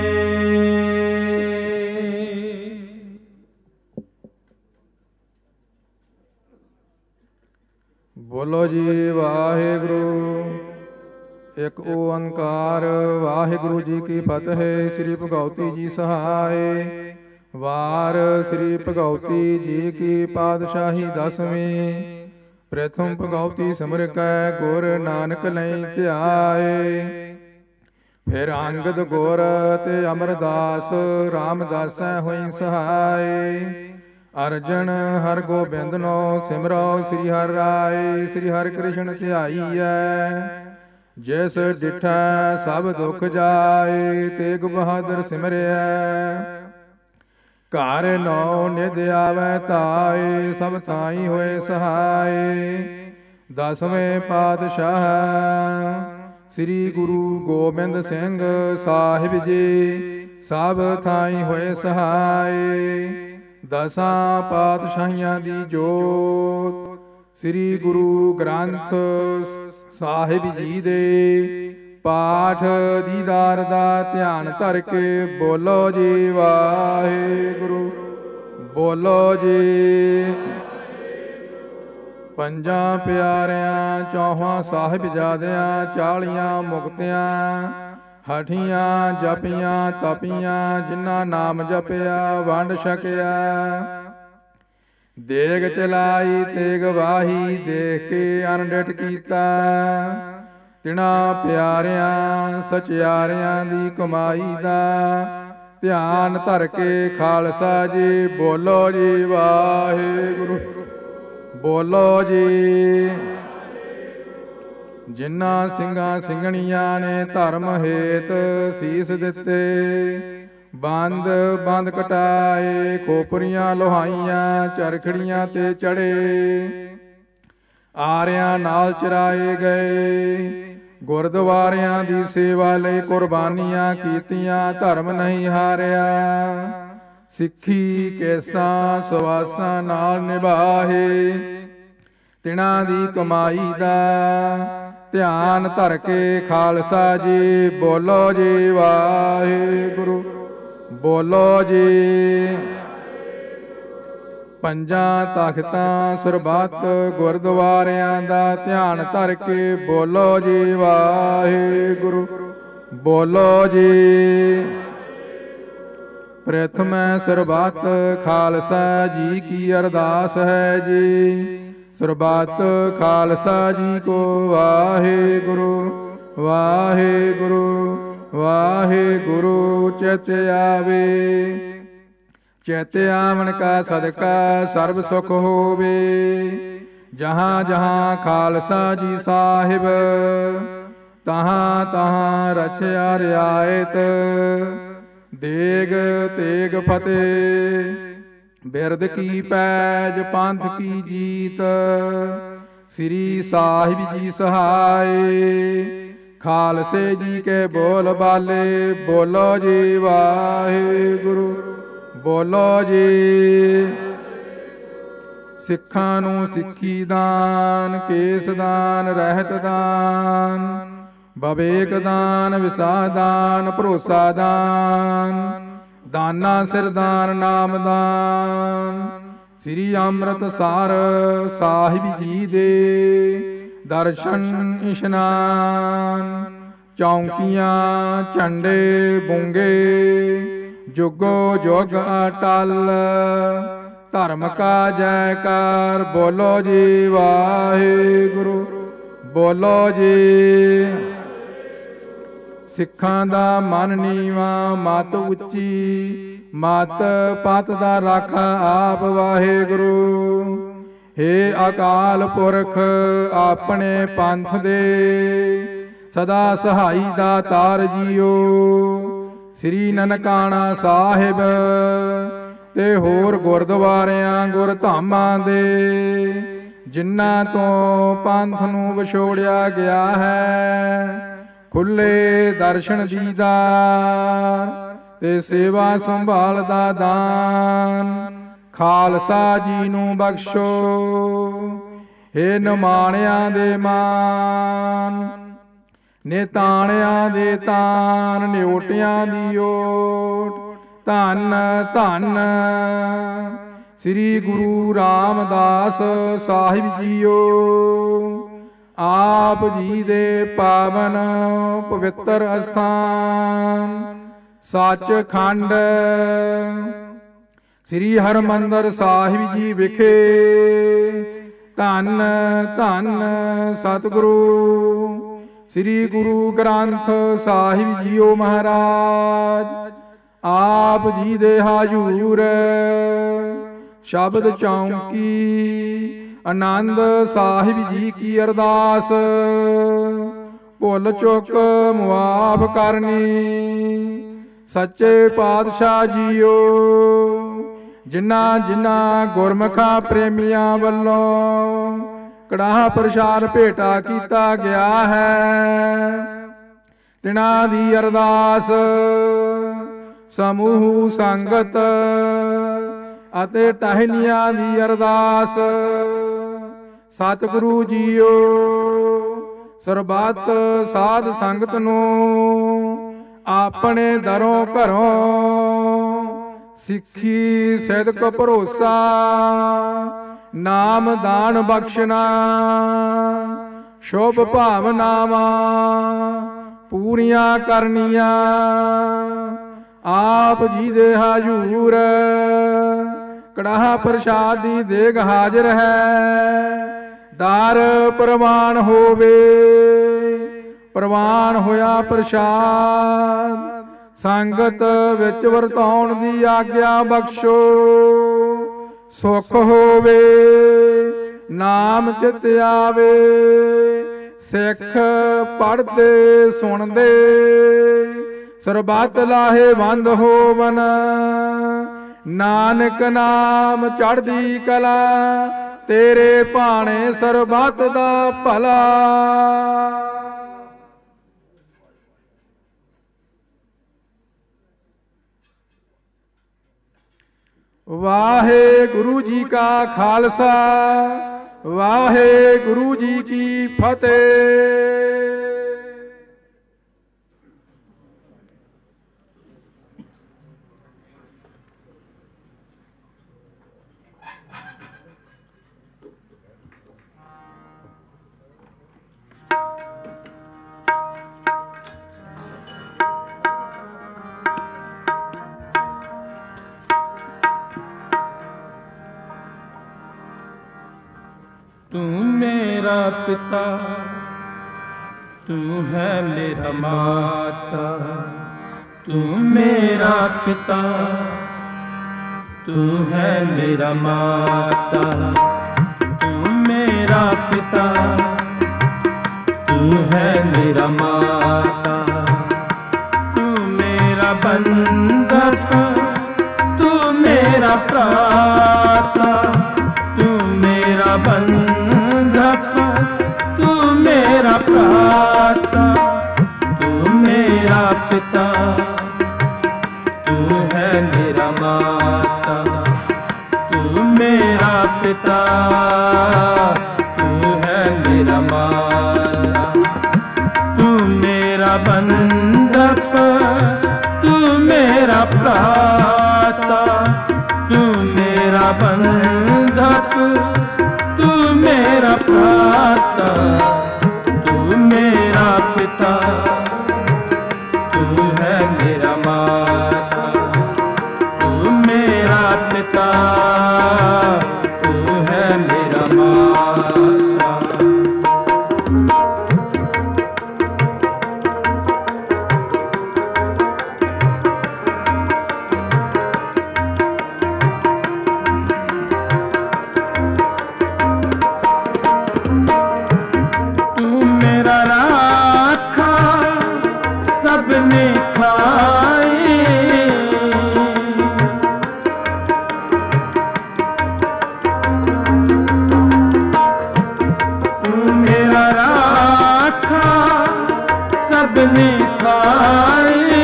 ਬੋਲੋ ਜੀ ਵਾਹਿਗੁਰੂ। ਇੱਕ ਓੰਕਾਰ ਵਾਹਿਗੁਰੂ ਜੀ ਕੀ ਫਤਿਹ। ਸ੍ਰੀ ਭਗਉਤੀ ਜੀ ਸਹਾਇ। ਵਾਰ ਸ੍ਰੀ ਭਗਉਤੀ ਜੀ ਕੀ ਪਾਤਸ਼ਾਹੀ ਦਸਵੀਂ। ਪ੍ਰਥਮ ਭਗਉਤੀ ਸਿਮਰ ਕੈ ਗੁਰ ਨਾਨਕ ਲਈ ਧਿਆਏ। ਫਿਰ ਅੰਗਦ ਗੁਰ ਤੇ ਅਮਰਦਾਸ ਰਾਮਦਾਸੈ ਹੋਈ ਸਹਾਇ। ਅਰਜਨ ਹਰ ਗੋਬਿੰਦ ਨੋ ਸਿਮਰੋ ਸ੍ਰੀ ਹਰਿ ਰਾਏ। ਸ੍ਰੀ ਹਰਿ ਕ੍ਰਿਸ਼ਨ ਧਿਆਈਐ ਜਿਸ ਡਿਠੈ ਸਭ ਦੁਖ ਜਾਏ। ਤੇਗ ਬਹਾਦਰ ਸਿਮਰਿਐ ਘਰ ਨੌ ਨਿਧ ਆਵੈ ਤਾਏ। ਸਭ ਥਾਈ ਹੋਏ ਸਹਾਏ। ਦਸਵੇਂ ਪਾਤਸ਼ਾਹ ਸ੍ਰੀ ਗੁਰੂ ਗੋਬਿੰਦ ਸਿੰਘ ਸਾਹਿਬ ਜੀ ਸਭ ਥਾਈ ਹੋਏ ਸਹਾਏ। ਦਸਾਂ ਪਾਤਸ਼ਾਹੀਆਂ ਦੀ ਜੋਤ ਸ੍ਰੀ ਗੁਰੂ ਗ੍ਰੰਥ ਸਾਹਿਬ ਜੀ ਦੇ ਪਾਠ ਦੀਦਾਰ ਦਾ ਧਿਆਨ ਧਰ ਕੇ ਬੋਲੋ ਜੀ ਵਾਹਿਗੁਰੂ। ਬੋਲੋ ਜੀ। ਪੰਜਾਂ ਪਿਆਰਿਆਂ ਚੌਹਾਂ ਸਾਹਿਬਜ਼ਾਦਿਆਂ ਚਾਲੀਆਂ ਮੁਕਤਿਆਂ ਹਠੀਆਂ ਜਪੀਆਂ ਤਪੀਆਂ ਜਿਨ੍ਹਾਂ ਨਾਮ ਜਪਿਆ ਵੰਡ ਛਕਿਆ। ਦੇਗ ਚਲਾਈ ਤੇਗ ਵਾਹੀ ਦੇਖ ਕੇ ਅਨਡਿਠ ਕੀਤਾ। ਤਿਨਾਂ ਪਿਆਰਿਆਂ ਸਚਿਆਰਿਆਂ ਦੀ ਕਮਾਈ ਦਾ ਧਿਆਨ ਧਰ ਕੇ ਖਾਲਸਾ ਜੀ ਬੋਲੋ ਜੀ ਵਾਹਿਗੁਰੂ। ਬੋਲੋ ਜੀ। ਜਿਨ੍ਹਾਂ ਸਿੰਘਾਂ ਸਿੰਘਣੀਆਂ ਨੇ ਧਰਮ ਹੇਤ ਸੀਸ ਦਿੱਤੇ। ਬੰਦ ਬੰਦ ਕਟਾਏ ਖੋਪਰੀਆਂ ਲੋਹਾਈਆਂ ਚਰਖੜੀਆਂ ਤੇ ਚੜੇ। ਆਰਿਆਂ ਨਾਲ ਚਰਾਏ ਗਏ। ਗੁਰਦੁਆਰਿਆਂ ਦੀ ਸੇਵਾ ਲਈ ਕੁਰਬਾਨੀਆਂ ਕੀਤੀਆਂ ਧਰਮ ਨਹੀਂ ਹਾਰਿਆ। ਸਿੱਖੀ ਕੇਸਾਂ ਸਵਾਸਾਂ ਨਾਲ ਨਿਭਾਹੇ। ਤਿਨਾਂ ਦੀ ਕਮਾਈ ਦਾ ਧਿਆਨ ਧਰ ਕੇ ਖਾਲਸਾ ਜੀ ਬੋਲੋ ਜੀ ਵਾਹਿਗੁਰੂ। ਬੋਲੋ ਜੀ। ਪੰਜਾਂ ਤਖਤਾਂ ਸਰਬੱਤ ਗੁਰਦੁਆਰਿਆਂ ਦਾ ਧਿਆਨ ਧਰ ਕੇ ਬੋਲੋ ਜੀ ਵਾਹਿਗੁਰੂ। ਬੋਲੋ ਜੀ। ਪ੍ਰਥਮੈ ਸਰਬੱਤ ਖਾਲਸਾ ਜੀ ਕੀ ਅਰਦਾਸ ਹੈ ਜੀ। ਸਰਬੱਤ ਖਾਲਸਾ ਜੀ ਕੋ ਵਾਹਿਗੁਰੂ ਵਾਹਿਗੁਰੂ ਵਾਹਿਗੁਰੂ। ਚਿਤ ਆਵੇ ਚਿਤ ਆਵਣ ਕਾ ਸਦਕਾ ਸਰਬ ਸੁਖ ਹੋਵੇ। ਜਹਾਂ ਜਹਾਂ ਖਾਲਸਾ ਜੀ ਸਾਹਿਬ ਤਹਾਂ ਤਹਾਂ ਰਚਿਆ ਰਿਆਇਤ। ਦੇਗ ਤੇਗ ਫਤਿਹ ਬਿਰਦ ਕੀ ਪੈਜ ਪੰਥ ਕੀ ਜੀਤ। ਸ੍ਰੀ ਸਾਹਿਬ ਜੀ ਸਹਾਏ ਖਾਲਸੇ ਜੀ ਕੇ ਬੋਲ ਬਾਲੇ। ਬੋਲੋ ਜੀ ਵਾਹਿਗੁਰੂ। ਬੋਲੋ ਜੀ। ਸਿੱਖਾਂ ਨੂੰ ਸਿੱਖੀ ਦਾਨ ਕੇਸ ਦਾਨ ਰਹਿਤ ਦਾਨ ਬਵੇਕ ਦਾਨ ਵਿਸਾਹ ਦਾਨ ਭਰੋਸਾ ਦਾਨ ਦਾਨਾ ਸਿਰ ਦਾਨ ਨਾਮ ਦਾਨ। ਸ੍ਰੀ ਅੰਮ੍ਰਿਤਸਰ ਸਾਹਿਬ ਜੀ ਦੇ ਦਰਸ਼ਨ ਇਸ਼ਨਾਨ। ਚੌਂਕੀਆਂ ਝੰਡੇ ਬੁੰਗੇ ਜੁਗੋ ਜੁਗ ਅਟਲ। ਧਰਮ ਕਾ ਜੈਕਾਰ ਬੋਲੋ ਜੀ ਵਾਹਿਗੁਰੂ। ਬੋਲੋ ਜੀ। ਸਿੱਖਾਂ ਦਾ ਮਨ ਨੀਵਾ ਮਤ ਉੱਚੀ ਮਤ ਪਤ ਦਾ ਰਾਖਾ ਆਪ ਵਾਹਿਗੁਰੂ। ਹੇ ਅਕਾਲ ਪੁਰਖ ਆਪਣੇ ਪੰਥ ਦੇ ਸਦਾ ਸਹਾਈ ਦਾ ਤਾਰ ਜੀਓ। ਸ੍ਰੀ ਨਨਕਾਣਾ ਸਾਹਿਬ ਤੇ ਹੋਰ ਗੁਰਦੁਆਰਿਆਂ ਗੁਰਧਾਮਾਂ ਦੇ ਜਿਨ੍ਹਾਂ ਤੋਂ ਪੰਥ ਨੂੰ ਵਿਛੋੜਿਆ ਗਿਆ ਹੈ ਖੁੱਲੇ ਦਰਸ਼ਨ ਦੀਦਾਰ ਤੇ ਸੇਵਾ ਸੰਭਾਲ ਦਾ ਦਾਨ ਖਾਲਸਾ ਜੀ ਨੂੰ ਬਖਸ਼ੋ। ਹੇ ਨਿਮਾਣਿਆਂ ਦੇ ਮਾਨ ਨਿਤਾਣਿਆਂ ਦੇ ਤਾਨ ਨਿਓਟਿਆਂ ਦੀ ਓਟ। ਧੰਨ ਧੰਨ ਸ੍ਰੀ ਗੁਰੂ ਰਾਮਦਾਸ ਸਾਹਿਬ ਜੀਓ। ਆਪ ਜੀ ਦੇ ਪਾਵਨ ਪਵਿੱਤਰ ਅਸਥਾਨ ਸੱਚਖੰਡ ਸ੍ਰੀ ਹਰਿਮੰਦਰ ਸਾਹਿਬ ਜੀ ਵਿਖੇ ਧੰਨ ਧੰਨ ਸਤਿਗੁਰੂ ਸ੍ਰੀ ਗੁਰੂ ਗ੍ਰੰਥ ਸਾਹਿਬ ਜੀਓ ਮਹਾਰਾਜ ਆਪ ਜੀ ਦੇ ਹਾਜ਼ੂਰ ਸ਼ਬਦ ਚੌਂਕੀ ਆਨੰਦ ਸਾਹਿਬ ਜੀ ਕੀ ਅਰਦਾਸ ਭੁੱਲ ਚੁੱਕ ਮੁਆਫ ਕਰਨੀ। ਸੱਚੇ ਪਾਤਸ਼ਾਹ ਜੀਓ ਜਿਨ੍ਹਾਂ ਜਿਨ੍ਹਾਂ ਗੁਰਮੁਖਾਂ ਪ੍ਰੇਮੀਆਂ ਵੱਲੋਂ ਕੜਾਹ ਪ੍ਰਸ਼ਾਦ ਭੇਟਾ ਕੀਤਾ ਗਿਆ ਹੈ ਤਿਨਾਂ ਦੀ ਅਰਦਾਸ ਸਮੂਹ ਸੰਗਤ ਅਤੇ ਟਹਿਨੀਆਂ ਦੀ ਅਰਦਾਸ। ਸਤਿਗੁਰੂ ਜੀਓ ਸਰਬੱਤ ਸਾਧ ਸੰਗਤ ਨੂੰ ਆਪਣੇ ਦਰੋਂ ਘਰੋਂ ਸਿੱਖੀ ਸਿਦਕ ਭਰੋਸਾ ਨਾਮ ਦਾਨ ਬਖਸ਼ਣਾ ਸ਼ੁਭ ਭਾਵਨਾਵਾਂ ਪੂਰੀਆਂ ਕਰਨੀਆਂ। ਆਪ ਜੀ ਦੇ ਹਾਜ਼ੂਰ ਕੜਾਹ ਪ੍ਰਸ਼ਾਦ ਦੀ ਦੇਗ ਹਾਜ਼ਰ ਹੈ। ਦਰ ਪ੍ਰਵਾਨ ਹੋਵੇ ਪ੍ਰਵਾਨ ਹੋਇਆ ਪ੍ਰਸ਼ਾਦ ਸੰਗਤ ਵਿੱਚ ਵਰਤਾਉਣ ਦੀ ਆਗਿਆ ਬਖਸ਼ੋ। ਸੁਖ ਹੋਵੇ ਨਾਮ ਚਿਤ ਆਵੇ ਸਿੱਖ ਪੜ੍ਹਦੇ ਸੁਣਦੇ ਸਰਬੱਤ ਲਾਹੇਵੰਦ ਹੋਵਨ। ਨਾਨਕ ਨਾਮ ਚੜ੍ਹਦੀ ਕਲਾ ਤੇਰੇ ਭਾਣੇ ਸਰਬੱਤ ਦਾ ਭਲਾ। ਵਾਹਿਗੁਰੂ ਜੀ ਕਾ ਖਾਲਸਾ ਵਾਹਿਗੁਰੂ ਜੀ ਕੀ ਫਤਿਹ। तू मेरा पिता, तू है मेरा माता। तू मेरा पिता, तू है मेरा माता। तू मेरा पिता, तू है मेरा माता। तू मेरा बंधक, तू मेरा प्राता। तू मेरा बंधक, तू मेरा प्राता। तू मेरा पिता, तू है मेरा माता। तू मेरा पिता, तू है मेरा माता। तू मेरा बंधक, तू मेरा प्राता। तू मेरा बंधक, तू मेरा प्राता। तू मेरा पिता, तू है मेरा माता। तू मेरा पिता, तू है मेरा माता। तू मेरा राखा सबने खाए। तू मेरा राखा सबने खाए।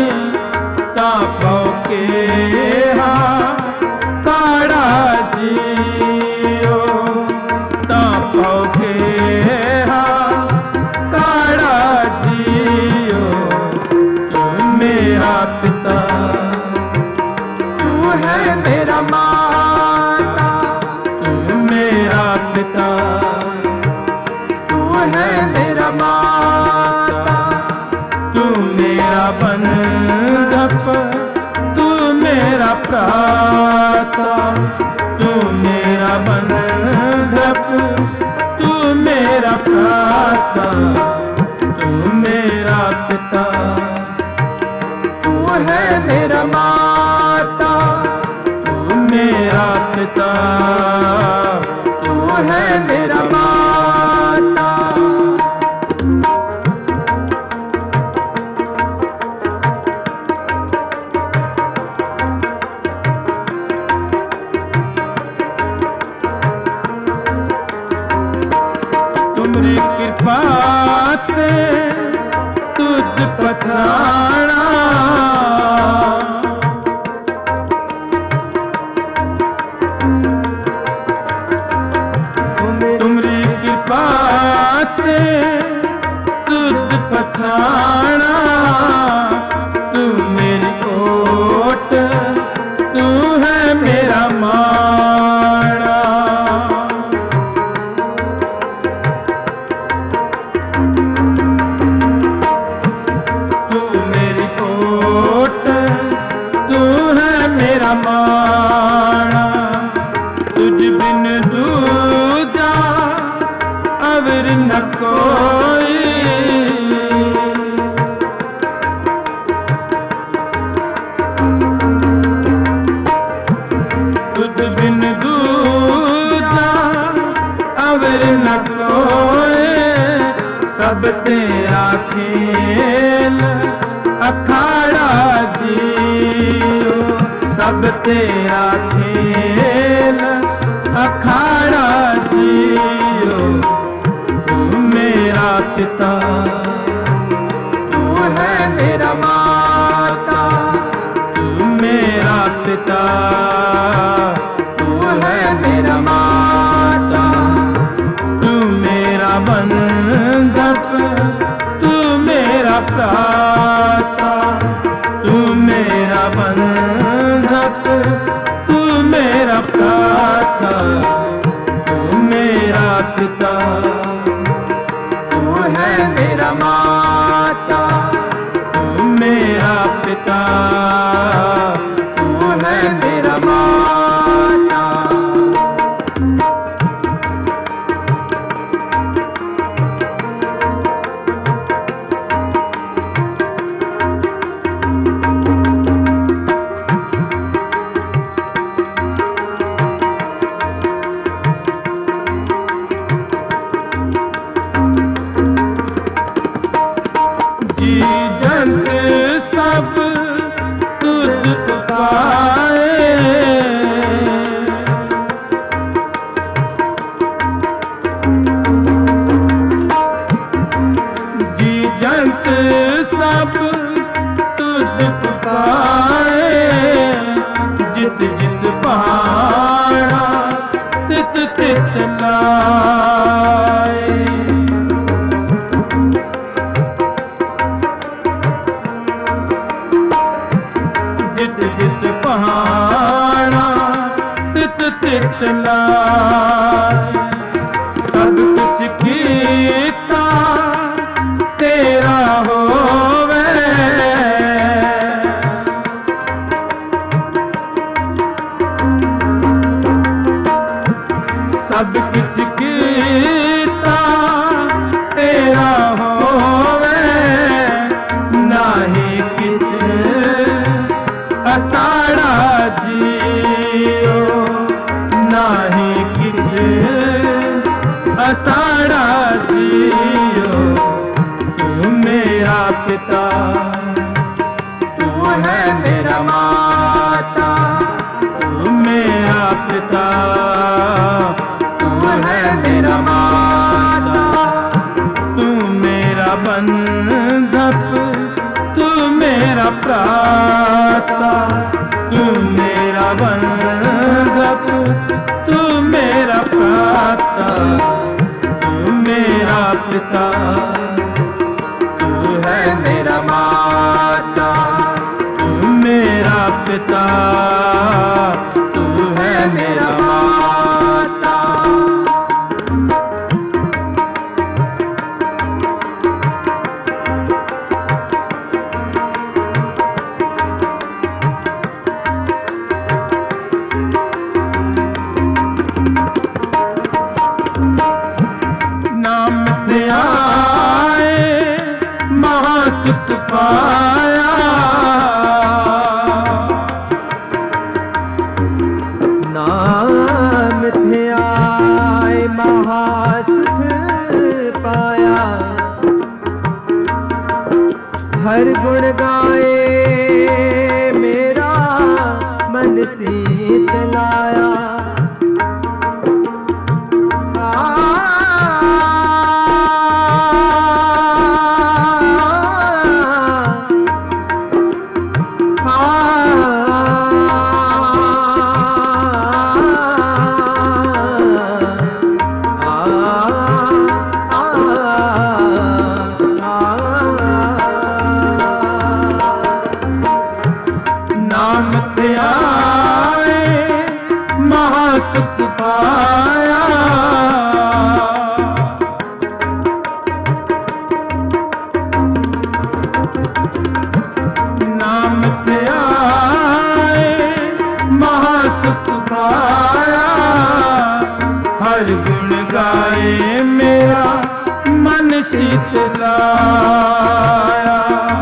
तापों के हाँ काड़ा जियो। तापों के हाँ काड़ा जियो। तू मेरा पिता, तू है मेरा माता। तू मेरा पिता, तू है मेरा माता। तू मेरा बंधक, तू मेरा प्राता। तू मेरा बंधक, तू मेरा प्राता। तू मेरा पिता, तू है मेरा माता। तू मेरा पिता, तू है मेरा माता। तुमरी कृपा से तुझ पछाड़ा। तुमरी कृपा से तुझ पछाड़ा। तू मेरी ओट, तू है मेरा माड़ा। तू मेरी ओट, तू है मेरा माड़ा। तुझ बिन दूजा अवर न कोई। तुझ बिन दूजा अवर न कोई। सब तेरा खेल अखाड़ा जियो। सब तेरा खेल अखाड़ा जियो। तू मेरा पिता, तू है मेरा माता। तू मेरा पिता, तू है मेरा माता। तू मेरा बंधक, तू मेरा प्राता। तू मेरा बंधक, तू मेरा प्राता। तू मेरा पिता, तू है मेरा माता। तू मेरा पिता, तू है मेरा माता। चित लाए। जित जित पहाड़ा तित तित लाए। सब कुछ कीता तेरा होवे। सब कुछ कीता तेरा होवे। नाही किछ असाड़ा जियो। नाही किछ असाड़ा जियो। तू मेरा पिता तू है मेरा माता। तू मेरा पिता तू है मेरा माता। तू मेरा बंधप तू मेरा प्राता। तू मेरा बंधप तू मेरा प्राता। तू मेरा पिता तू है मेरा माता। तू मेरा पिता तू है मेरा माता। नाम ते आए महासुख पाया। नाम थे आए महासुख पाया। हर गुण गाए मेरा मन शीतलाया। नाम ते आए महासुख पाया। नाम ते आए महासुख पाया। हर गुण गाए मेरा मन शीतलाया।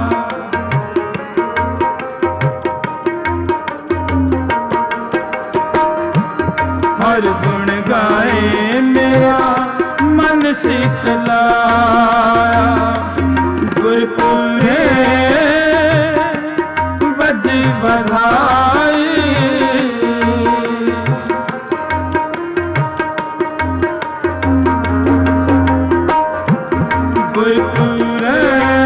हर गुण गाए मेरा मन शीतलाया। गुरपुरे बज बधाई। गुरपुरे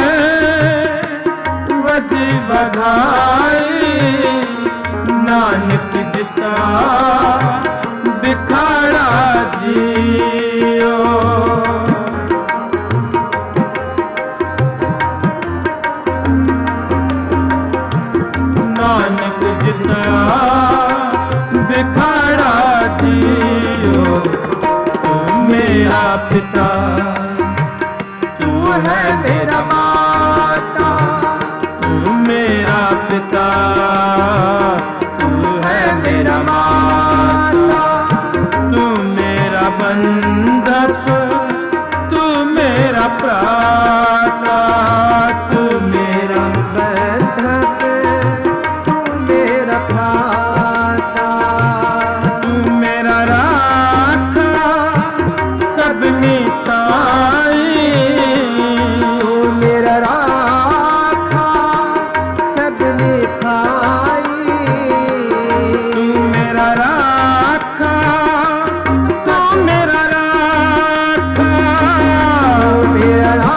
बज बधाई। नानक जिता बिखाड़ा जियो। नानक जिता बिखाड़ा जियो। तू मेरा पिता तू है मेरा माता। तू मेरा पिता तू है मेरा माता। तू मेरा बंधप तू मेरा प्राता। तू मेरा बंधप तू मेरा प्राता। तू मेरा राखा सबनी ताई। तू मेरा राखा सबने खाई। तू मेरा राखा तू मेरा राखा। मेरा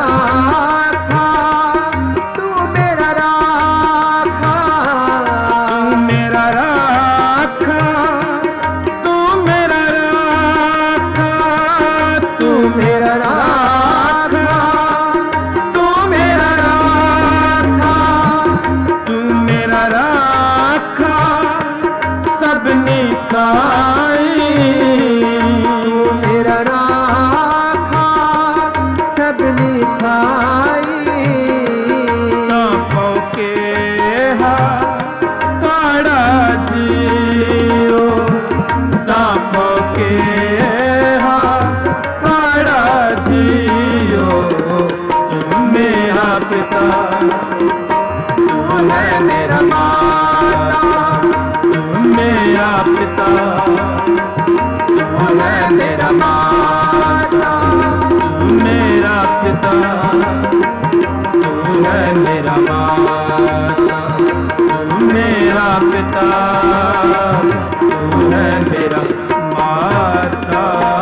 मेरा माता, तू मेरा पिता, तू है मेरा माता, तू मेरा पिता, तू है मेरा माता।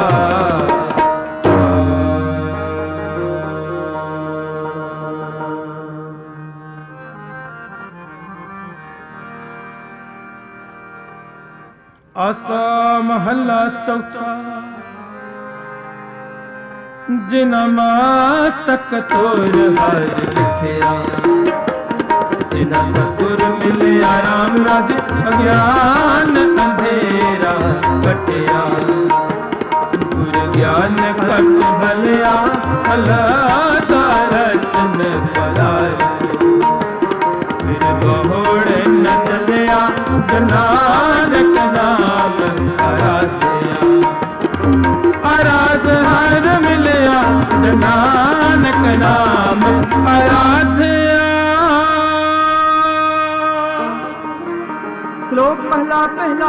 आसा महला चौथा। जिना मस्तक तोर हर लिखिया, जिना ससुर मिले राम राज, अज्ञान अंधेरा कटिया, गुर ज्ञान कट भलिया, अलादा रतन पलार, फिर बहुड़े न चलिया, नानक नाम आराध्या, आराध हर मिलिया, नानक नाम आराध्या। श्लोक पहला पहला।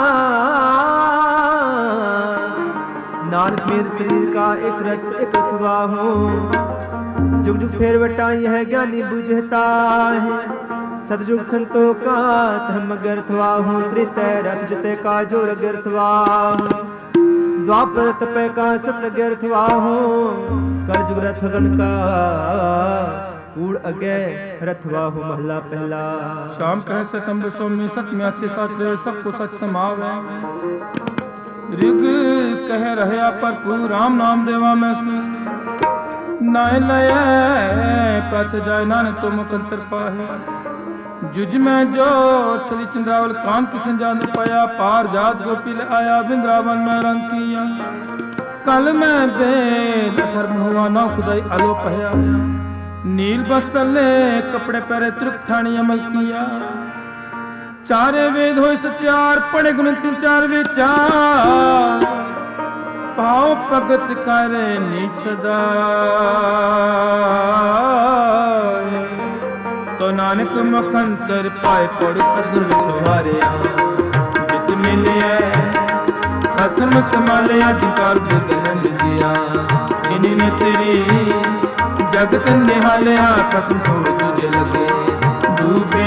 नानक मेरे शरीर का एक रथ एक रथवा हूँ, जुग जुग फेर बटा यह ज्ञानी बुझता है, सतयुग संतों का धर्म गर्थवा हूँ, त्रेतय रथ जते का जोर गर्थवा हूँ, द्वापर तपय का सत्य गर्थवा हूँ, कलयुग रथ गण का कूड़ अगे रथवा हूँ। महला पहला। शाम कह सकम सोमी सत में अच्छे साथ सबको सच समावे, ऋग कह रहे पर राम नाम देवा में नाय लय पछ जाय नानक तो मुकंतर पाहे, जुज में जो छली चंद्रावल कान किशन जान पाया, पार जात गोपी ले आया वृंदावन में रंग किया, कल में वेद धर्म हुआ ना खुदाई आलो पहया, नील वस्त्र ले कपड़े पहरे त्रिक ठाणी अमल किया, चारे वेद होए सचार पढ़े गुण तीन चार विचार, पाओ भगत करे नीच सदा, तो नानक मुखंतर पाए पड़ सदगुर तुम्हारे, जित मिले कसम संभाले अधिकार बुदनंद दिया, इन्हीं तेरी जगत निहालिया, कसम छोड़ तुझे लगे डूबे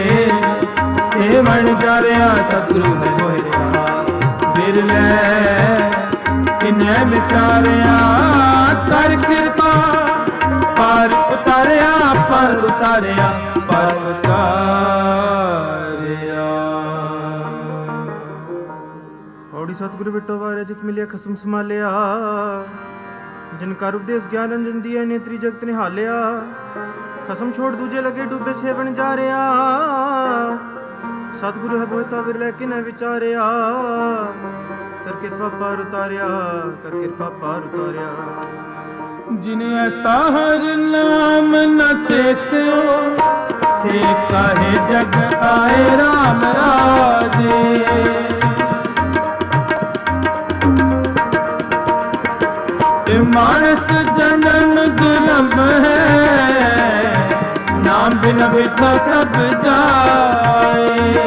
सेवन जा रहा, सतगुरु ने मोहिया बिरले इन्हें विचारिया, कर कृपा पार उतारिया, पार उतारिया, पार उतारिया। औड़ी सतगुरु बिटो वारे जित मिलिया खसम संभालिया, जिनका उपदेश ज्ञान अंजन दिया, नेत्री जगत ने हालिया, खसम छोड़ दूजे लगे डूबे सेवन जा रहा, सतगुरु है बोता विरले किन्हें विचारिया, कर कृपा पार उतारिया, कर कृपा पार उतारिया। जिन्हें ऐसा हर नाम न चेत्यो, से काहे जग आए राम राजे, मानस जन्म दुर्लभ है, नाम बिन बिठा सब जाए,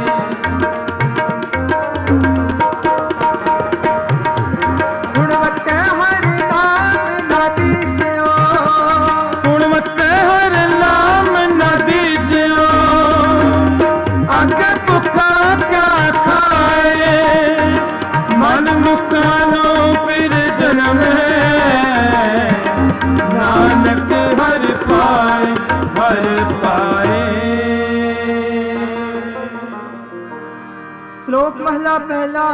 नानक हर पाए हर पाए। श्लोक पहला पहला।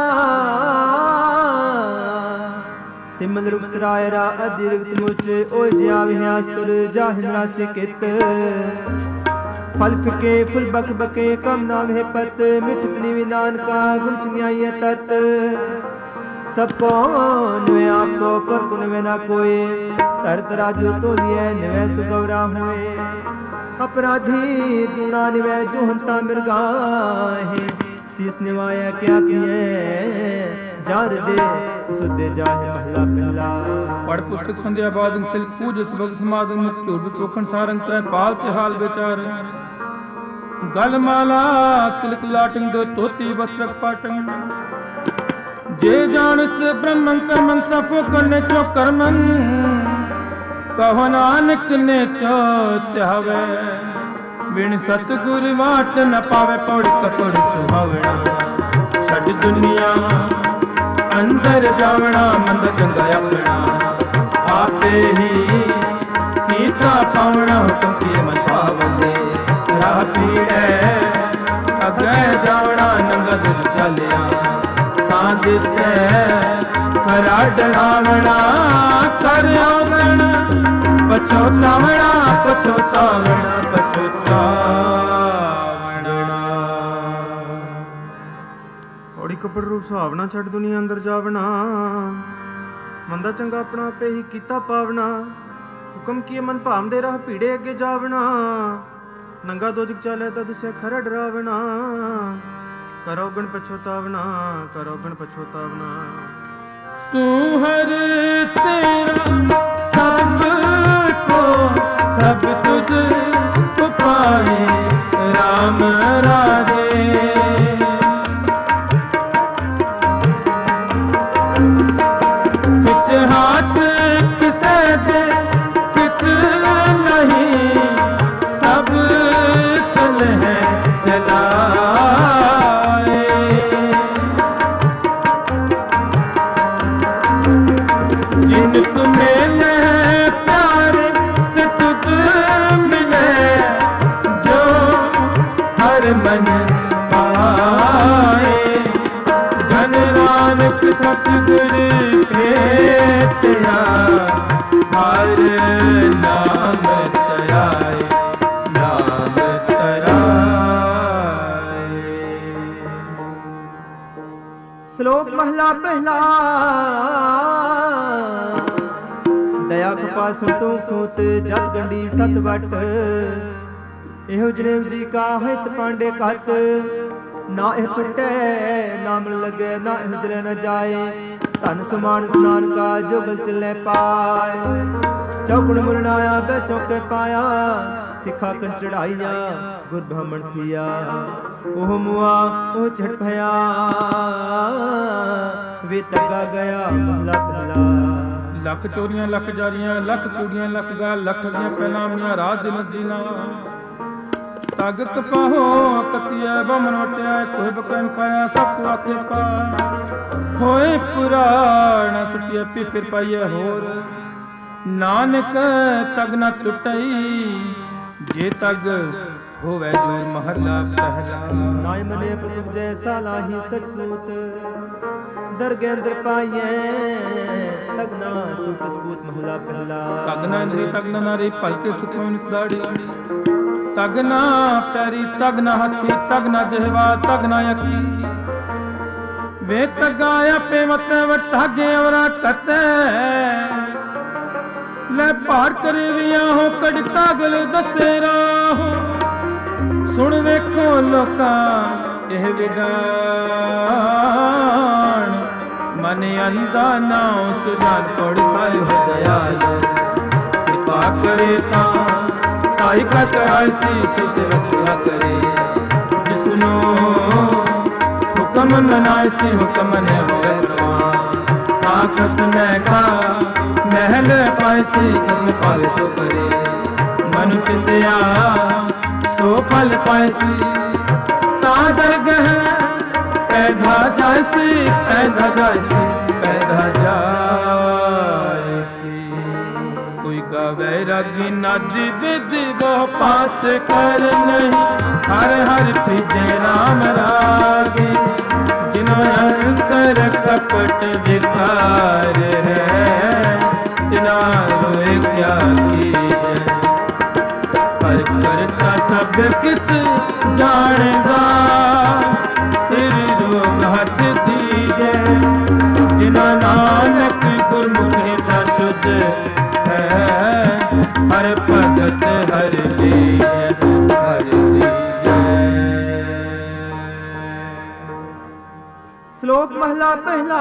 सिमल रुख सराय रा अतिरिक्त मुझे ओ ज्या विहास कर जाहिंद्रा से कित, फल फिके फुल बक बके कम नाम है पत, मिठतनी विनान का गुण न्याय तत्, सबको नवे आपको पर कुन में ना कोई, तरत राजू तो लिए नवे सुगौरा हुए, अपराधी दूना निवे जो हंता मिर्गा है, शीस निवाया क्या किए जार दे सुदे जाहे महला पहला। पढ़ पुस्तक संध्या बाद सिल पूज सबक समागम मुक्त चोर तोखन सारंग तय पाल के हाल बेचार, गल माला तिलक लाटिंग दो तोती वस्त्रक पाटंग, जे जानस ब्रह्मं कर्मं सफो करने चो कर्मन कहो नानक ने चो त्यावे बिन सतगुर वाट न पावे पौड़ कपड़ सुहावना छड़ दुनिया अंदर जावना मंद चंगा अपना आपे ही कीता पावना हुक्म किए मन पावले राह पीड़े अगे जावना नंगा दिल चलिया तां जिसे खरा डरावना कर आवना पछोतावना पछोतावना पछोतावना ਔੜੀ ਕਪੜ ਰੂਪ ਸੁਹਾਵਣਾ ਛੱਡ ਦੁਨੀਆ ਅੰਦਰ ਜਾਵਣਾ ਮੰਦਾ ਚੰਗਾ ਆਪਣਾ ਆਪੇ ਹੀ ਕੀਤਾ ਪਾਵਣਾ ਹੁਕਮ ਕੀਏ ਮਨ ਭਾਵਦੇ ਰਾਹ ਭੀੜੇ ਅੱਗੇ ਜਾਵਣਾ ਨੰਗਾ ਦੋਜਕ ਚਾਲੇ ਤਾਂ ਦਿਸਿਆ ਖਰਾ ਡਰਾਵਣਾ ਕਰੋ ਗਣ ਪਛੋਤਾਵਣਾ ਕਰੋ ਗਣ ਪਛੋਤਾਵਣਾ ਤੂੰ ਹਰ ਤੇਰਾ ਸਭ ਕੋ ਸਭ ਤੁਧ ਪਾਏ ਰਾਮ ਰਾਜੇ ਕਿਛ ਹਾਥ ਕਿਸੇ ਦੇ ਕਿਛ ਨਹੀਂ ਸਭ ਚਲ ਹੈ ਚਲਾਏ ਜਿਨ ਤੁਮੇ ਲੈ ਪਿਆਰੇ ਸੇ ਤੁਧ ਮਿਲੇ ਜੋ ਹਰ ਮਨ ਪਾਏ ਜਨ ਨਾਨਕ ਸਤਿਗੁਰ ਭੇਟਿਆ ਹਰ ਨਾਮ ਧਿਆਏ ਨਾਮ ਧਿਆਏ। ਸ਼ਲੋਕ ਮਹਲਾ ਪਹਿਲਾ। ਦਇਆ ਕਿਰਪਾ ਸੰਤੋਖ ਸੂਤ ਜਤ ਗੰਢੀ ਸਤ ਵਟ ਇਹੋ ਜਨੇਵ ਜੀ ਕਾ ਹਿਤ ਪਾਂਡੇ ਕਤ ਨਾ ਇਹ ਟੁੱਟੇ ਨਾ ਮਿਲ ਲਗੇ ਨਾ ਇਹ ਜਲੇ ਨ ਜਾਏ ਧਨ ਸੁਮਾਨ ਸਨਾਨ ਕਾ ਜੋਗਲ ਚਲੇ ਪਾਏ ਚੌਕੜ ਮੁਰਨਾਇਆ ਬੈ ਚੌਕੇ ਪਾਇਆ ਸਿੱਖਾ ਕੰ ਚੜਾਈਆਂ ਗੁਰ ਬ੍ਰਾਹਮਣ ਥੀਆ ਉਹ ਮੁਆ ਉਹ ਛੜ ਭਇਆ ਵੇ ਤਗਾ ਗਿਆ ਮਹਲਾ ਪਹਿਲਾ। ਲੱਖ ਚੋਰੀਆਂ ਲੱਖ ਜਾਰੀਆਂ ਲੱਖ ਕੁੜੀਆਂ ਲੱਖ ਗਾ ਲੱਖ ਦੀਆਂ ਪਹਿਨਾਮੀਆਂ ਰਾਤ ਦਿਨ ਜੀਨਾ ਤਗ ਕਪਾਹੋ ਕਤਿਆ ਬਮਨ ਵਟਿਆ ਕੋਈ ਬਕਰਨ ਖਾਇਆ ਸਭ ਕੋ ਆਖੇ ਪਾ ਹੋਏ ਪੁਰਾਣ ਸੁਟਿਆ ਪੀ ਫਿਰ ਪਾਈਏ ਹੋਰ ਨਾਨਕ ਤਗ ਨ ਟੁੱਟਈ ਜੇ ਤਗ ਹੋਵੇ ਜੂਰ ਮਹਲਾ ਪਹਿਲਾ। ਨਾਇ ਮਨੇ ਪ੍ਰਭ ਜੈਸਾ ਲਾਹੀ ਸਚ ਸੂਤ ਦਰਗੇ ਅੰਦਰ ਪਾਈਏ ਤਗਨਾ ਤੂੰ ਕਸਬੂਤ ਮਹਲਾ ਪਹਿਲਾ। ਤਗਨਾ ਇੰਦਰੀ ਤਗਨਾ ਨਾਰੀ ਭਲਕੇ ਸੁਖੋਂ ਨਿਕਦਾੜੀ ਤਗਨਾ ਪੈਰੀ ਤਗਨਾ ਹੱਥੀ ਤਗਨਾ ਜਿਹਵਾ ਤਗਨਾ ਅੱਖੀ ਵੇ ਤਗਾ ਆਪੇ ਮਤੇ ਵਟਾਗੇ ਅਵਰਾ ਕਤੈ ਲੈ ਭਾਰ ਕਰੇ ਵਿਆ ਹੋ ਕੜ ਕਾਗਲ ਦਸੇ ਰਾਹੋ ਸੁਣ ਵੇਖੋ ਲੋਕਾਂ ਇਹ ਵਿਡਾਣ ਮਨ ਅੰਦਾ ਨਾਉ ਸੁਜਾਨ ਕੋੜ ਸਾਇ ਹੋ ਦਇਆਲ ਕਿਰਪਾ ਕਰੇ ਤਾਂ ਸਾਈ ਕਤ ਆਸੀ ਸਿ ਰਸੂਲਾ ਕਰੇ ਜਿਸਨੂੰ ਹੁਕਮ ਮਨਾਇ ਸੀ ਹੁਕਮ ਨੇ ਹੋਏ ਪ੍ਰਵਾਨ ਆਖਸ ਮੈਂ ਕਾ ਮਹਿਲ ਪਾਇ ਸੀ ਕਸਮ ਪਾਵੇ ਸੋ ਕਰੇ ਮਨ ਚਿੰਤਿਆ ਸੋ ਫਲ ਪਾਇ ਸੀ ਤਾਂ ਦਰਗਹ ਪੈਦਾ ਜਾਇ ਸੀ ਪੈਦਾ ਜਾਇ ਸੀ ਪੈਦਾ ਜਾਇ ਸੀ ਕੋਈ ਗਾਵੇ ਰਾਗੀ ਨਾਦੀ ਵਿਧਿ ਬਹੁ ਪਾਤ ਕਰ ਨਹੀਂ ਹਰ ਹਰ ਪ੍ਰੀਜੇ ਰਾਮ ਰਾਗੇ ਜਿਨੋ ਅੰਤਰ ਕਪਟ ਵਿਕਾਰ ਹੈ ਤਿਨਾ ਹੋਏ ਕਿਆ ਕੀਜੈ ਹਰ ਕਰਤਾ ਸਭ ਕਿਛ ਜਾਣਦਾ ਸਿਰ ਰੋਗ ਹੱਥ ਦੀਜੈ ਜਿਨਾ ਨਾਨਕ ਗੁਰਮੁਖੇ ਦਾ ਸ਼ੁੱਧ ਹੈ ਹਰ ਭਗਤ ਹਰ ਲੀਜੈ ਹਰ ਲੀਜੈ। ਸ਼ਲੋਕ ਮਹਲਾ ਪਹਿਲਾ।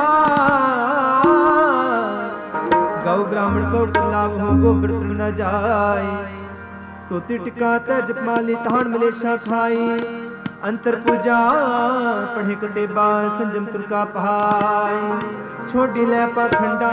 ਗਊ ਬ੍ਰਾਹਮਣ ਕੋ ਲਾਭ ਹੋ ਗੋਬਰ ਤ੍ਰਿਣ ਨ ਜਾਏ ਤੋਤੀ ਟਿਕਾ ਤੇ ਜਪਮਾਲੀ ਤਾਣ ਮਲੇਸ਼ਾ ਖਾਈ अंतर पूजा पढ़े कतेबा संजम तुरका पहाय छोड़ी ले पाखंडा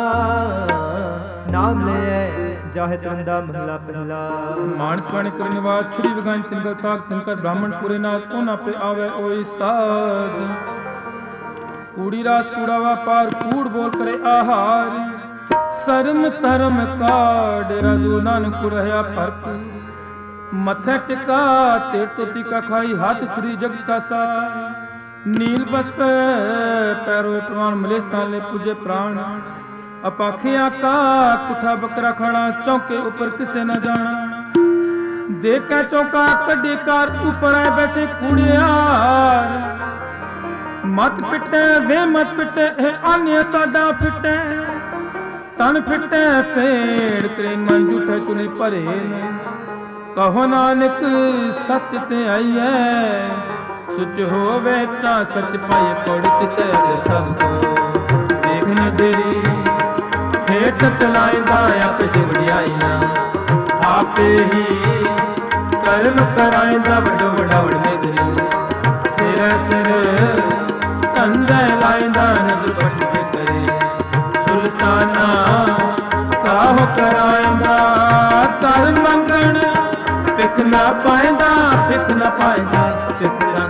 नाम ले जाहे तुरंदा महला पहला मानस पाणी करने वाद छुरी वगान तिनकर ताक तिनकर ब्राह्मण पूरे नाथ कोना पे आवे ओई साध कूड़ी रास कूड़ावा पार कूड़ बोल करे आहार शर्म धर्म का डेरा जो नानक रहया फर्क मथे टिका तेर तो टीका खाई हाथ छुरी जग का सा नील बस्त पैरों प्रमाण मलेश ताले पूजे प्राण अपाखियां का कुठा बकरा खाना चौके ऊपर किसे न जाना देखा चौका कड्डी कार ऊपर आए बैठे कुड़ियार मत पिटे वे मत पिटे हे आने साडा पिटे तन पिटे फेड़ करे मन जूठे चुली परे कहो नानक सच ते आई है सुच होवे ता सच पाए पड़ चिते सब देखने तेरी हेठ चलाएंदा आप जिवड़ियाइया आपे ही कर्म कराएंदा बड़ो बड़ा वड़ने तेरी सिर सिर कंधे लाएंदा नजर पट के करे सुल्ताना काहो कराएंदा कर मंगण पिक ना पाएंदा पिक ना पाएंदा पिक ना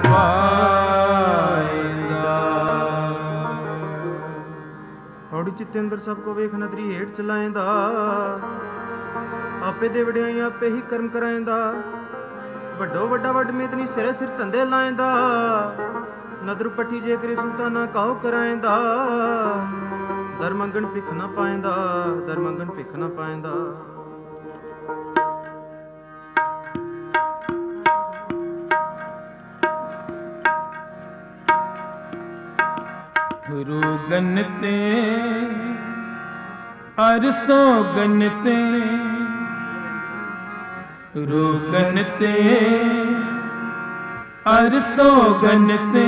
पाएंदा हौड़ी चित्ते अंदर सबको वेख नदरी हेठ चलाएंदा आपे दे वड़ियाई आपे ही कर्म कराएंदा वड्डो वड्डा वड मेदनी सिरे सिर धंधे लाएंदा नदर पट्टी जे करे सुल्ताना काहो कराएंदा दर मंगण पिक ना पाएंदा दर मंगण पिक ना पाएंदा रोगनते अरसो गनते रोगनते अरसो गनते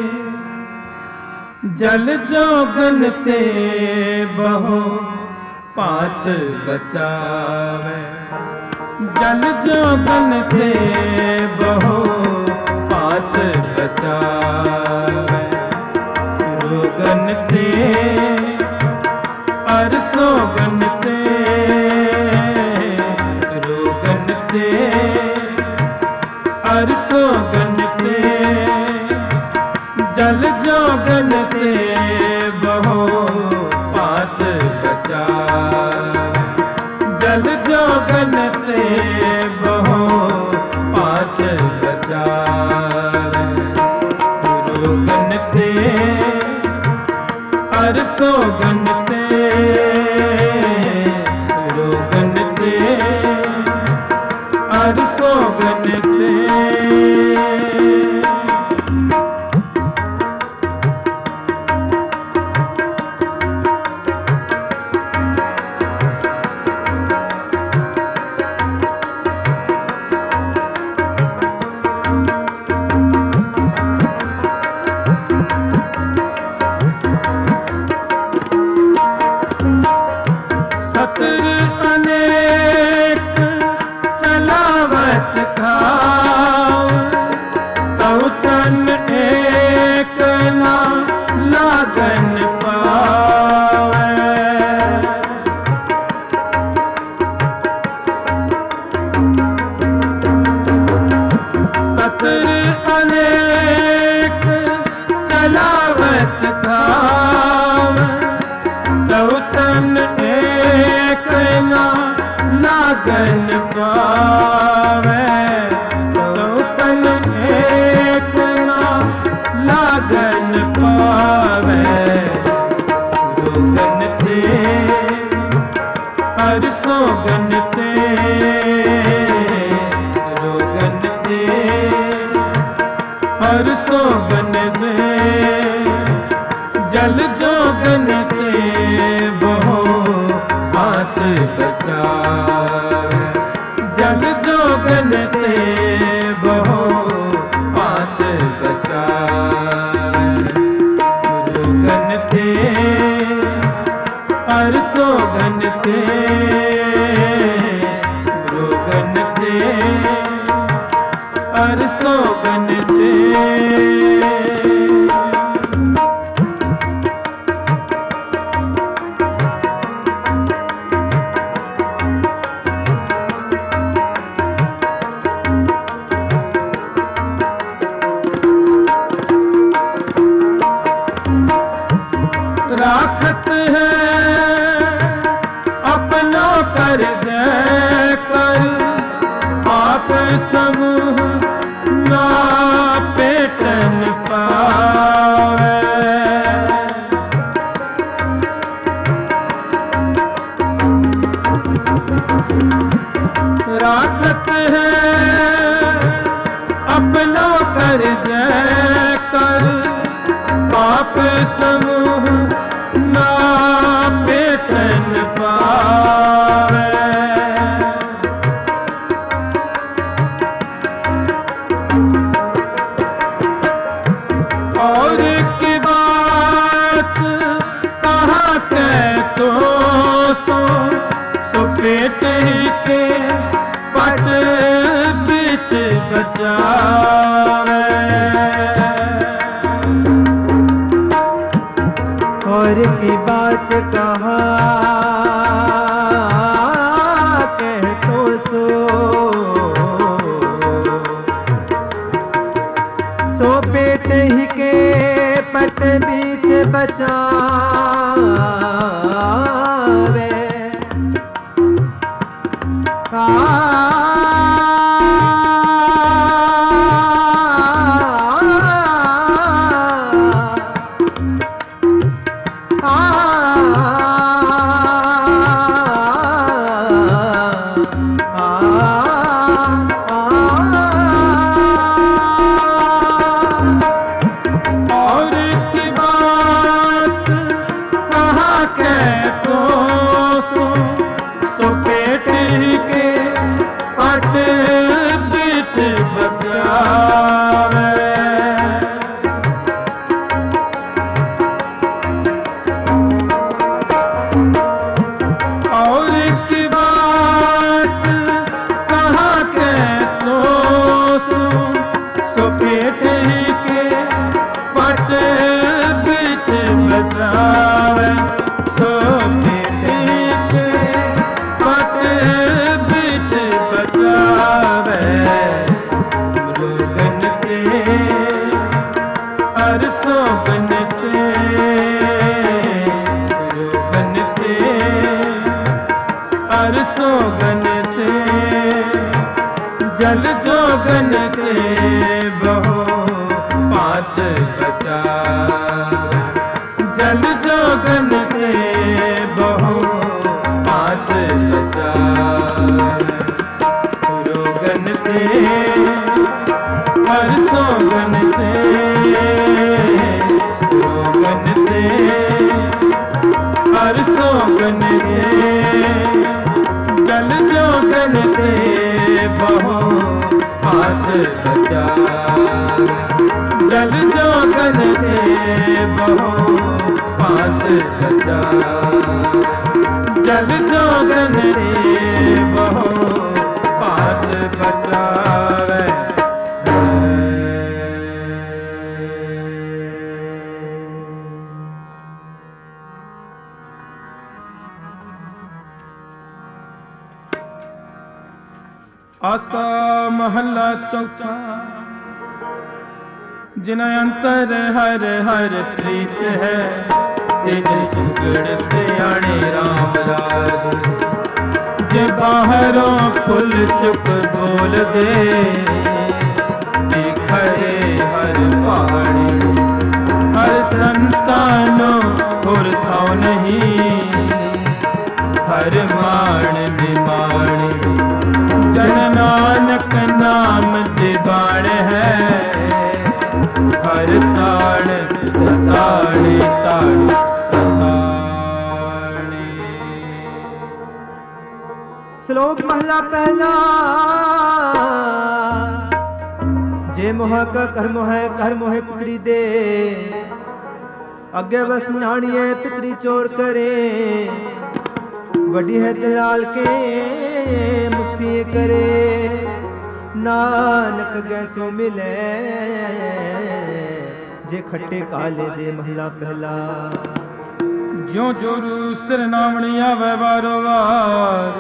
जल जोगनते बहो पात बचावे जल जोगनते बहो पात बचावे गनते अरसो गनते रोगनते अरसो गनते जल जो गनते बहो पात बचा जल जो गनते बहो पात बचा रोगनते अरसो गनते रोगनते अरसो गनते अरसो गनते राखत है अपना कर जय कर, पाप समूह ना पेटन पावे। और की बात कहाँ कह तो सो, सो पेट ही के पट बीच बचावे। और की बात कहाँ कह तो सो, सो पेट ही के पट बीच बचावे। जल जोगन के बहु पात बचा, जल जोगन के बहु पात बचा। रोगन के हर सोगन से, रोगन से हर सोगन के, जल जोगन के बहु पात बचा। जल जोगन के बहु पात बचा, जल जोगन के बहु पात बचावे। आसा महला चौथा, जिन अंतर हर हर प्रीत है, तेज सुगड़ से आने राम राज। जे बाहरों खुल चुप बोल दे, खरे हर पहाड़ी। हर संतानों और था नहीं, हर मान निमाणी। जन नानक नाम दिवाण है, हर ताण सताणे ताण सताणे। श्लोक महला पहला। जे मोह का कर्म है कर्म है पुत्री दे, अगे बस नाणिए पितरी चोर करे। वडी है दलाल के मुस्फी करे, नानक गैसो मिले जे खट्टे काले दे। महला पहला। ज्यों जोरू सिर नामणी आवे बारो वार,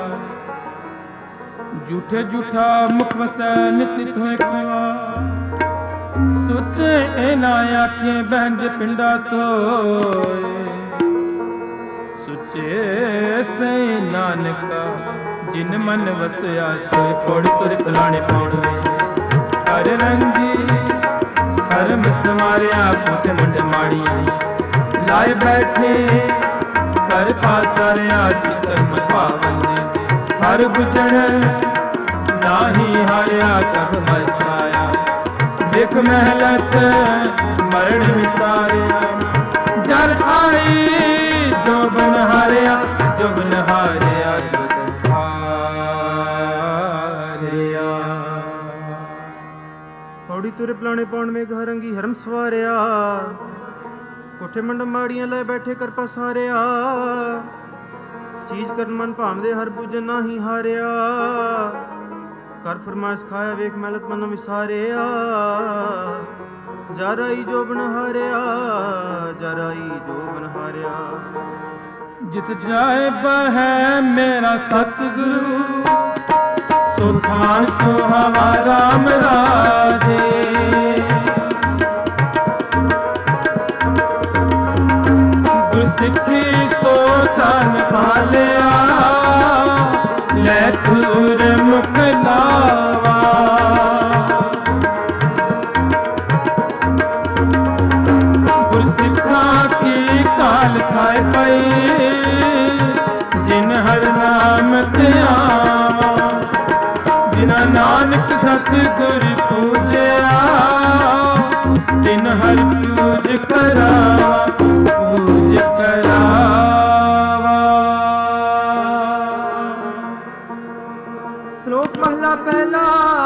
झूठे झूठा मुख वसै नित नित होए खुआर। सोचे एना आखें बहन जे पिंडा तोए, सुचे से नानका जिन मन वसया सोए। पौड़ तुर पुलाने पौड़वे, हर रंगी हर मिस मारिया पुत मुंड माड़ी। लाए बैठे कर पासारिया चितन पावन, ਹਰ ਬੁਝਣ ਨਾਹੀ ਹਾਰਿਆ ਕਬ ਮਸਾਇਆ ਦੇਖ ਮਹਿਲਤ ਮਰਨ ਵਿਸਾਰਿਆ ਜਰ ਆਈ ਜੋ ਬਨ ਹਾਰਿਆ ਜੋ ਬਨ ਹਾਰਿਆ ਜੁਗ ਹਾਰਿਆ। ਪੌੜੀ ਤੁਰੇ ਪਲਾਣੇ ਪਾਉਣ ਮੇਘ ਹਰੰਗੀ ਹਰਮ ਸਵਾਰਿਆ ਕੋਠੇ ਮੰਡਮ ਮਾੜੀਆਂ ਲੈ ਬੈਠੇ ਕਰ ਪਸਾਰਿਆ ਚੀਜ਼ ਕਰਨ ਮਨ ਭਾਵਦੇ ਹਰ ਬੁਝ ਨਾਹੀ ਹਾਰਿਆ ਕਰ ਫਰਮਾਇਸ਼ ਖਾਇਆ ਵੇਖ ਮਹਿਲਤ ਮਨ ਵਿਸਾਰਿਆ ਜਰਾਈ ਜੋ ਬਨ ਹਾਰਿਆ ਜਰਾਈ ਜੋ ਬਨ ਹਾਰਿਆ। ਜਿਤ ਜਾਏ ਬਹਿ ਮੇਰਾ ਸਤਿਗੁਰੂ ਸੋ ਥਾਨ ਸੁਹਾਵਾ ਰਾਮ ਰਾਜੇ ਗੁਰਸਿੱਖੀ ਸੋ ਧਨ ਪਾਲਿਆ ਲੈ ਤੁਰ ਮੁਖ ਲਾਵਾ ਗੁਰਸਿੱਖਾਂ ਕੀ ਕਾਲ ਖਾਏ ਪਈ ਜਿਨ ਹਰ ਨਾਮ ਤੇ ਆਵਾ ਬਿਨਾ ਨਾਨਕ ਸਤਿਗੁਰ ਪੂਜਿਆ ਤਿਨ ਹਰ ਪੂਜ ਕਰਾਵਾ ਪੂਜ ਕਰਾਵਾ। ਸ਼ਲੋਕ ਮਹਲਾ ਪਹਿਲਾ।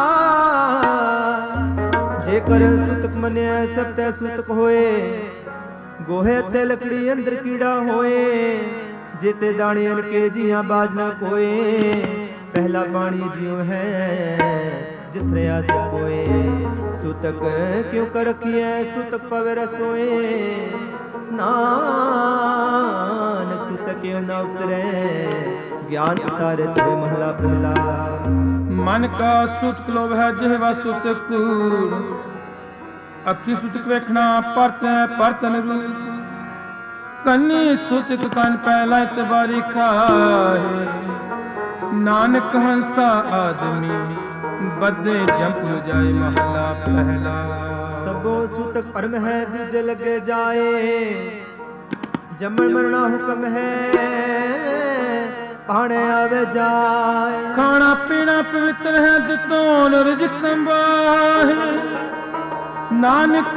ਜੇਕਰ ਸੁਤਕ ਮੰਨਿਆ ਸਭ ਤੈ ਸੁਤਕ ਹੋਏ ਗੋਹੇ ਤੇ ਲਕੜੀ ਅੰਦਰ ਕੀੜਾ ਹੋਏ ਜਿਤੇ ਦਾਣੇ ਅਨਕੇ ਜੀਆਂ ਬਾਜ ਨਾ ਕੋਏ ਪਹਿਲਾ ਪਾਣੀ ਜਿਉ ਹੈ ਜਿਥਰਿਆ ਸੇ ਕੋਏ ਸੁਤਕ ਕਿਉ ਕਰ ਰਖੀਐ ਸੁਤਕ ਪਵੇ ਰਸੋਏ ਨਾਨਕ ਸੁਤਕ ਕਿਉ ਨਾ ਉਤਰੇ ਗਿਆਨ ਉਤਾਰੇ ਤੇਰੇ ਮਹਲਾ ਪਹਿਲਾ। ਮਨ ਕਾ ਸੁਤਕ ਲੋਭ ਹੈ ਜਿਹਵਾ ਸੁਤਕ ਕੂੜ ਅੱਖੀ ਸੁਤਕ ਵੇਖਣਾ ਪਰਤੈ ਪਰਤਨ ਰੂਪ ਕੰਨੀ ਸੁਤਕ ਕੰਨ ਪਹਿਲਾ ਇਤਬਾਰੀ ਖਾਏ ਨਾਨਕ ਹੰਸਾ ਆਦਮੀ ਬੱਦੇ ਜੰਪ ਜਾਏ ਮਹਲਾ ਪਹਿਲਾ। ਸਭੋ ਸੁਤਕ ਪਰਮ ਹੈ ਦੂਜੇ ਲੱਗੇ ਜਾਏ ਜੰਮਣ ਮਰਣਾ ਹੁਕਮ ਹੈ ਪਾਣੇ ਆਵੇ ਜਾਏ ਖਾਣਾ ਪੀਣਾ ਪਵਿੱਤਰ ਹੈ ਦਿੱਤੋਂ ਰਿਜ਼ਕ ਸੰਭਾਹੇ ਨਾਨਕ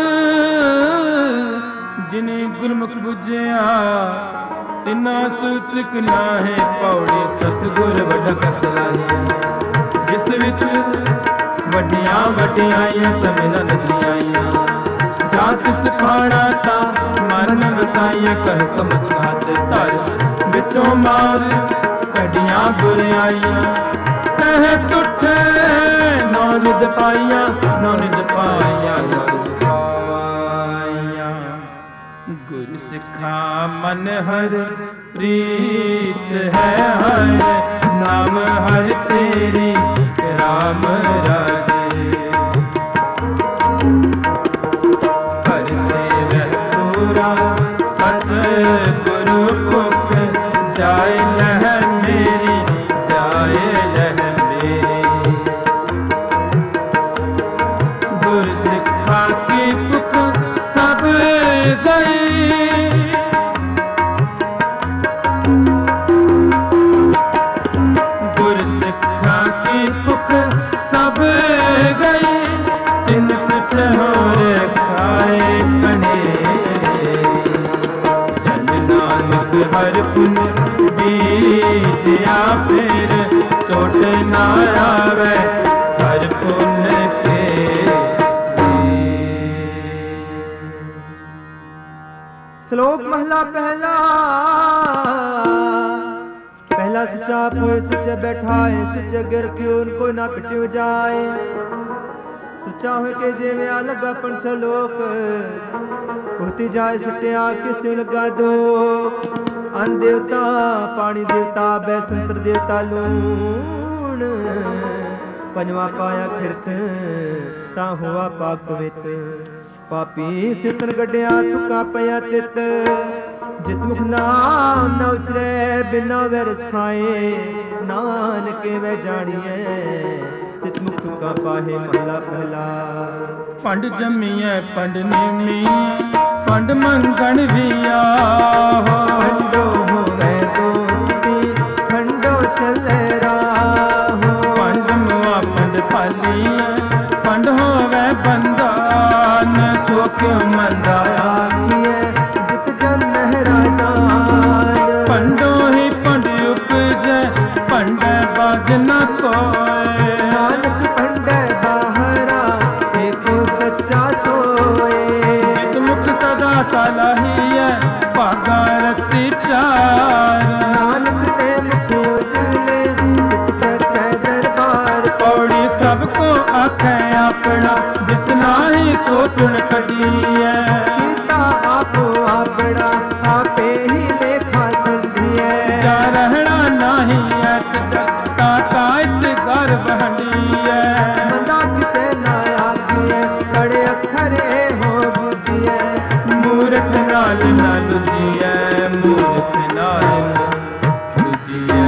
ਜਿਨੇ ਗੁਰਮੁਖ ਬੁਝਿਆ ਤਿਨਾ ਸੁਤਕ ਨਾਹੇ ਪੌੜੀ ਸਤਿਗੁਰ ਵੱਡਾ ਕਸਲਾਇਆ ਜਿਸ ਵਿੱਚ ਵੱਡੀਆਂ ਵੱਡਿਆਈਆਂ ਸਮੇਂ ਨਦੀਆਂ ਜਾਂ ਤਿਸ ਖਾਣਾ ਤਾਂ ਮਰਨ ਵਸਾਈਆਂ ਕਹਿ ਕਮਸਨਾਤ ਧਰ ਵਿੱਚੋਂ ਮਾਰ ਕੱਢੀਆਂ ਬੁਰਾਈਆਂ ਸਹਿ ਟੁੱਟੇ ਨੌ ਨਿਦ ਪਾਈਆਂ ਨੌ ਨਿਦ ਪਾਈਆਂ ਨੌ ਨਿਦ ਪਾਈਆਂ ਗੁਰ ਸਿੱਖਾ ਮਨ ਹਰ ਪ੍ਰੀਤ ਹੈ ਹਰ ਨਾਮ ਹਰ ਤੇਰੀ ਰਾਮ ਰਾਜੇ ਹਰ ਸੇਵ ਪੂਰਾ ਸਤ ਗੁਰੂ ਭੁਖ ਜਾਏ ਲਹਿ ਮੇਰੀ ਜਾਏ ਲਹਿ ਮੇਰੀ ਗੁਰ ਸਿੱਖਾ ਕੀ ਭੁਖ ਸਭ ਗਈ ਗੁਰ ਸਿੱਖਾ ਕੀ ਭੁਖ ਸਭ ਗਈ ਤਿਨ ਕੁਛ ਹੋਰ ਖਾਏ ਕਨੇ ਜਨ ਨਾਨਕ ਹਰ ਪੁਨ ਬੀਜਿਆ ਫਿਰ ਟੋਟ ਨਾ ਆਵੇ ਹਰ ਪੁਨ ਕੇ। ਸ਼ਲੋਕ ਮਹਲਾ ਪਹਿਲਾ। ਪਹਿਲਾ ਸੱਚਾ ਹੋਏ ਸੱਚੇ ਬੈਠਾਏ ਸੱਚੇ ਗਿਰ ਕਿਉ ਕੋਈ ਨਾ ਪਿਟਿਓ ਜਾਏ ਸੱਚਾ ਹੋਏ ਕੇ ਜਿਵੇਂ ਆ ਲੱਗਾ ਪੰਛ ਲੋਕ ਉਰਤੀ ਜਾਏ ਸੱਟਿਆ ਕਿਸਿਉ ਲੱਗਾ ਦੋ ਅਨ ਦੇਵਤਾ ਪਾਣੀ ਦੇਵਤਾ ਬੈ ਸੰਤਰ ਦੇਵਤਾ ਲੂਣ ਪੰਜਵਾ ਪਾਇਆ ਖਿਰਤ ਤਾਂ ਹੋਆ ਪਾਕ ਪਵਿੱਤ ਪਾਪੀ ਸਿਤਨ ਗੱਡਿਆ ਤੁਕਾ ਪਿਆ ਤਿਤ ਜਿਤ ਮੁਖ ਨਾਮ ਨ ਉਚਰੇ ਬਿਨਾ ਵੈਰਸ ਖਾਏ ਨਾਨਕੇ ਵੈ ਜਾਣੀਐ ਤਿਤ ਮੁਖ ਤੁਕਾ ਪਾਹੇ ਮਹਲਾ ਪਹਿਲਾ। ਪੰਡ ਜੰਮੀਐ ਪੰਡ ਨੀਮੀਐ ਪੰਡ ਮੰਗਣ ਵੀਆ ਪੰਡੋ ਹੋਵੇ ਦੋਸਤੀ ਪੰਡੋ ਚੱਲੇ क्यों मंदा आखिए जित जन लहरा जान। पंडो ही पंड उपजै पंडे बाज न कोय। नानक पंडे बाहरा एको सच्चा सोए। जित मुख सदा सलाहिए भागा रति चार। नानक ते मुख उजले जित सच्चा दरबार। पौड़ी सबको आखे अपना जिस नाही सोचन कढिए। सीता आपो आपड़ा आपे ही लेखा संधिए। जा रहना नाही ऐट जगता कायत गर्भ हंडिए। मंदा किसे ना आखिए कड़े अखर ए हो बुझिए। मूर्ख नाल न लुझिए मूर्ख नाल लुझिए।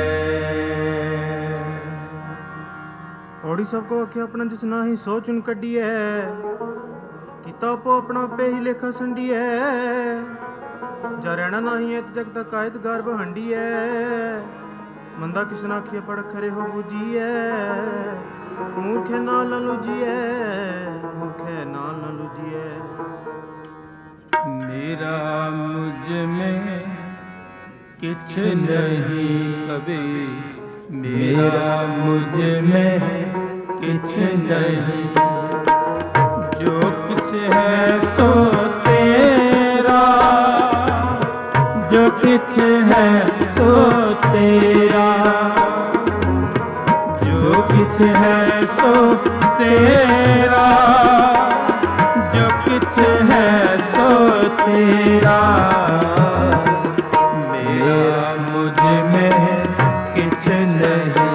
औड़ी सबको आखे अपना जिस ना ही सोच उन कड्डी है। किताबो अपना पे ही लेखा संडी है। जा रहना नहीं है जग तक कायद गर्भ हंडी है। मंदा किस ना आखिए पड़ खरे हो बुझी है। मूर्खे नाल न लुझिए मूर्खे नाल न लुझिए। मेरा मुझ में किछ नहीं कभी। मेरा मुझ में किछ नहीं जो किछ है सो तेरा। जो किछ है सो तेरा। जो किछ है सो तेरा। जो किछ है सो तेरा। मेरा मुझ में किछ नहीं।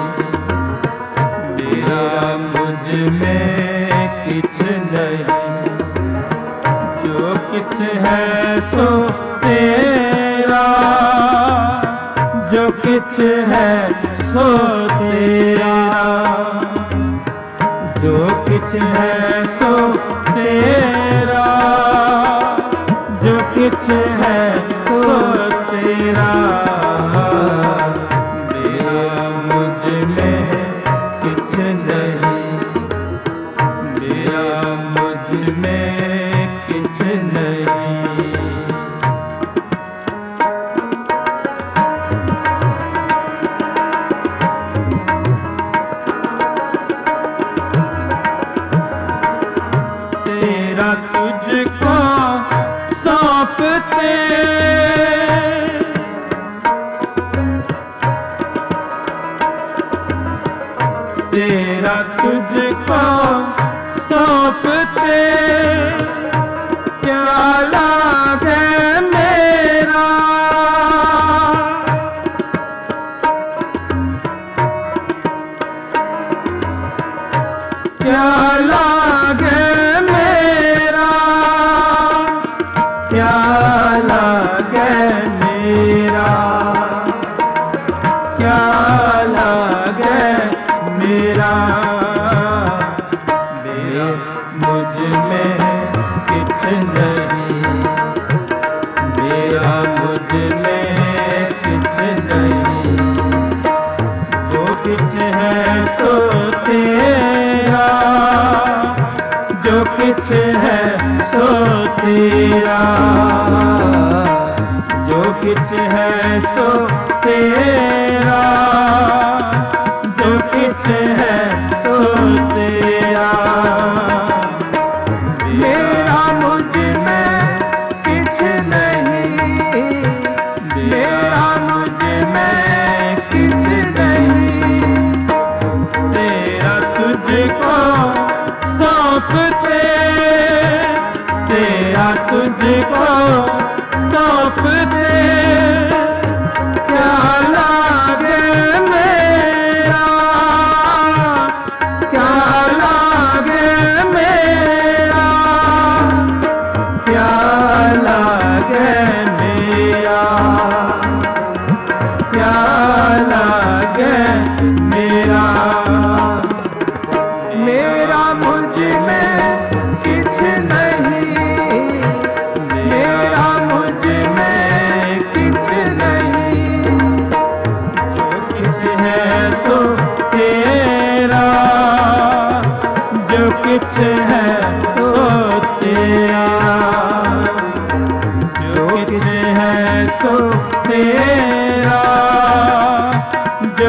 मेरा मुझ में किछ नहीं जो किछ है सो तेरा। जो किछ है सो तेरा। जो किछ है सो तेरा। जो किछ है सो तेरा। मेरा मुझ में किछ नहीं। मेरा मुझ में किछ नहीं। तेरा तुझको सौंपते। तेरा तुझको सौंपते क्या लागे मेरा। क्या लागे मेरा। क्या लागे मेरा। क्या लागे मेरा। मेरा मुझ में किछ नहीं। मेरा मुझ में किछ नहीं जो किछ है सो तेरा। जो किछ है सो तेरा। जो किछ है सो तेरा। जो किछ है सो तेरा। मेरा मुझ में किछ नहीं। मेरा मुझ में किछ नहीं। तेरा तुझको सौंपते। तेरा तुझको सौंपते क्या लागे मेरा।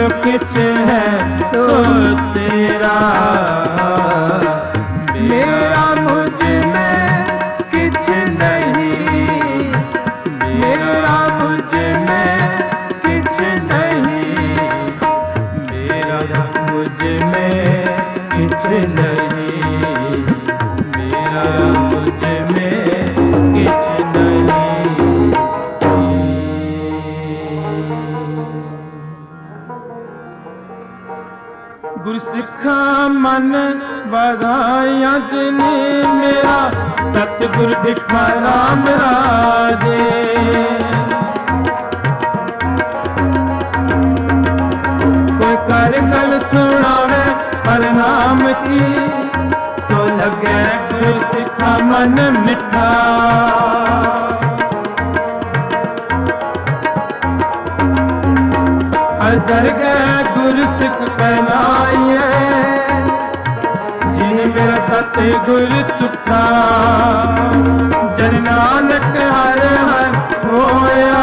जो किछ है सो तेरा, मेरा मुझ में किछ नहीं, मेरा मुझ में किछ नहीं, मेरा मुझ में किछ नहीं, मेरा मुझ में किछ नहीं। गुरु सिखा मन बधाइया जिने मेरा, सतगुर दिखा राम राजे। कोई कर गल सुनावे हर नाम की, सो लगे गुरु सिखा मन मिठा। दरगाह गुरु सिख पहनाइए, जिन्हें मेरा सतगुर तुठा। जन नानक हर हर होया,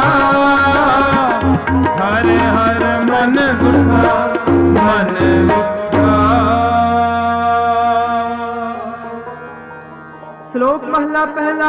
हर हर मन उठा, मन उठा। श्लोक महला पहला।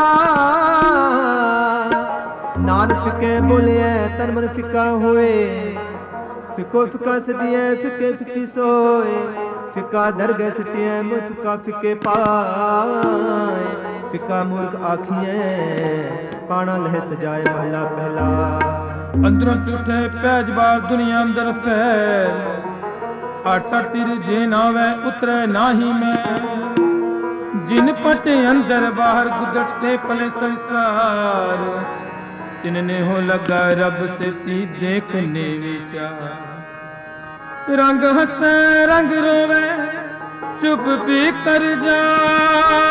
नानक फिके बोले तन मन फिका होए, फिको फिका सदिए फिके फिकी सोए। फिका दरगह सटिए मुझ फिका फिके पाए, फिका मूर्ख आखिए पाना लह सजाए। महला पहला। अंदरों झूठे पैज बार दुनिया अंदर फैल, अड़सठ तिर जे नावे उतरे नाही मैं। जिन पटे अंदर बाहर गुदरते पले संसार, तिनने हो लगा रब से सी देखने विचार। रंग हंसे रंग रोवे चुप भी कर जाए,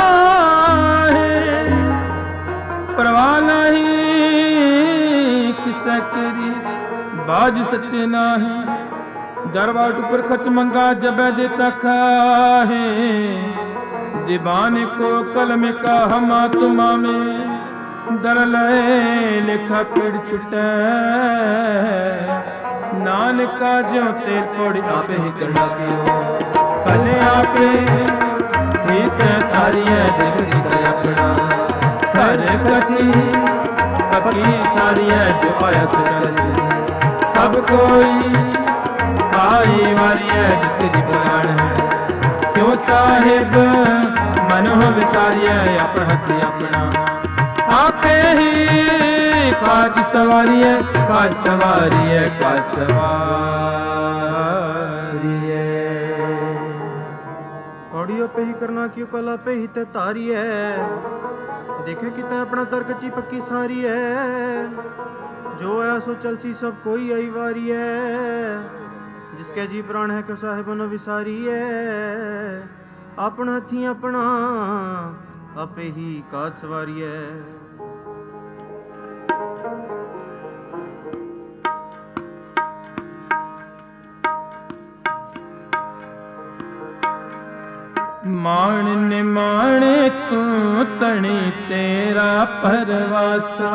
परवाह नहीं किसे करी बाज सच्चे नाही। दरबार ऊपर खच मंगा जब देता खाहे, दीवाने को कलम का हमा तुमा में। दर लए लिखा किड़ छुटे, नानका जो तेर कोड़ी आपे ही करना की हो। कले आपे ठीक तारिया दिल का अपना, कर कथी पकी सारिया जो पाया से सब कोई आई वारी है जिसके जी पुराण है। क्यों साहिब मन हो विसारिया अपना हक अपना, आपे ही काज सवारी है, काज सवारी है, काज सवारी है। औड़ियो पे ही करना क्यों कला पे ही ते तारी है। देखे कि तै अपना तर्क ची पक्की सारी है। जो आया सो चलसी सब कोई आई वारी है। जिसके जी प्राण है क्यों साहिब न विसारी है। अपना थी अपना आपे ही काज सवारी है। मान निमाणे तू तणी तेरा परवासा,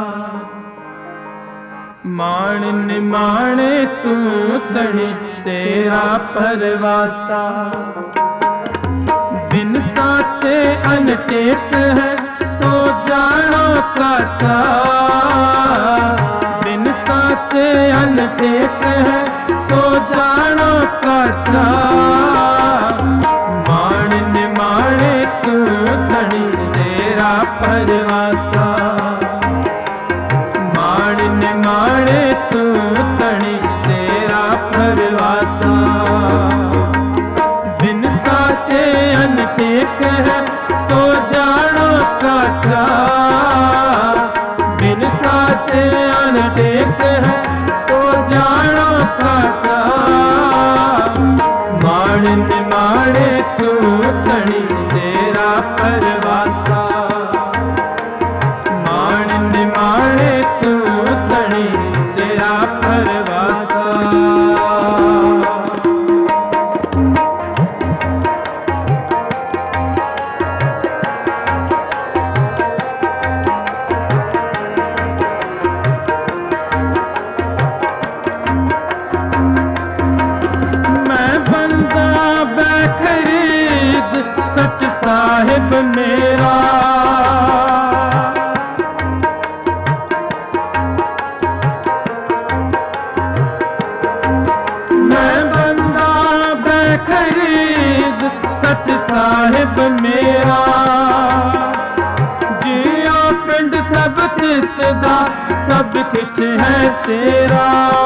मान निमाणे तू तणी तेरा परवासा। बिन साचे अनटेक है सो जानो काचा, बिन साचे अनटेक है सो जानो काचा। मान निमाणे तू तणी तेरा परवासा, मान निमाणे तू तणी तेरा परवासा। बिन साचे अनटेक है सो जानो काचा, बिन साचे अनटेक है सो जानो काचा। मान निमाणे तू तणी तेरा परवासा, मान निमाणे तू तणी तेरा परवासा। सच साहिब मेरा, जिया पिंड सब तिसदा सब कुछ है तेरा।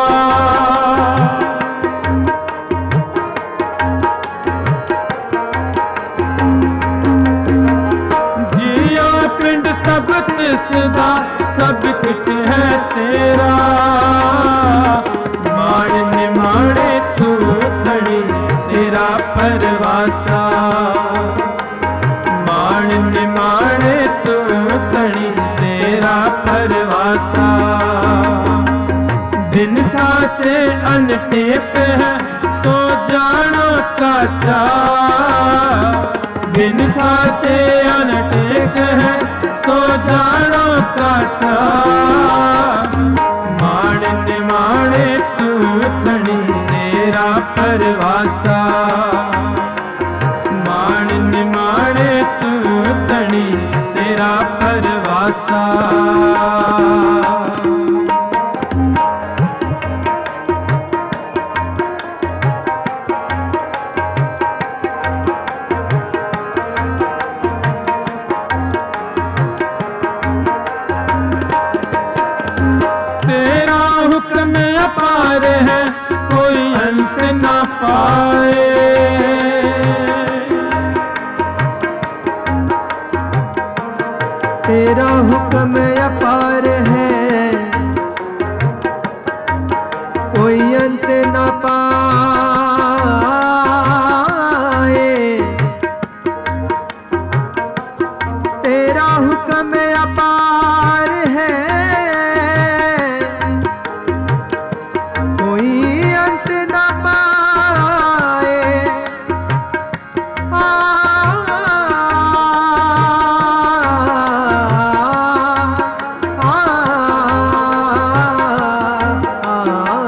जिया पिंड सब तिसदा सब कुछ है तेरा। माण निमाणे तू धनी तेरा परवासा, माण निमाणे तू धनी तेरा परवासा। दिन साचे अनटेक है तो जानो काचा, दिन साचे अनटेक है सो जानो काचा। माण निमाणे तू धनी तेरा परवासा, माण निमाणे तू धनी तेरा परवासा। तेरा हुक्म अपार है कोई अंत न पाए, तेरा हुक्म अपार है कोई अंत न पाए। तेरा हुक्म अपार है कोई अंत न पाए। आ, आ, आ,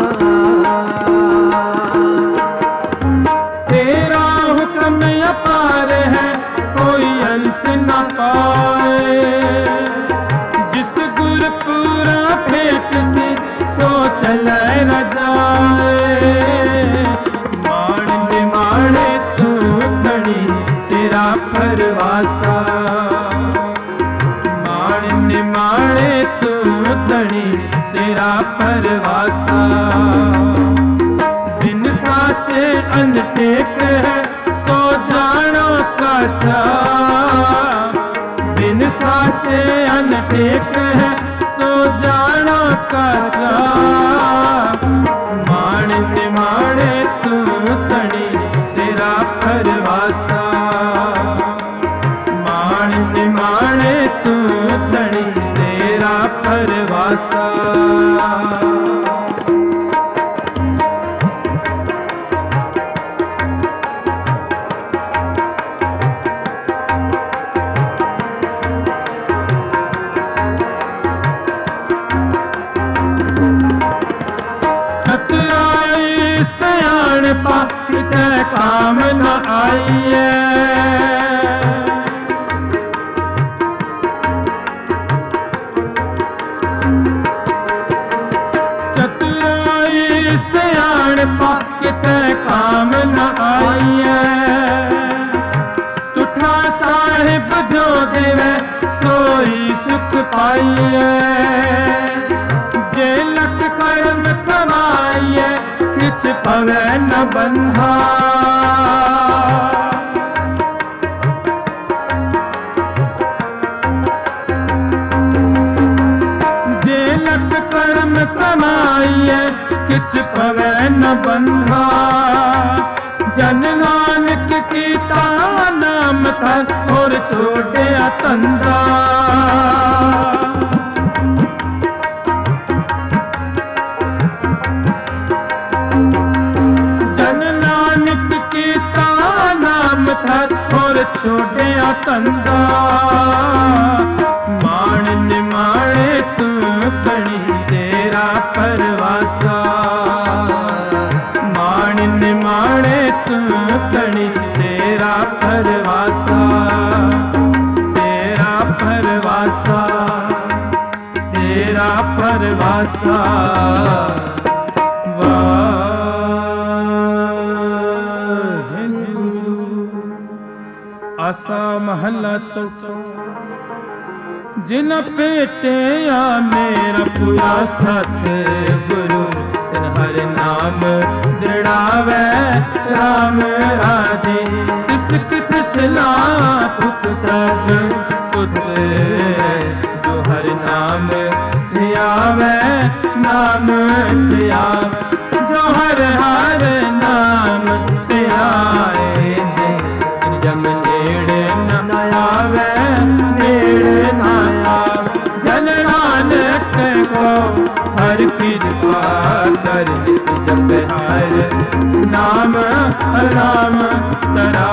तेरा हुक्म अपार है कोई अंत न पाए। जिस गुरपुरा भेंट से सो चले न जाए। माण निमाणे तू धनी तेरा परवासा, माण निमाणे तू धनी तेरा परवासा। दिन साचे अनटेक है सो जानो काचा, दिन साचे अनटेक है सो जानो काचा। माण निमाणे तू धनी तेरा परवासा, माण निमाणे तू धनी तेरा परवासा। छतराई सयाणपा किते काम न आईए। चतुराई सयाणपा किते काम न आईए। तुठा साहिब जो देवे सोई सुख पाइए। जे लख कर्म कमाइए किछ पवे न बंधा। जे लख कर्म कमाइए किछ पवे न बंधा। जन नानक कीता नाम था और छोड़िया तंदा। जन नानक कीता नाम था और छोड़िया तंदा। माण निमाणे तू धनी तेरा परवासा, माण निमाणे तू धनी तेरा परवासा। तेरा परवासा, तेरा परवासा। वाहेगुरु ਚੌਥਾ। ਜਿਨ ਭੇਟਿਆ ਮੇਰਾ ਪੂਰਾ ਸਤ ਗੁਰੂ, ਤਿਨ ਹਰਿ ਨਾਮ ਦ੍ਰਿੜਾਵੈ ਰਾਮ ਰਾਜੇ। ਤਿਸ ਕੀ ਤ੍ਰਿਸ਼ਨਾ ਪੁੱਤ ਸਭ ਪੁੱਤ, ਜੋ ਹਰਿ ਨਾਮ ਧਿਆਵੈ ਨਾਮ ਧਿਆਵੈ। ਜੋ ਹਰ ਹਰ ਨਾਮ ਧਿਆਏ ਨੇ, ਜਮ ਨੇੜੇ ਨ ਆਵੈ ਨੇੜੇ ਨ ਆਵੈ। ਜਨ ਨਾਨਕ ਕੋ ਹਰ ਕਿਰਪਾ ਕਰ, ਨਿਤ ਜਪੈ ਹਰਿ ਨਾਮ ਰਾਮ ਤਰਾ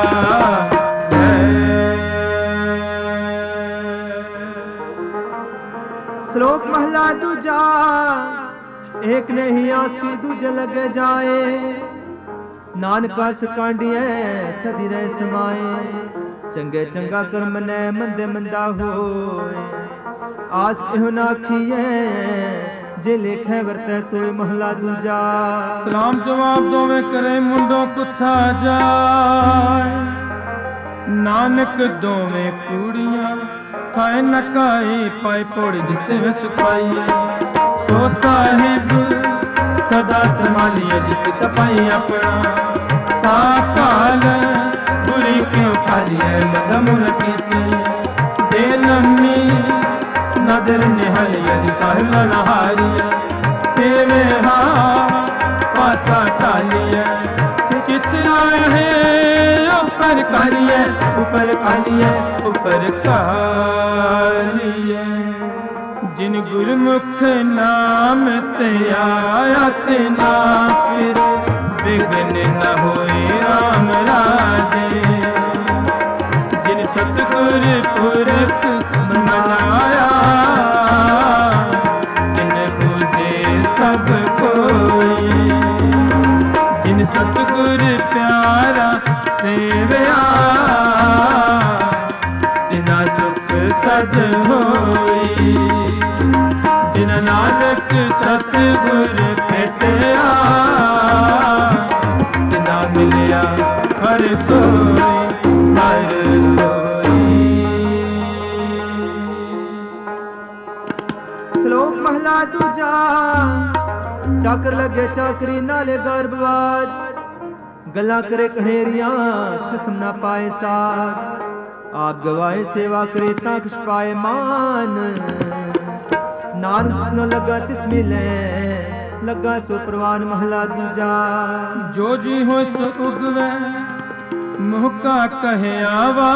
श्लोक महला दूजा। एक नहीं आस की दूजे लगे जाए, नानका सकांडिए सदी रह समाए। चंगे चंगा कर्म ने मंदे मंदा होए, आस एहो ना आखिए जे लेखे वरते सोए। महला दूजा। सलाम जवाब दोवे करे मुंडो कुथा जाए, नानक दोवे कूड़ियां थाए नकाई पाई पोड़ जिसे में सुपाई। सो साहिब सदा संभालिए जित तपाई अपना, साकाल बुरी क्यों खालिए मदम रखी। दे लम्मी नदर निहालिए साहिब नहारिए, तेरे हा पासा टालिए। किचरा है ऊपर कालिए ऊपर कालिए ऊपर कालिए। जिन गुरमुख नाम ते आया ते ना फिर, विघ्न न होए राम राजे। जिन सतगुर पुरख मनाया, तिन बुझे सब कोई। जिन सतगुर प्यारा सेवया, तिना सुख सद होई। जिन नानक सतगुर भेटया, तिना मिलया हर सोई हर सोई। श्लोक महला दूजा। चाकर लगे चाकरी नाले गर्भवाद, गला करे कनेरियां खसम ना पाए साथ। आप गवाए सेवा करे ताकश पाए मान, नानक जिसनो लगा तिस मिले लगा सो प्रवान। महला दूजा। जो जी हो सो उगवे मुहका कहे आवा,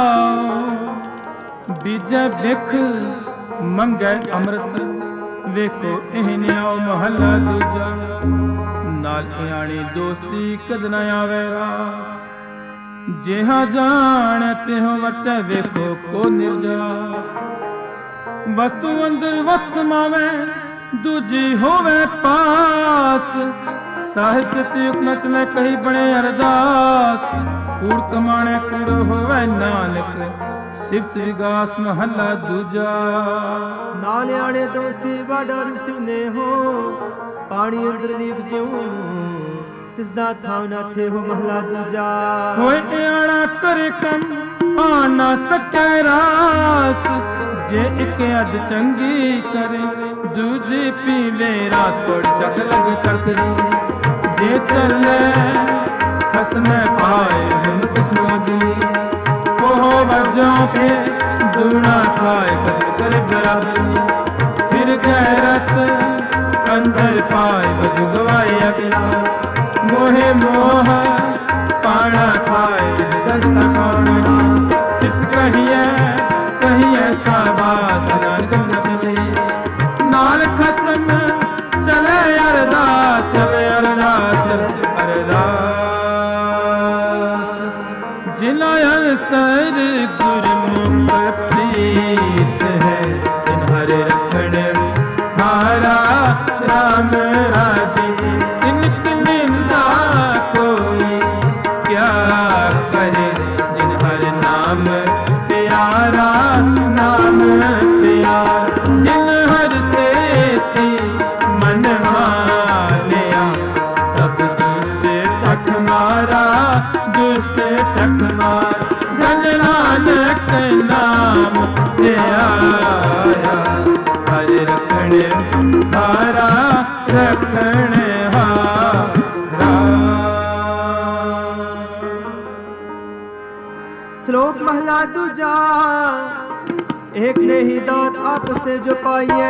बीजे बिख मंगे अमृत वेखो एहन्याओ। महला दूजा। नाल इयाणी दोस्ती कद न आवे रास, जेहा जान तेहो वट वेखो को निर्जास। वस्तु अंदर वत समावे दूजी होवे पास, साहिब चित नच में कही बने अरदास। कूड़ कमाणे कूड़ होवे नानक, सिफ्त विगास। महला दूजा। नाल आने दोस्ती वाडा रुसने हो, पानी अंदर लीप ज्यों तिसदा थाव ना थे हो। महला दूजा। होए आना करे कम आना सके रास, जे एक अद चंगी करे दूजी पीवे रास। पड़ चक लग चकरी जे चले खसने पाए हम किस्म अगली। वो वजों के दूना खाए कसम करे बराबरी। फिर गैरत अंदर पाए बजू गवाए अगला। मोहे मोह पाना खाए दस्ता कौना। किस कहिए कहिए साबास नानक न चले। नाल खसम चले अरदास चले अरदास अरदास। जिला अंतर गुरमुख प्रीत है, इन हरे रखण हारा राम राजे। इनकी निंदा कोई क्या करे, जिन हर नाम प्यारा नाम प्यारा। जिन हर से थी मन मानिया, सब दुष्ट चख मारा दुष्ट चख मार। जन नानक रखण हारा। श्लोक महला दूजा। एक ने ही दात आपस से जो पाइए,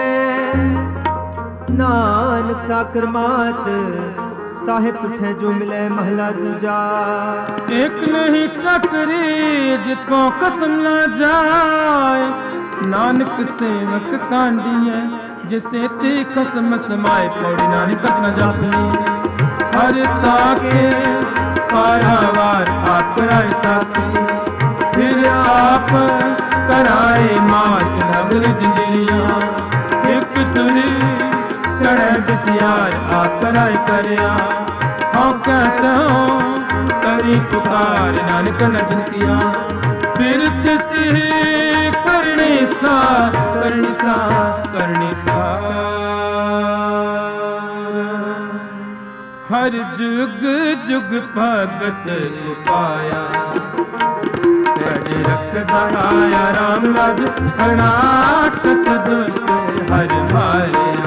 नानक साकर मात साहिब उठे जो मिले महला दूजा। एक नहीं चकरी जिसको कसम ना जाए, नानक सेवक कांडिए जिसे ते कसम समाए। पौड़ी नानक न जापनी हर ताके पारावार आप कराए साथी, फिर आप कराए मात नगर जंजीरिया। एक तुरी चढ़े बसियार आप कराए करया, हाँ कैसे हो करी पुकार नानक न जिनकिया। फिर तिसी करनी सा करनी सा करनी सा। हर जुग जुग भगत पाया, रखदा आया राम राज खड़ाट सदुष्ट हर मारिया।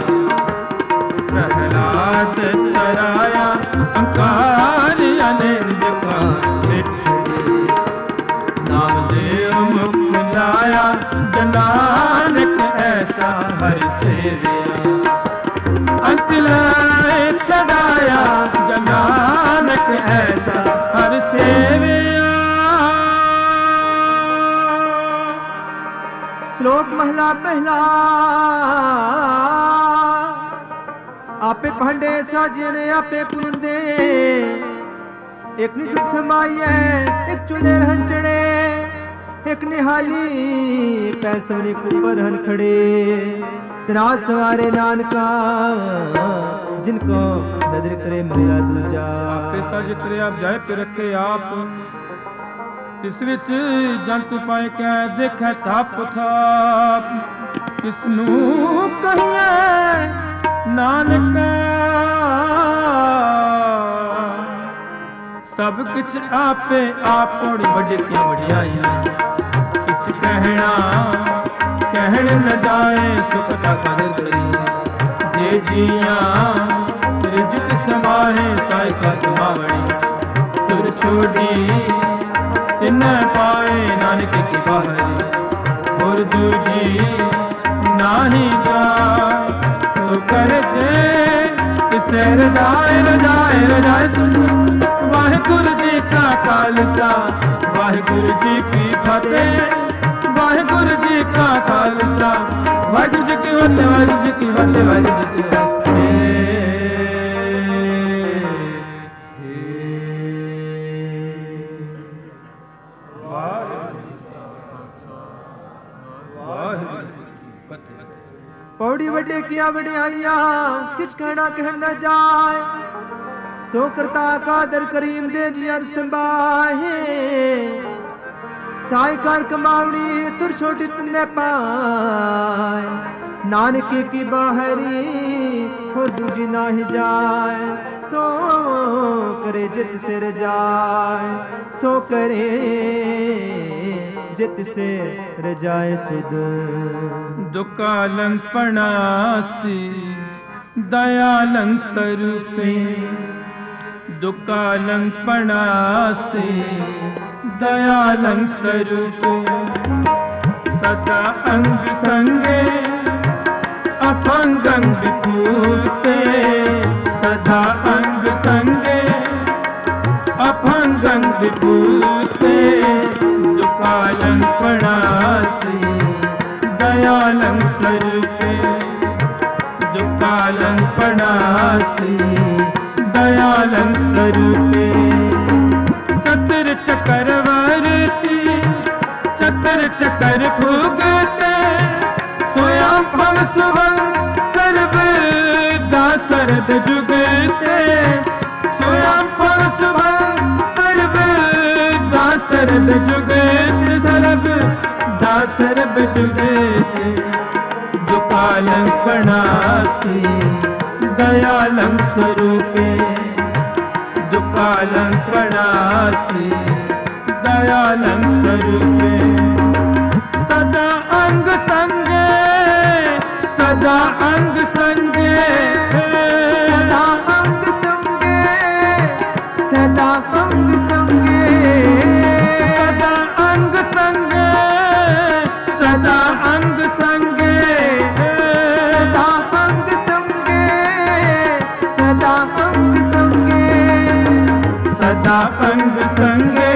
प्रहलाद तराया अंकार अनिंद का मिठे, नाम देव मुख लाया नानक ऐसा हर सेविया। अंत लाए छड़ाया नानक ऐसा हर सेविया। श्लोक महला पहला। आपे भांडे साजिए आपे पुंदे, एक निज समाइए एक चुले रहन चढ़े। एक निहाली पैसों ऊपर हन खड़े, तना सवारे नानका जिनको नजर करे मेरा दूजा। आपे साज करे आप जाए पे रखे आप, तिस विच जंत पाए कै देखे थाप थाप। किसनू कहिए नानक सब कुछ आपे आप। पौड़ी बड़े की वडियाई किछ कहना कहण न जाए, सुख का कदर करी जे जिया। रिजक समाहे साई का तुमावड़ी, तुर छोड़ी तिन पाए नानक की बाहरी। और दूजी नाही जाए सो कर जे, किसे रजाए रजाए रजाए सुन। वाहिगुरु जी का खालसा वाहिगुरु जी की फतेह, वाहिगुरु जी का खालसा वाहिगुरु जी की फतेह, वाहिगुरु जी की फतेह, वाहिगुरु जी की फतेह। पौड़ी बड़े किया बड़ियाइया किछ कहना कह न जाए। सो करता कादर करीम दे जियर संभाहे, साई कर कमावड़ी तुर छोटी तन्ने पाए। नानक की बाहरी हो दूजी ना ही जाए, सो करे जित से रजाए। सो करे जित से रजाए सुध। दुकालं पणासी दयालं स्वरूपे, दुकालं पणासी दयालं स्वरूपे। सदा अंग संगे अपंगं विपूते, सदा अंग संगे अपंगं विपूते। दुकालं पणासी दयालं स्वरूपे, दुकालं पणासी दयालं स्वरूपे। चतुर चक्रवर्ती चतर चकर भुगते, स्वयं भव सुभं सर्व दासरद जुगते। स्वयं भव सुभं सर्व दासरद जुगते, सर्व दासरद जुगते। दुकालं पणासी दयालं स्वरूपे, दुकालं पणासी दयालं स्वरूपे। सदा अंग संगे सदा अंग संगे ਸਦਾ ਅੰਗ ਸੰਗੇ ਸਦਾ ਅੰਗ ਸੰਗੇ ਸਦਾ ਅੰਗ ਸੰਗੇ ਸਦਾ ਅੰਗ ਸੰਗੇ ਸਦਾ ਅੰਗ ਸੰਗੇ ਸਦਾ ਅੰਗ ਸੰਗੇ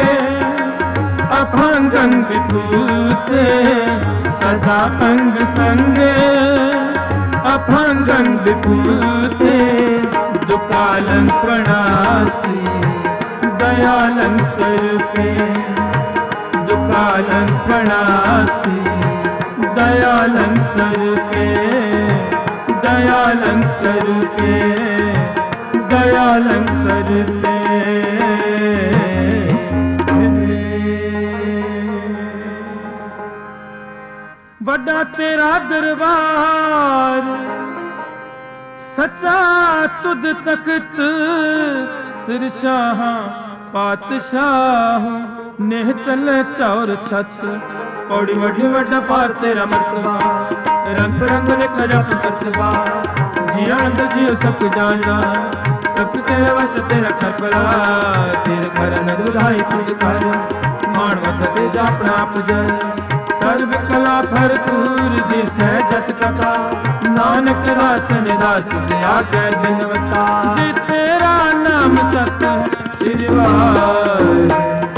ਅਭੰਗੰ ਵਿਭੂਤੇ ਸਦਾ ਅੰਗ ਸੰਗੇ ਅਭੰਗੰ ਵਿਭੂਤੇ ਦੁਕਾਲੰ ਪ੍ਰਣਾਸੀ ਦਇਆਲੰ ਸਰੂਪੇ ਦੁਕਾਲੰ ਪ੍ਰਣਾਸੀ ਦਇਆਲੰ ਸਰੂਪੇ ਦਇਆਲੰ ਸਰੂਪੇ ਦਇਆਲੰ ਸਰੂਪੇ ਵੱਡਾ ਤੇਰਾ ਦਰਬਾਰ ਸੱਚਾ ਤੁਧ ਤਖਤ ਸਿਰ ਸ਼ਾਹਾਂ ਪਾਤਸ਼ਾਹ ਨੇਹ ਚੱਲੇ ਚੌਰ ਛੱਤ ਪੌੜੀ ਵੱਡੀ ਵੱਡਾ ਪਾਰ ਤੇਰਾ ਮਰਤਬਾ ਰੰਗ ਰੰਗ ਲਿਖ ਜਪ ਕਰਤਬਾ ਜੀਆਂ ਅੰਦਰ ਜੀਉ ਸਭ ਜਾਣਨਾ ਸਭ ਤੇਰੇ ਵਸ ਤੇਰਾ ਕਰਪਲਾ ਤੇਰੇ ਕਰ ਨਗ ਵਧਾਈ ਤੁਧ ਕਰ ਮਾਣ ਵਸ ਤੇ ਜਾਪਣਾ ਆਪ ਜੈ ਸਰਬ ਕਲਾ ਭਰਪੂਰ ਦਿਸੈ ਜਤ ਕਥਾ ਨਾਨਕ ਦਾਸ ਨਿਦਾਸ ਤੁਧ ਆਗੈ ਬਿਨਵਤਾ ਜੀ ਤੇਰਾ ਨਾਮ ਸਤ ਹੈ ਸ੍ਰੀ ਵਾਹਿਗੁਰੂ।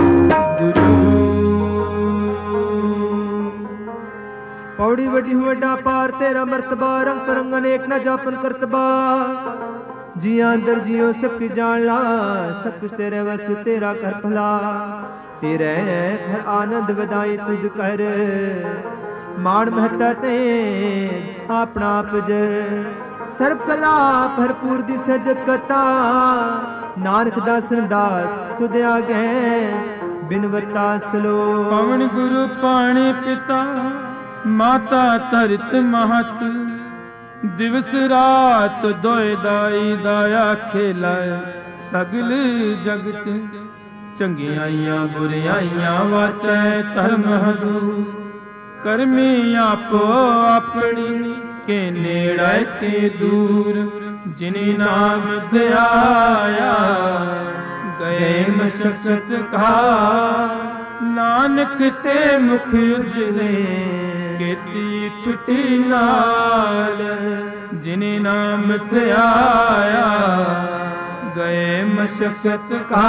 ਪੌੜੀ ਵੱਡੀ ਵੱਡਾ ਪਾਰ ਤੇਰਾ ਮਰਤਬਾ ਰੰਗ ਪਰੰਗ ਅਨੇਕ ਨਾ ਜਾਪਨ ਕਰਤਬਾ ਜੀਆਂ ਅੰਦਰ ਜੀਓ ਸਭ ਕੀ ਜਾਣ ਲਾ ਸਭ ਕੁਛ ਤੇਰੇ ਵਸ ਤੇਰਾ ਕਰ ਭਲਾ तेरे घर आनंद बधाई तुझ कर माण महता ते अपना पजर सर्व कला भरपूर दी सजत कथा नानक दासन दास तुद आगे बिनवता सलो पवन गुरु पाणी पिता माता तरत महत दिवस रात दोए दाई दाया खेलाए सगल जगत ਚੰਗਿਆਈਆਂ ਬੁਰਿਆਈਆਂ ਵਾਚੈ ਧਰਮ ਹਦੂ ਕਰਮੀ ਆਪੋ ਆਪਣੀ ਕੇ ਨੇੜੇ ਤੇ ਦੂਰ ਜਿਨੇ ਨਾਮ ਧਿਆਇਆ ਗਏ ਮਸ਼ਕਤ ਕਾ ਨਾਨਕ ਤੇ ਮੁਖ ਉਜਲੇ ਕੀਤੀ ਛੁੱਟੀ ਨਾਲ ਜਿਨੇ ਨਾਮ ਧਿਆਇਆ ਗਏ ਮਸ਼ਕਤ ਕਾ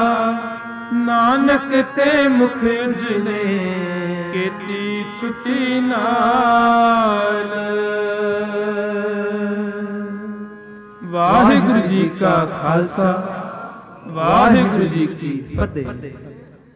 ਨਾਨਕ ਤੇ ਮੁਖ ਉਜਲੇ ਕੀਤੀ ਛੁੱਟੀ ਨਾਲ। ਵਾਹਿਗੁਰੂ ਜੀ ਕਾ ਖਾਲਸਾ ਵਾਹਿਗੁਰੂ ਜੀ ਕੀ ਫਤਿਹ।